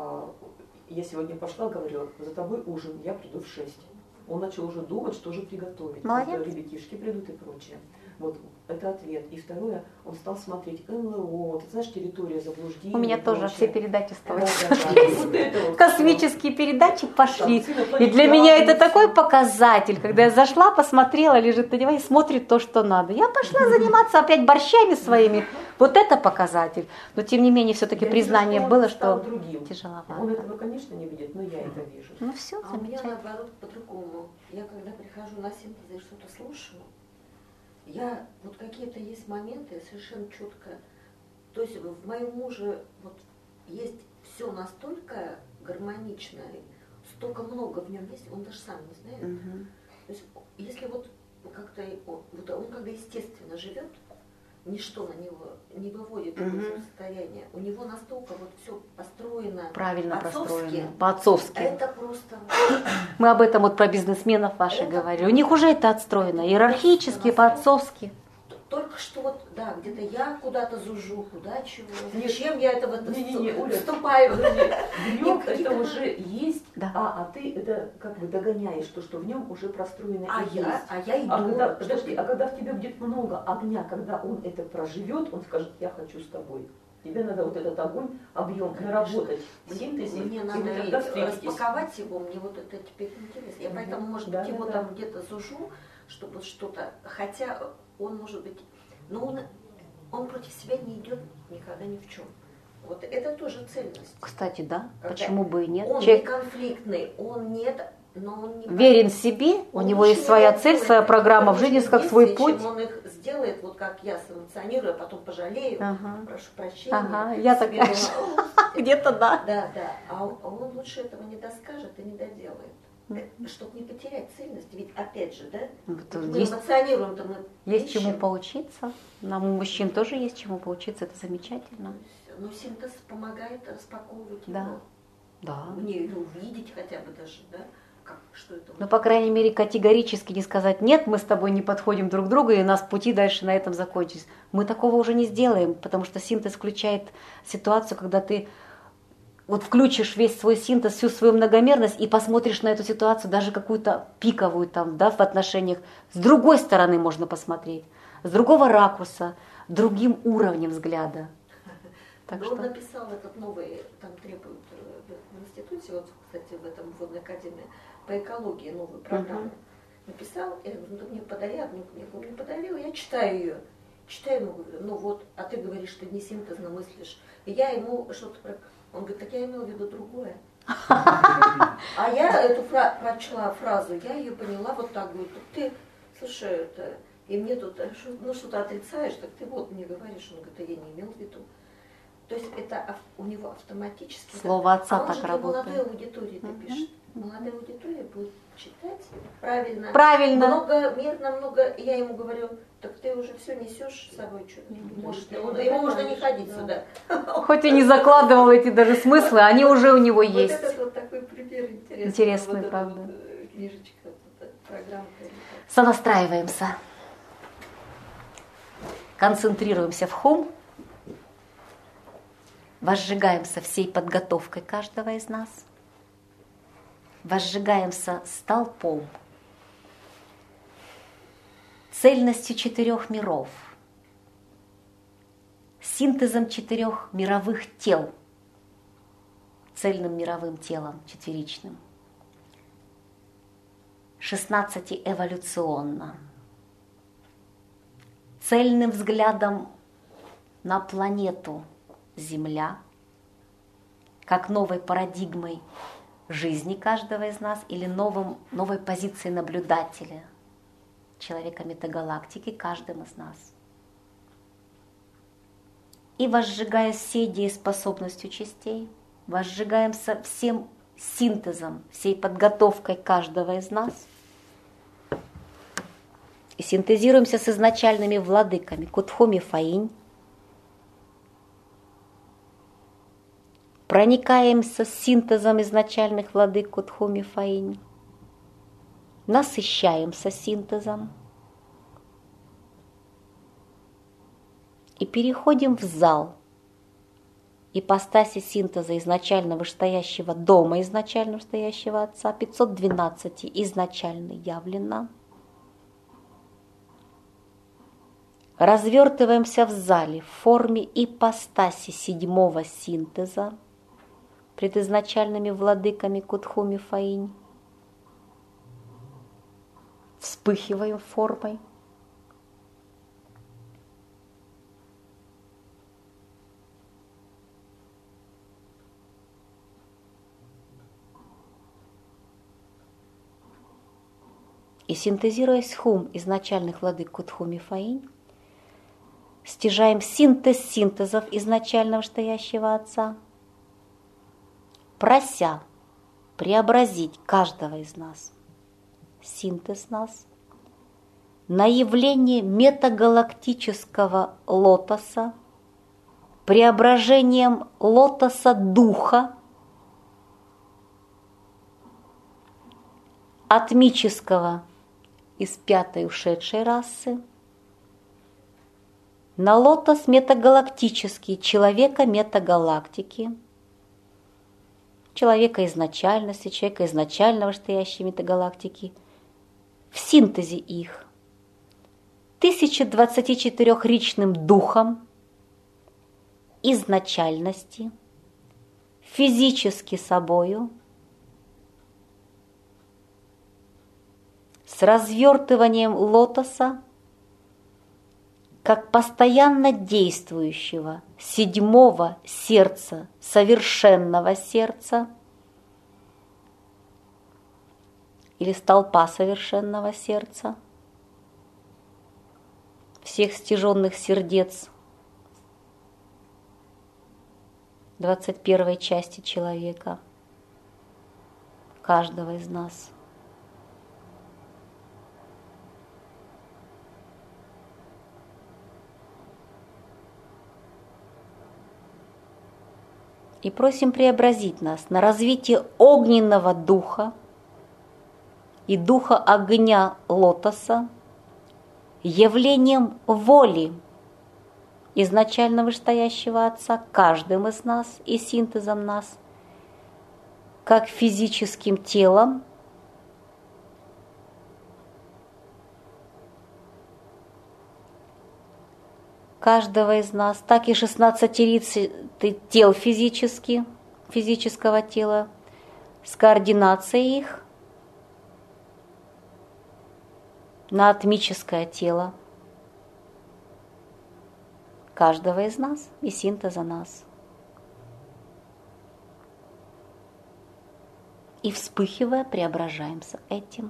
я сегодня пошла, говорю, за тобой ужин, я приду в 6. Он начал уже думать, что же приготовить. Молодец. Ребятишки придут и прочее. Вот это ответ. И второе, он стал смотреть НЛО, ты знаешь, территория заблуждений. У меня и тоже прочее. все передачи стали. Вот это вот Космические передачи пошли. всё. И для меня это такой показатель, когда я зашла, посмотрела, лежит на диване, смотрит то, что надо. Я пошла заниматься опять борщами своими. Вот это показатель. Но тем не менее, все-таки Я признание вижу, что он было, стал что другим. тяжеловато. Он этого, конечно, не видит, но я это вижу. Ну все, А у меня замечательно. наоборот по-другому. Я когда прихожу на синтез и что-то слушаю, я вот какие-то есть моменты совершенно четко. То есть в моем муже вот есть все настолько гармоничное, столько много в нем есть, он даже сам не знает. Мгм. То есть если вот как-то вот он когда естественно живет, ничто на него не выводит его из состояния. У него настолько вот все построено Правильно отцовски. построено. По-отцовски. Это просто Мы об этом вот про бизнесменов ваших говорили. У них уже это отстроено. Иерархически, по-отцовски. только что вот, да, где-то я куда-то зужу, куда чего, Нет. зачем я это вот Не-не-не, Оля, вступаю. В нем это уже есть, Да. а ты это как бы догоняешь, то, что в нем уже простроено А и я, есть. а я иду. А когда, подожди, а когда в тебе будет много огня, когда он это проживет, он скажет, я хочу с тобой. Тебе надо вот этот огонь, объем наработать в синтезе, Мне и надо вы тогда встретитесь. распаковать его, мне вот это теперь интересно. Я поэтому, может Да, быть, его да, там да. где-то зужу, чтобы что-то, хотя он может быть, но он против себя не идет никогда ни в чем. Вот это тоже цельность. Кстати, да, Когда почему бы и нет. Он не Человек конфликтный, он нет, но он не верен себе, у него есть своя цель, своя программа в жизни, как свой путь. Он их сделает, вот как я санкционирую, а потом пожалею, Ага. прошу прощения. Ага, я себе такая же. думаю, Где-то да. да, да. А он лучше этого не доскажет и не доделает. Чтобы не потерять цельность. Ведь опять же, да, Вот мы есть, эмоционируем-то мы есть чему ищем. поучиться. Нам, у мужчин, тоже есть чему поучиться, это замечательно. Но синтез помогает распаковывать Да. его. Да. Мне или увидеть хотя бы даже, да, как, что это. Но, по крайней мере, категорически не сказать, нет, мы с тобой не подходим друг к другу, и у нас пути дальше на этом закончились. Мы такого уже не сделаем, потому что синтез включает ситуацию, когда ты вот включишь весь свой синтез, всю свою многомерность и посмотришь на эту ситуацию, даже какую-то пиковую там, да, в отношениях. С другой стороны можно посмотреть, с другого ракурса, другим уровнем взгляда. Так Но что... он написал этот новый, там требуют в институте, вот, кстати, в этом вводной академии, по экологии новую программу. Написал, я говорю, ну ты мне подари одну книгу. Он мне подарил, я читаю ее. Читаю ему, говорю, ну вот, а ты говоришь, ты не синтезно мыслишь. И я ему что-то... Он говорит, так я имел в виду другое. А я эту прочла фразу, я ее поняла вот так, говорю, ты, слушай, это... И мне тут, ну что-то отрицаешь, так ты вот мне говоришь. Он говорит, а я не имел в виду. То есть это у него автоматически... Слово отца он так же для работает. молодой аудитории пишет. Молодая аудитория будет читать правильно. Правильно. Много, я ему говорю, так ты уже все несешь с собой, что может, ему можно не ходить сюда. Хоть и не закладывал эти даже смыслы, они уже у него Вот есть. это вот такой пример интересный. Интересный, вот правда. Вот, книжечка, вот эта программа. Сонастраиваемся. Концентрируемся в хум. Возжигаемся всей подготовкой каждого из нас. Возжигаемся столпом, цельностью 4 миров, синтезом 4 мировых тел, цельным мировым телом четверичным, 16 эволюционно, цельным взглядом на планету Земля, как новой парадигмой жизни каждого из нас или новой позицией наблюдателя, человека метагалактики, каждым из нас. И возжигая все дееспособностью частей, возжигаемся всем синтезом, всей подготовкой каждого из нас и синтезируемся с изначальными владыками Кутхуми Фаинь, проникаемся с синтезом изначальных владык Кутхуми Фаинь, насыщаемся синтезом и переходим в зал ипостаси синтеза изначально вышестоящего дома, изначально вышестоящего Отца, 512 изначально явлено. Развертываемся в зале в форме ипостаси 7-го синтеза пред изначальными владыками Кутхуми Фаинь. Вспыхиваем формой. И синтезируясь хум изначальных владык Кутхуми Фаинь, стяжаем синтез синтезов изначального стоящего Отца, прося преобразить каждого из нас, синтез нас, на явление метагалактического лотоса, преображением лотоса духа, атмического из 5-й ушедшей расы, на лотос метагалактический, человека метагалактики, человека изначальности, человека изначального стоящей метагалактики, в синтезе их 1024-ричным духом изначальности, физически собою, с развертыванием лотоса как постоянно действующего 7-го сердца, совершенного сердца или столпа совершенного сердца, всех стяженных сердец 21-й части человека, каждого из нас. И просим преобразить нас на развитие огненного духа и духа огня лотоса, явлением воли изначально вышестоящего Отца каждым из нас и синтезом нас, как физическим телом, каждого из нас, так и 16 тел физического тела, с координацией их на атмическое тело каждого из нас и синтеза нас. И вспыхивая, преображаемся этим.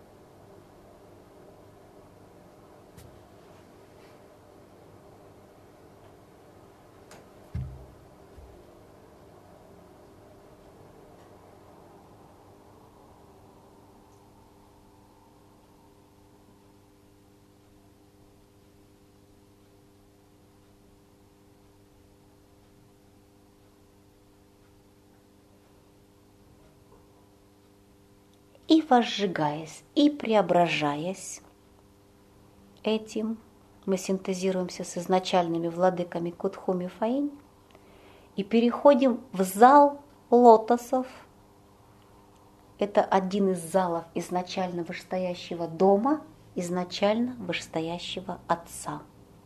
И возжигаясь, и преображаясь этим, мы синтезируемся с изначальными владыками Кутхуми Фаинь и переходим в зал лотосов. Это один из залов изначально вышестоящего дома, изначально вышестоящего Отца.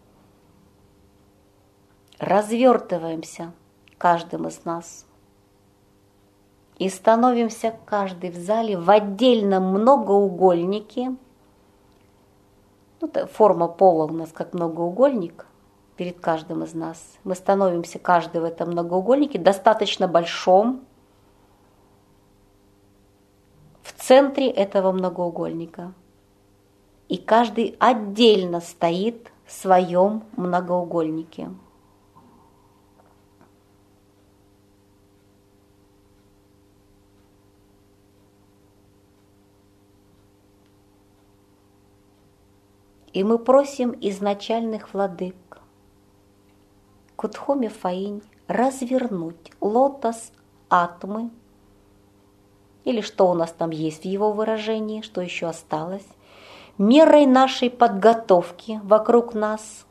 Развертываемся каждым из нас и становимся каждый в зале в отдельном многоугольнике. Форма пола у нас как многоугольник перед каждым из нас. Мы становимся каждый в этом многоугольнике, достаточно большом, в центре этого многоугольника. И каждый отдельно стоит в своем многоугольнике. И мы просим изначальных владык Кутхуми Фаинь развернуть лотос Атмы, или что у нас там есть в его выражении, что еще осталось, мерой нашей подготовки вокруг нас.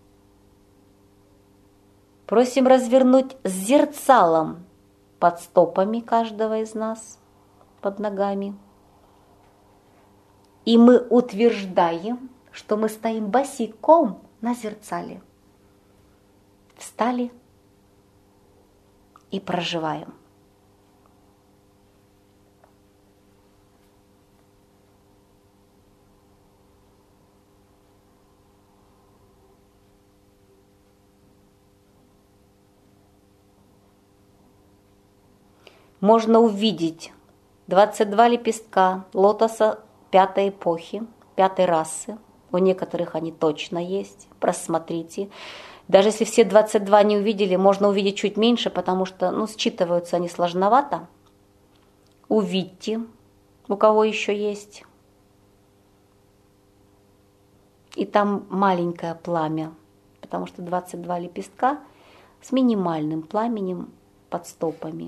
Просим развернуть с зерцалом под стопами каждого из нас, под ногами. И мы утверждаем, что мы стоим босиком на зерцале. Встали и проживаем. Можно увидеть 22 лепестка лотоса пятой эпохи, пятой расы. У некоторых они точно есть, просмотрите. Даже если все 22 не увидели, можно увидеть чуть меньше, потому что считываются они сложновато. Увидьте, у кого еще есть. И там маленькое пламя, потому что 22 лепестка с минимальным пламенем под стопами.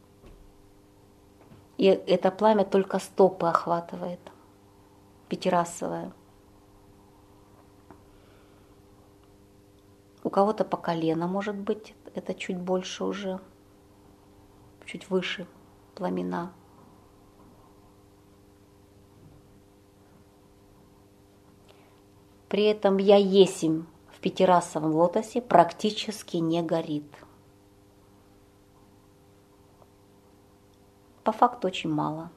И это пламя только стопы охватывает, пятирасовое. У кого-то по колено, может быть, это чуть больше уже, чуть выше пламена. При этом я есмь в пятирасовом лотосе практически не горит. По факту очень мало.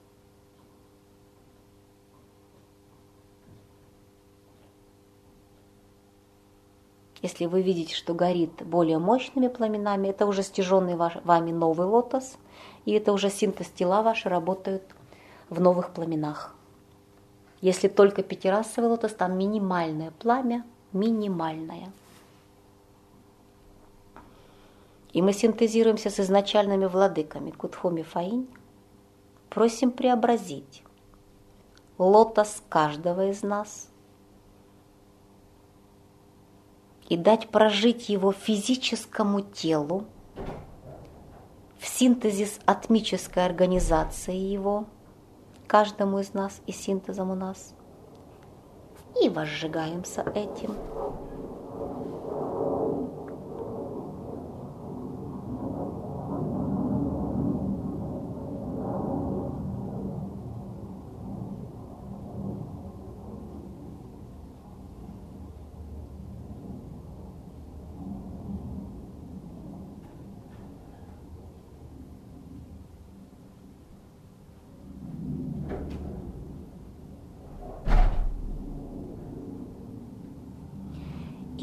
Если вы видите, что горит более мощными пламенами, это уже стяженный вами новый лотос, и это уже синтез тела ваши работают в новых пламенах. Если только пятирасовый лотос, там минимальное пламя, минимальное. И мы синтезируемся с изначальными владыками Кутхуми Фаинь, просим преобразить лотос каждого из нас и дать прожить его физическому телу в синтезе с атмической организацией его, каждому из нас и синтезом у нас. И возжигаемся этим.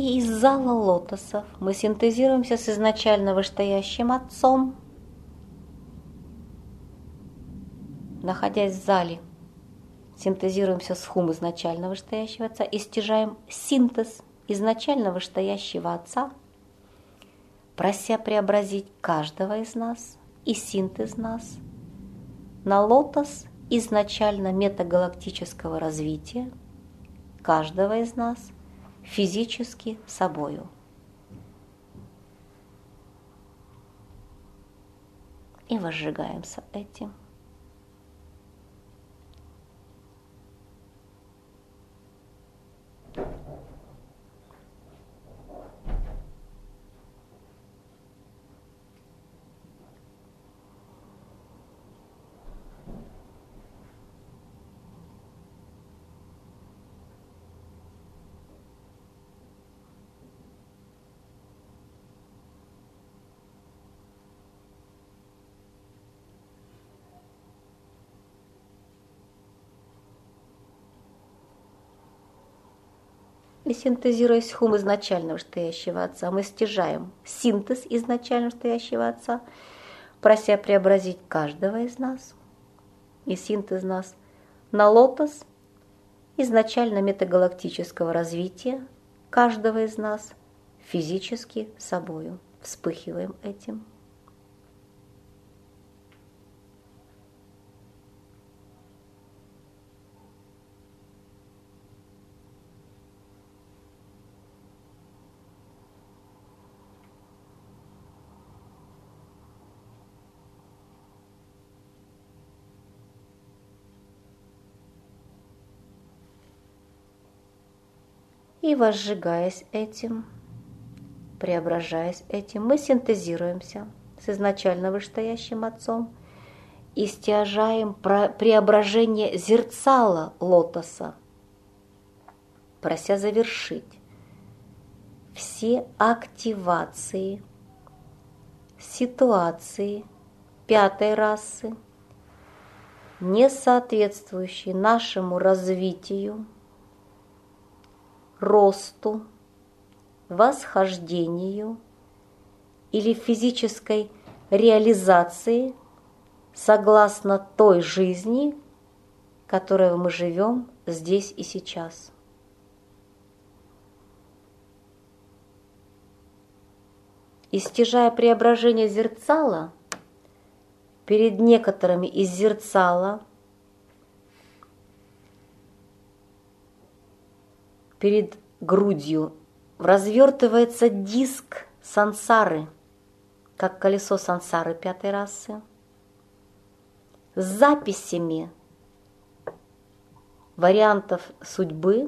И из зала лотосов мы синтезируемся с изначально вышестоящим Отцом, находясь в зале, синтезируемся с Хум изначально вышестоящего Отца и стяжаем синтез изначально вышестоящего Отца, прося преобразить каждого из нас и синтез нас на лотос изначально метагалактического развития каждого из нас физически собою. И возжигаемся этим. И синтезируясь Хум изначально вышестоящего Отца, мы стяжаем синтез изначально вышестоящего Отца, прося преобразить каждого из нас и синтез нас на лотос изначально метагалактического развития каждого из нас физически собою. Вспыхиваем этим. И возжигаясь этим, преображаясь этим, мы синтезируемся с изначально вышестоящим Отцом и стяжаем преображение зерцала лотоса, прося завершить все активации, ситуации пятой расы, не соответствующие нашему развитию, росту, восхождению или физической реализации согласно той жизни, которой мы живем здесь и сейчас. И стяжая преображение зерцала, перед некоторыми из зерцала, перед грудью развертывается диск сансары, как колесо сансары пятой расы, с записями вариантов судьбы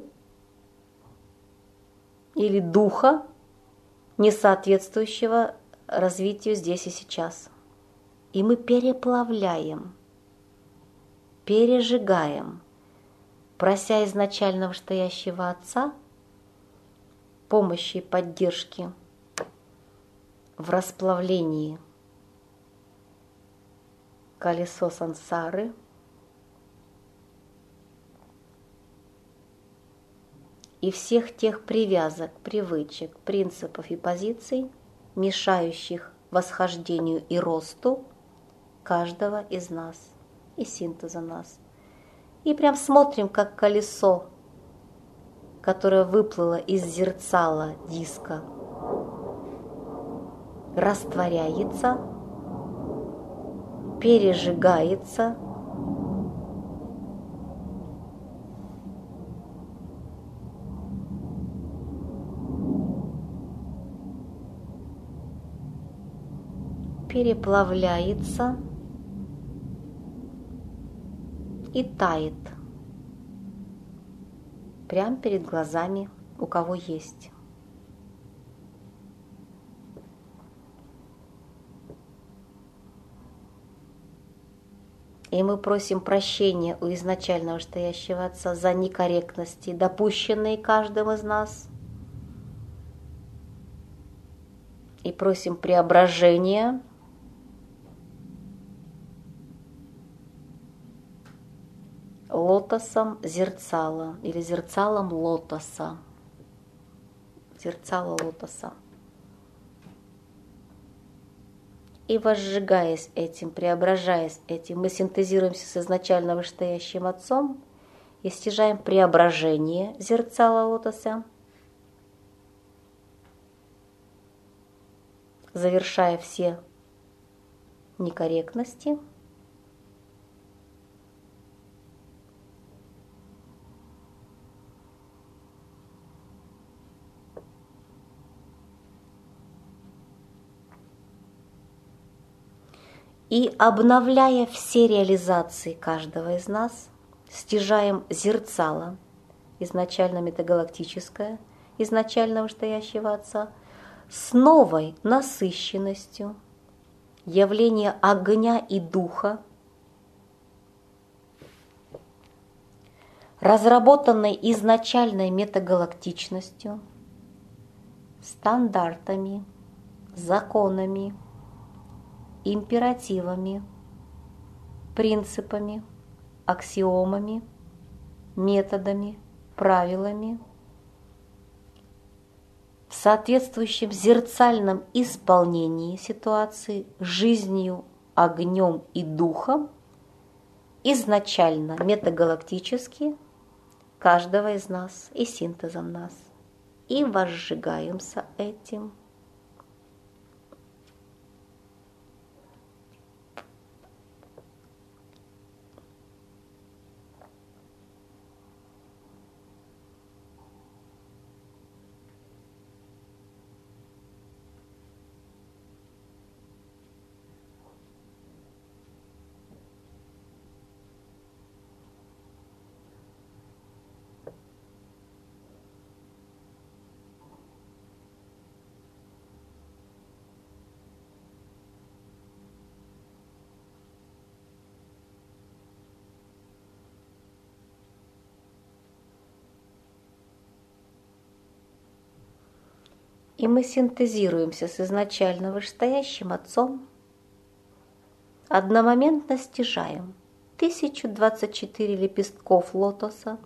или духа, не соответствующего развитию здесь и сейчас. И мы переплавляем, пережигаем, прося изначально вышестоящего Отца помощи и поддержки в расплавлении колесо сансары и всех тех привязок, привычек, принципов и позиций, мешающих восхождению и росту каждого из нас и синтеза нас. И прям смотрим, как колесо, которое выплыло из зерцала диска, растворяется, пережигается, переплавляется и тает прямо перед глазами, у кого есть. И мы просим прощения у изначально вышестоящего Отца за некорректности, допущенные каждым из нас. И просим преображения лотосом зерцала или зерцалом лотоса. зерцало лотоса. И возжигаясь этим, преображаясь этим, мы синтезируемся с изначально вышестоящим Отцом и стяжаем преображение зерцала лотоса, завершая все некорректности. И обновляя все реализации каждого из нас, стяжаем зерцало, изначально метагалактическое, изначально вышестоящего Отца, с новой насыщенностью, явление огня и духа, разработанной изначальной метагалактичностью, стандартами, законами, императивами, принципами, аксиомами, методами, правилами, в соответствующем зерцальном исполнении ситуации жизнью, огнем и духом, изначально метагалактически каждого из нас и синтезом нас. И возжигаемся этим. И мы синтезируемся с изначально вышестоящим Отцом, одномоментно стяжаем 1024 лепестков лотоса,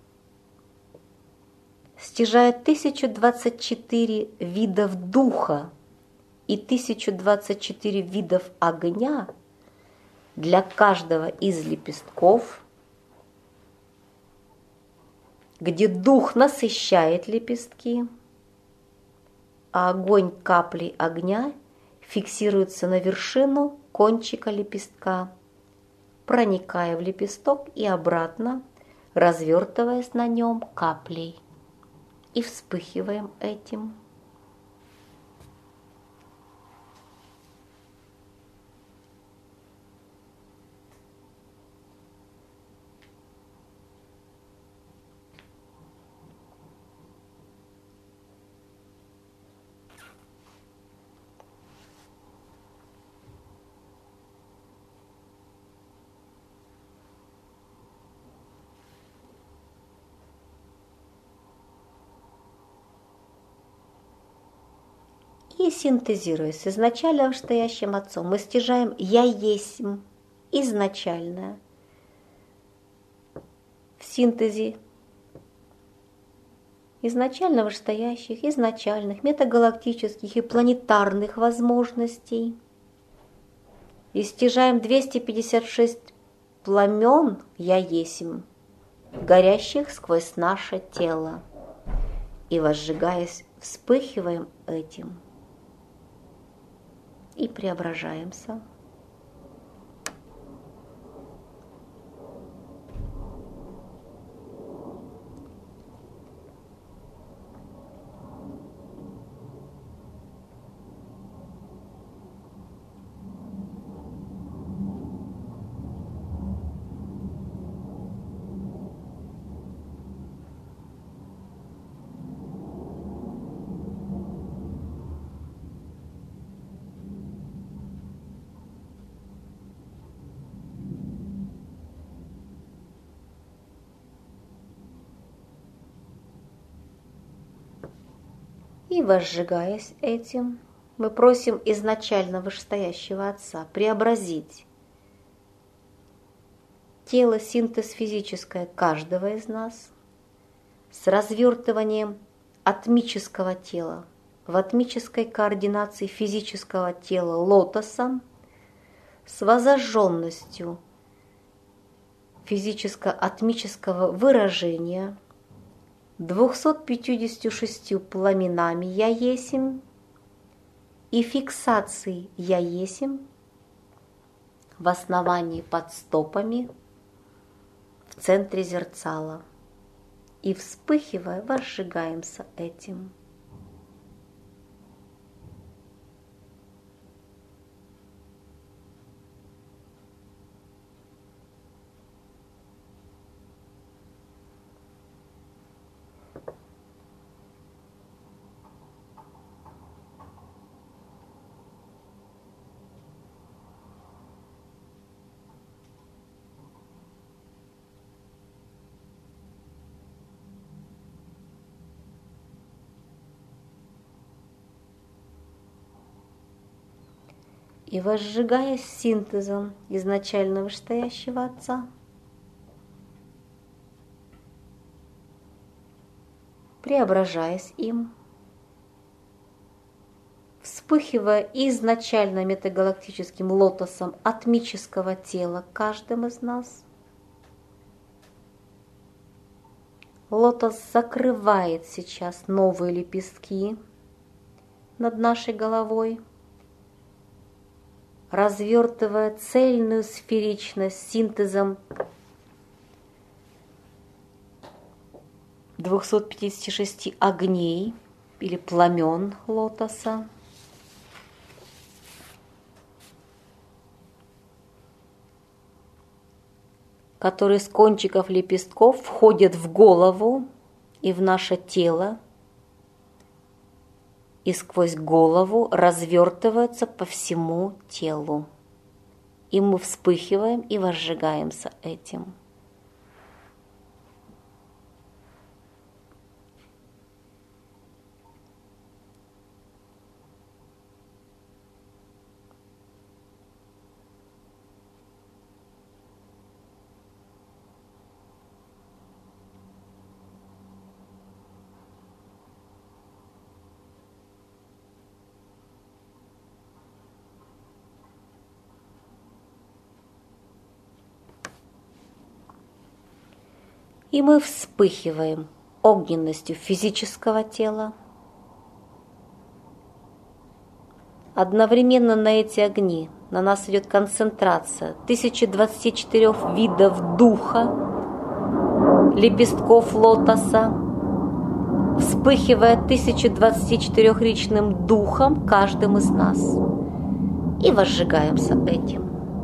стяжая 1024 видов духа и 1024 видов огня для каждого из лепестков, где дух насыщает лепестки, а огонь каплей огня фиксируется на вершину кончика лепестка, проникая в лепесток и обратно, развертываясь на нем каплей. И вспыхиваем этим. И синтезируясь с изначально вышестоящим Отцом, мы стяжаем «Я есмь» изначальное в синтезе изначально вышестоящих, изначальных, метагалактических и планетарных возможностей. И стяжаем 256 пламен «Я есмь», горящих сквозь наше тело. И, возжигаясь, вспыхиваем этим. И преображаемся. И, возжигаясь этим, мы просим изначально вышестоящего Отца преобразить тело, синтез физическое каждого из нас с развертыванием атмического тела в атмической координации физического тела лотоса с возожженностью физическо-атмического выражения 256 пламенами «Я есмь» и фиксацией «Я есмь» в основании под стопами в центре зерцала. И, вспыхивая, возжигаемся этим. И возжигаясь синтезом изначально вышестоящего Отца, преображаясь им, вспыхивая изначально метагалактическим лотосом атмического тела каждым из нас, лотос закрывает сейчас новые лепестки над нашей головой, развертывая цельную сферичность синтезом 256 огней или пламен лотоса, которые с кончиков лепестков входят в голову и в наше тело, и сквозь голову развертываются по всему телу. И мы вспыхиваем и возжигаемся этим. И мы вспыхиваем огненностью физического тела. Одновременно на эти огни на нас идет концентрация 1024 видов духа, лепестков лотоса, вспыхивая 1024-ричным духом каждым из нас. И возжигаемся этим.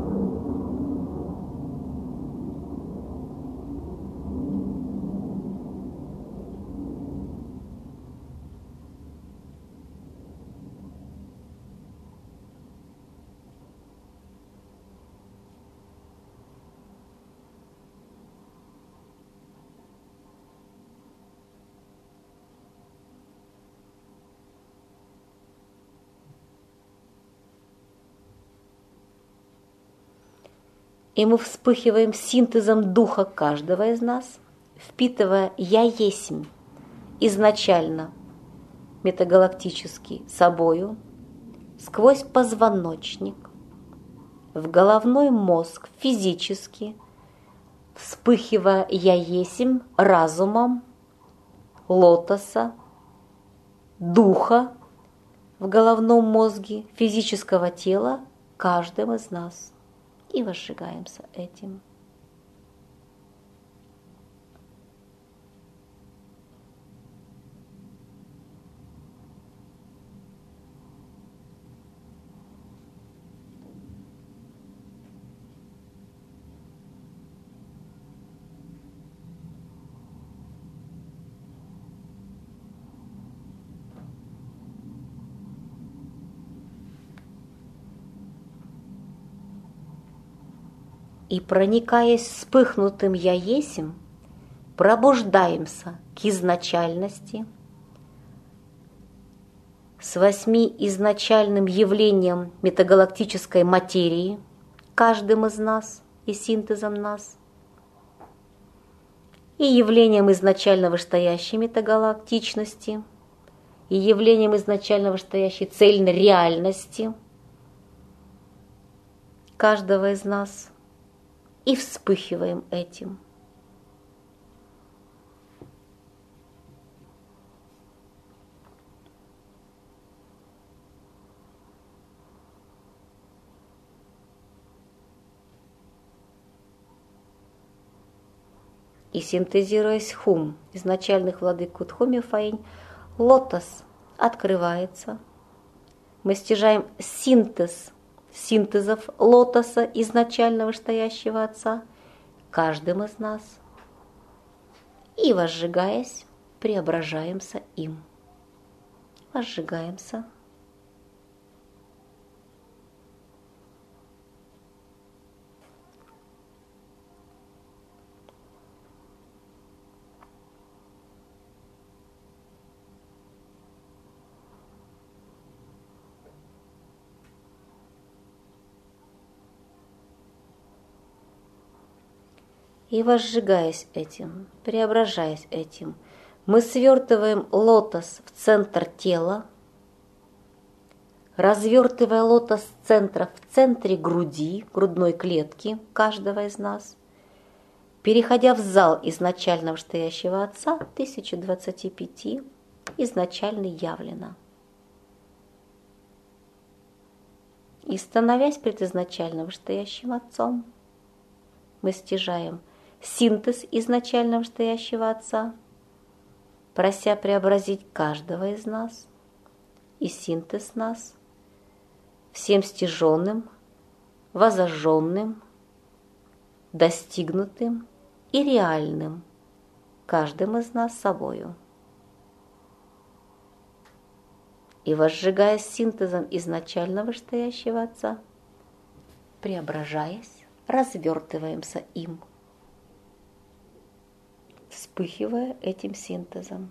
И мы вспыхиваем синтезом духа каждого из нас, впитывая «Я есмь» изначально метагалактически собою, сквозь позвоночник, в головной мозг физически, вспыхивая «Я есмь» разумом лотоса, духа в головном мозге физического тела каждым из нас. И возжигаемся этим. И, проникаясь вспыхнутым «Я есмь», пробуждаемся к изначальности, с 8 изначальным явлением метагалактической материи, каждым из нас и синтезом нас, и явлением изначально вышестоящей метагалактичности, и явлением изначально вышестоящей цельной реальности каждого из нас и вспыхиваем этим. И синтезируясь хум изначальных владык Кудхуми Фаинь, лотос открывается. Мы стяжаем синтезов лотоса изначально вышестоящего Отца каждым из нас. И, возжигаясь, преображаемся им. Возжигаемся. И возжигаясь этим, преображаясь этим, мы свертываем лотос в центр тела, развертывая лотос центра в центре груди, грудной клетки каждого из нас, переходя в зал изначально вышестоящего Отца 1025, изначально явлено. И становясь пред изначально вышестоящим Отцом, мы стяжаем синтез изначально вышестоящего Отца, прося преобразить каждого из нас и синтез нас всем стяженным, возожженным, достигнутым и реальным каждым из нас собою. И возжигаясь синтезом изначально вышестоящего Отца, преображаясь, развертываемся им, вспыхивая этим синтезом.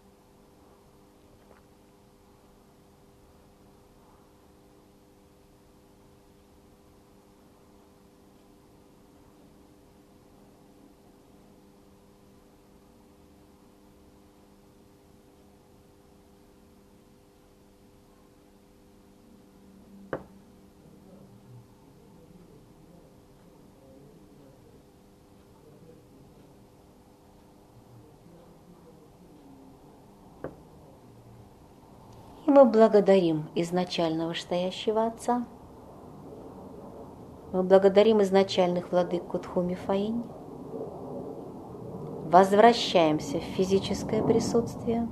И мы благодарим изначально вышестоящего Отца. Мы благодарим изначальных владык Кудхуми Фаинь. Возвращаемся в физическое присутствие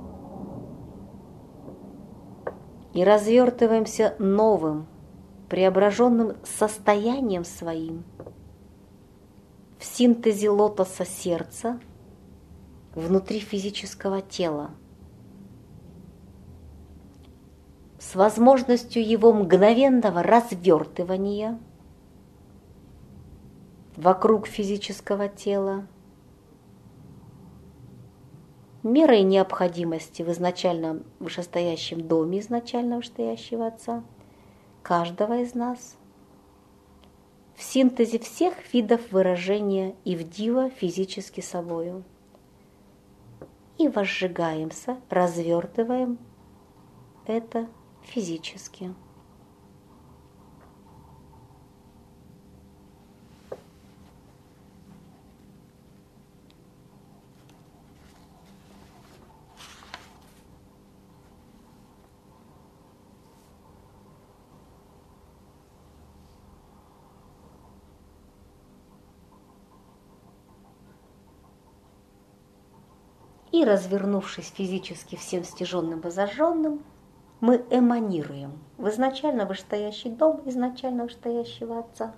и развертываемся новым, преображенным состоянием своим в синтезе лотоса сердца внутри физического тела, с возможностью его мгновенного развертывания вокруг физического тела, мерой необходимости в изначальном вышестоящем доме изначально вышестоящего Отца каждого из нас, в синтезе всех видов выражения и вдива физически собою. И возжигаемся, развертываем это физически. И, развернувшись физически всем стяженным и зажженным, мы эманируем в изначально вышестоящий дом изначально вышестоящего Отца.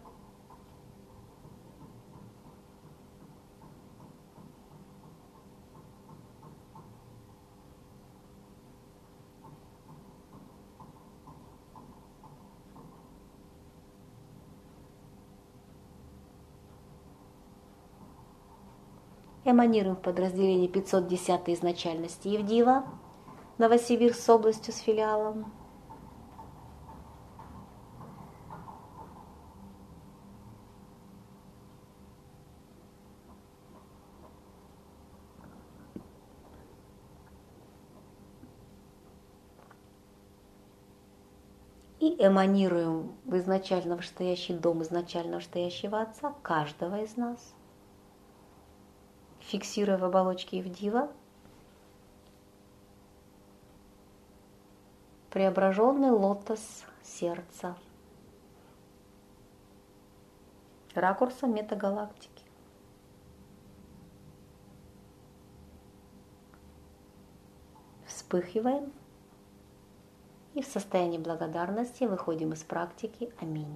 Эманируем в подразделении 510 изначальности Евдива, Новосибирск с областью с филиалом. и эманируем в изначально вышестоящий дом изначально вышестоящего Отца каждого из нас, фиксируя в оболочке Ивдива преображенный лотос сердца ракурса метагалактики. Вспыхиваем и в состоянии благодарности выходим из практики. Аминь.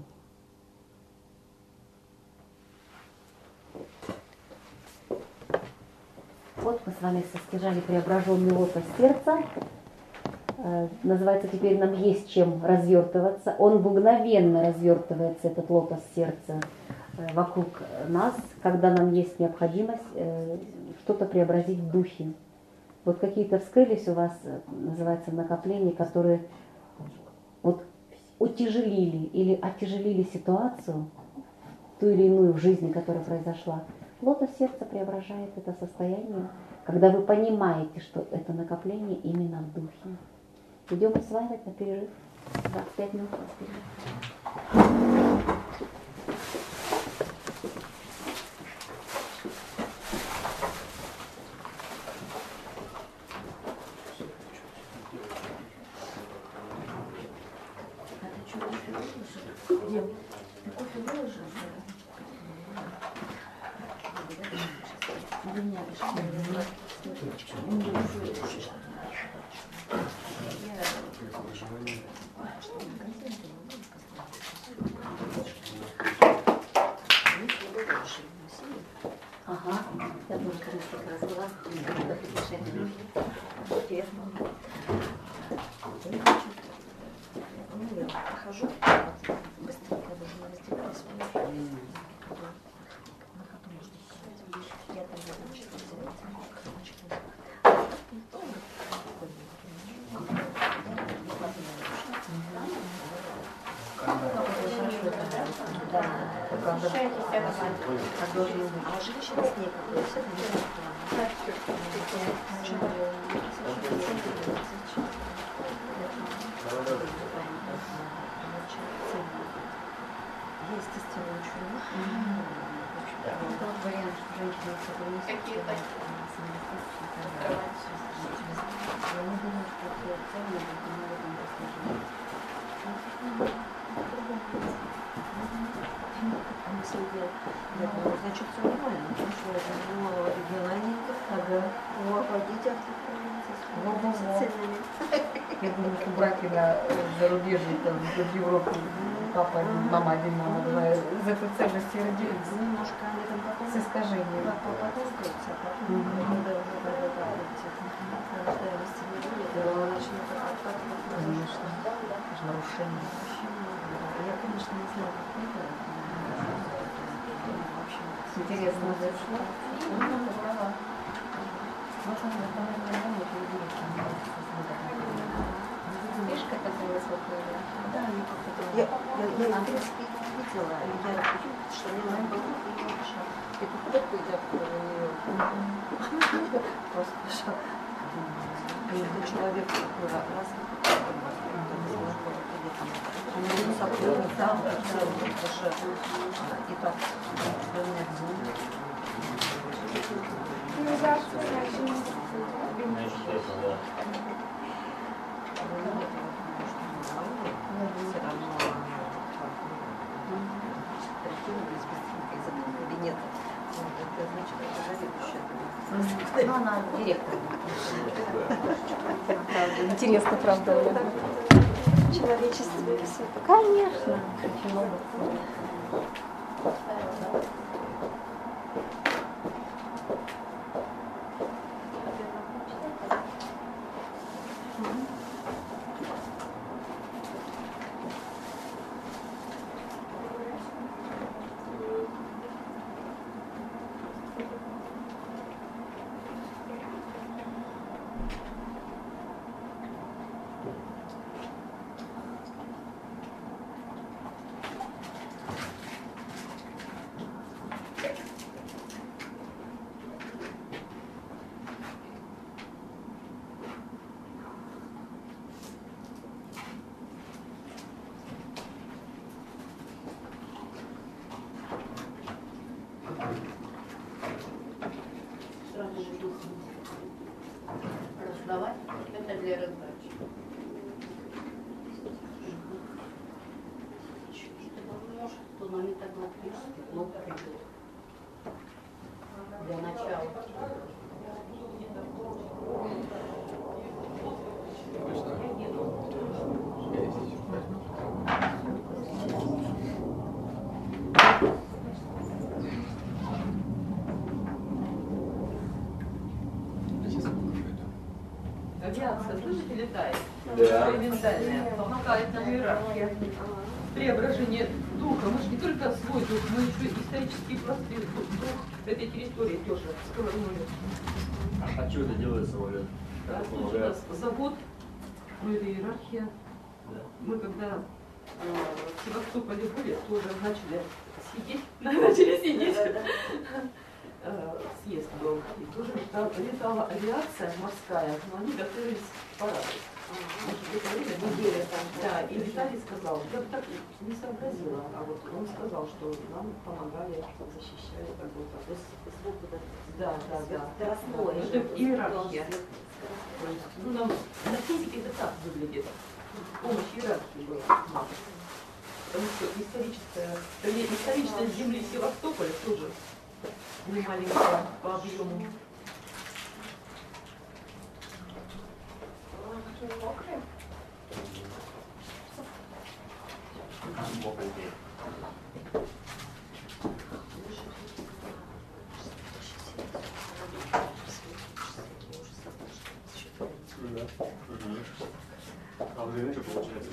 Вот мы с вами состяжали преображенный лотос сердца. Называется, теперь нам есть чем развертываться. Он мгновенно развертывается, этот лотос сердца, вокруг нас, когда нам есть необходимость что-то преобразить в духе. Вот какие-то вскрылись у вас, называется, накопления, которые вот утяжелили или отяжелили ситуацию, ту или иную в жизни, которая произошла. Лотос сердца преображает это состояние, когда вы понимаете, что это накопление именно в духе. Идем усваивать на перерыв. 25 минут у нас перерыв. Ага, я тоже как раз была. Интересно. Я прохожу, быстренько должна раздеваться. Я там а женщина с ней естественно, ничего. Вариант, что женщина Какие-то я не думаю, что это ценно, но в этом значит, все нормально, потому что это региональненько, водить автоправильно, ценными. Я думаю, что браки на зарубежье, там, в Европе, папа один, мама один, мама два, из этой ценности родились. Немножко они там потом С искажением. потускаются, а потом, когда уже рождаемости не будет, начнут откатывать. Конечно. Это же нарушение. Я, конечно, не знаю, как это. Интересно зашло. Видишь, как это высокое? Да, я, в принципе, видела, я что мне надо было и попытку я открыла ее. Просто что это человек такой развитый, он сотрудник, да, это же и так, у меня все равно прикинулись быстренько из этого кабинета. Это значит, это заведующая. Ну, она директор. Интересно, правда. Человечество висит. Конечно. Очень много. но не такой близкий, но придет. Для начала. Авиация, слышите, летает? Да. Экспериментальная, помогает нам иерархия. Преображение духа. Мы же не только свой дух, мы еще исторический пласты дух этой территории тоже сковырнули. А что это делает самолет? Тут у нас завод, ну это иерархия. Да. Мы когда в Севастополе были, тоже начали сидеть, начали сидеть. Съезд был. И тоже летала авиация морская, но они готовились к параду. Да, и Виталий сказал, я бы так не сообразила, а вот он сказал, что нам помогали, защищали как будто. Да. Это иерархия. Ну, нам на физике это так выглядит. Помощь иерархии была. Потому что историческая земли Севастополя тоже не маленькая по объему. А вы что получается?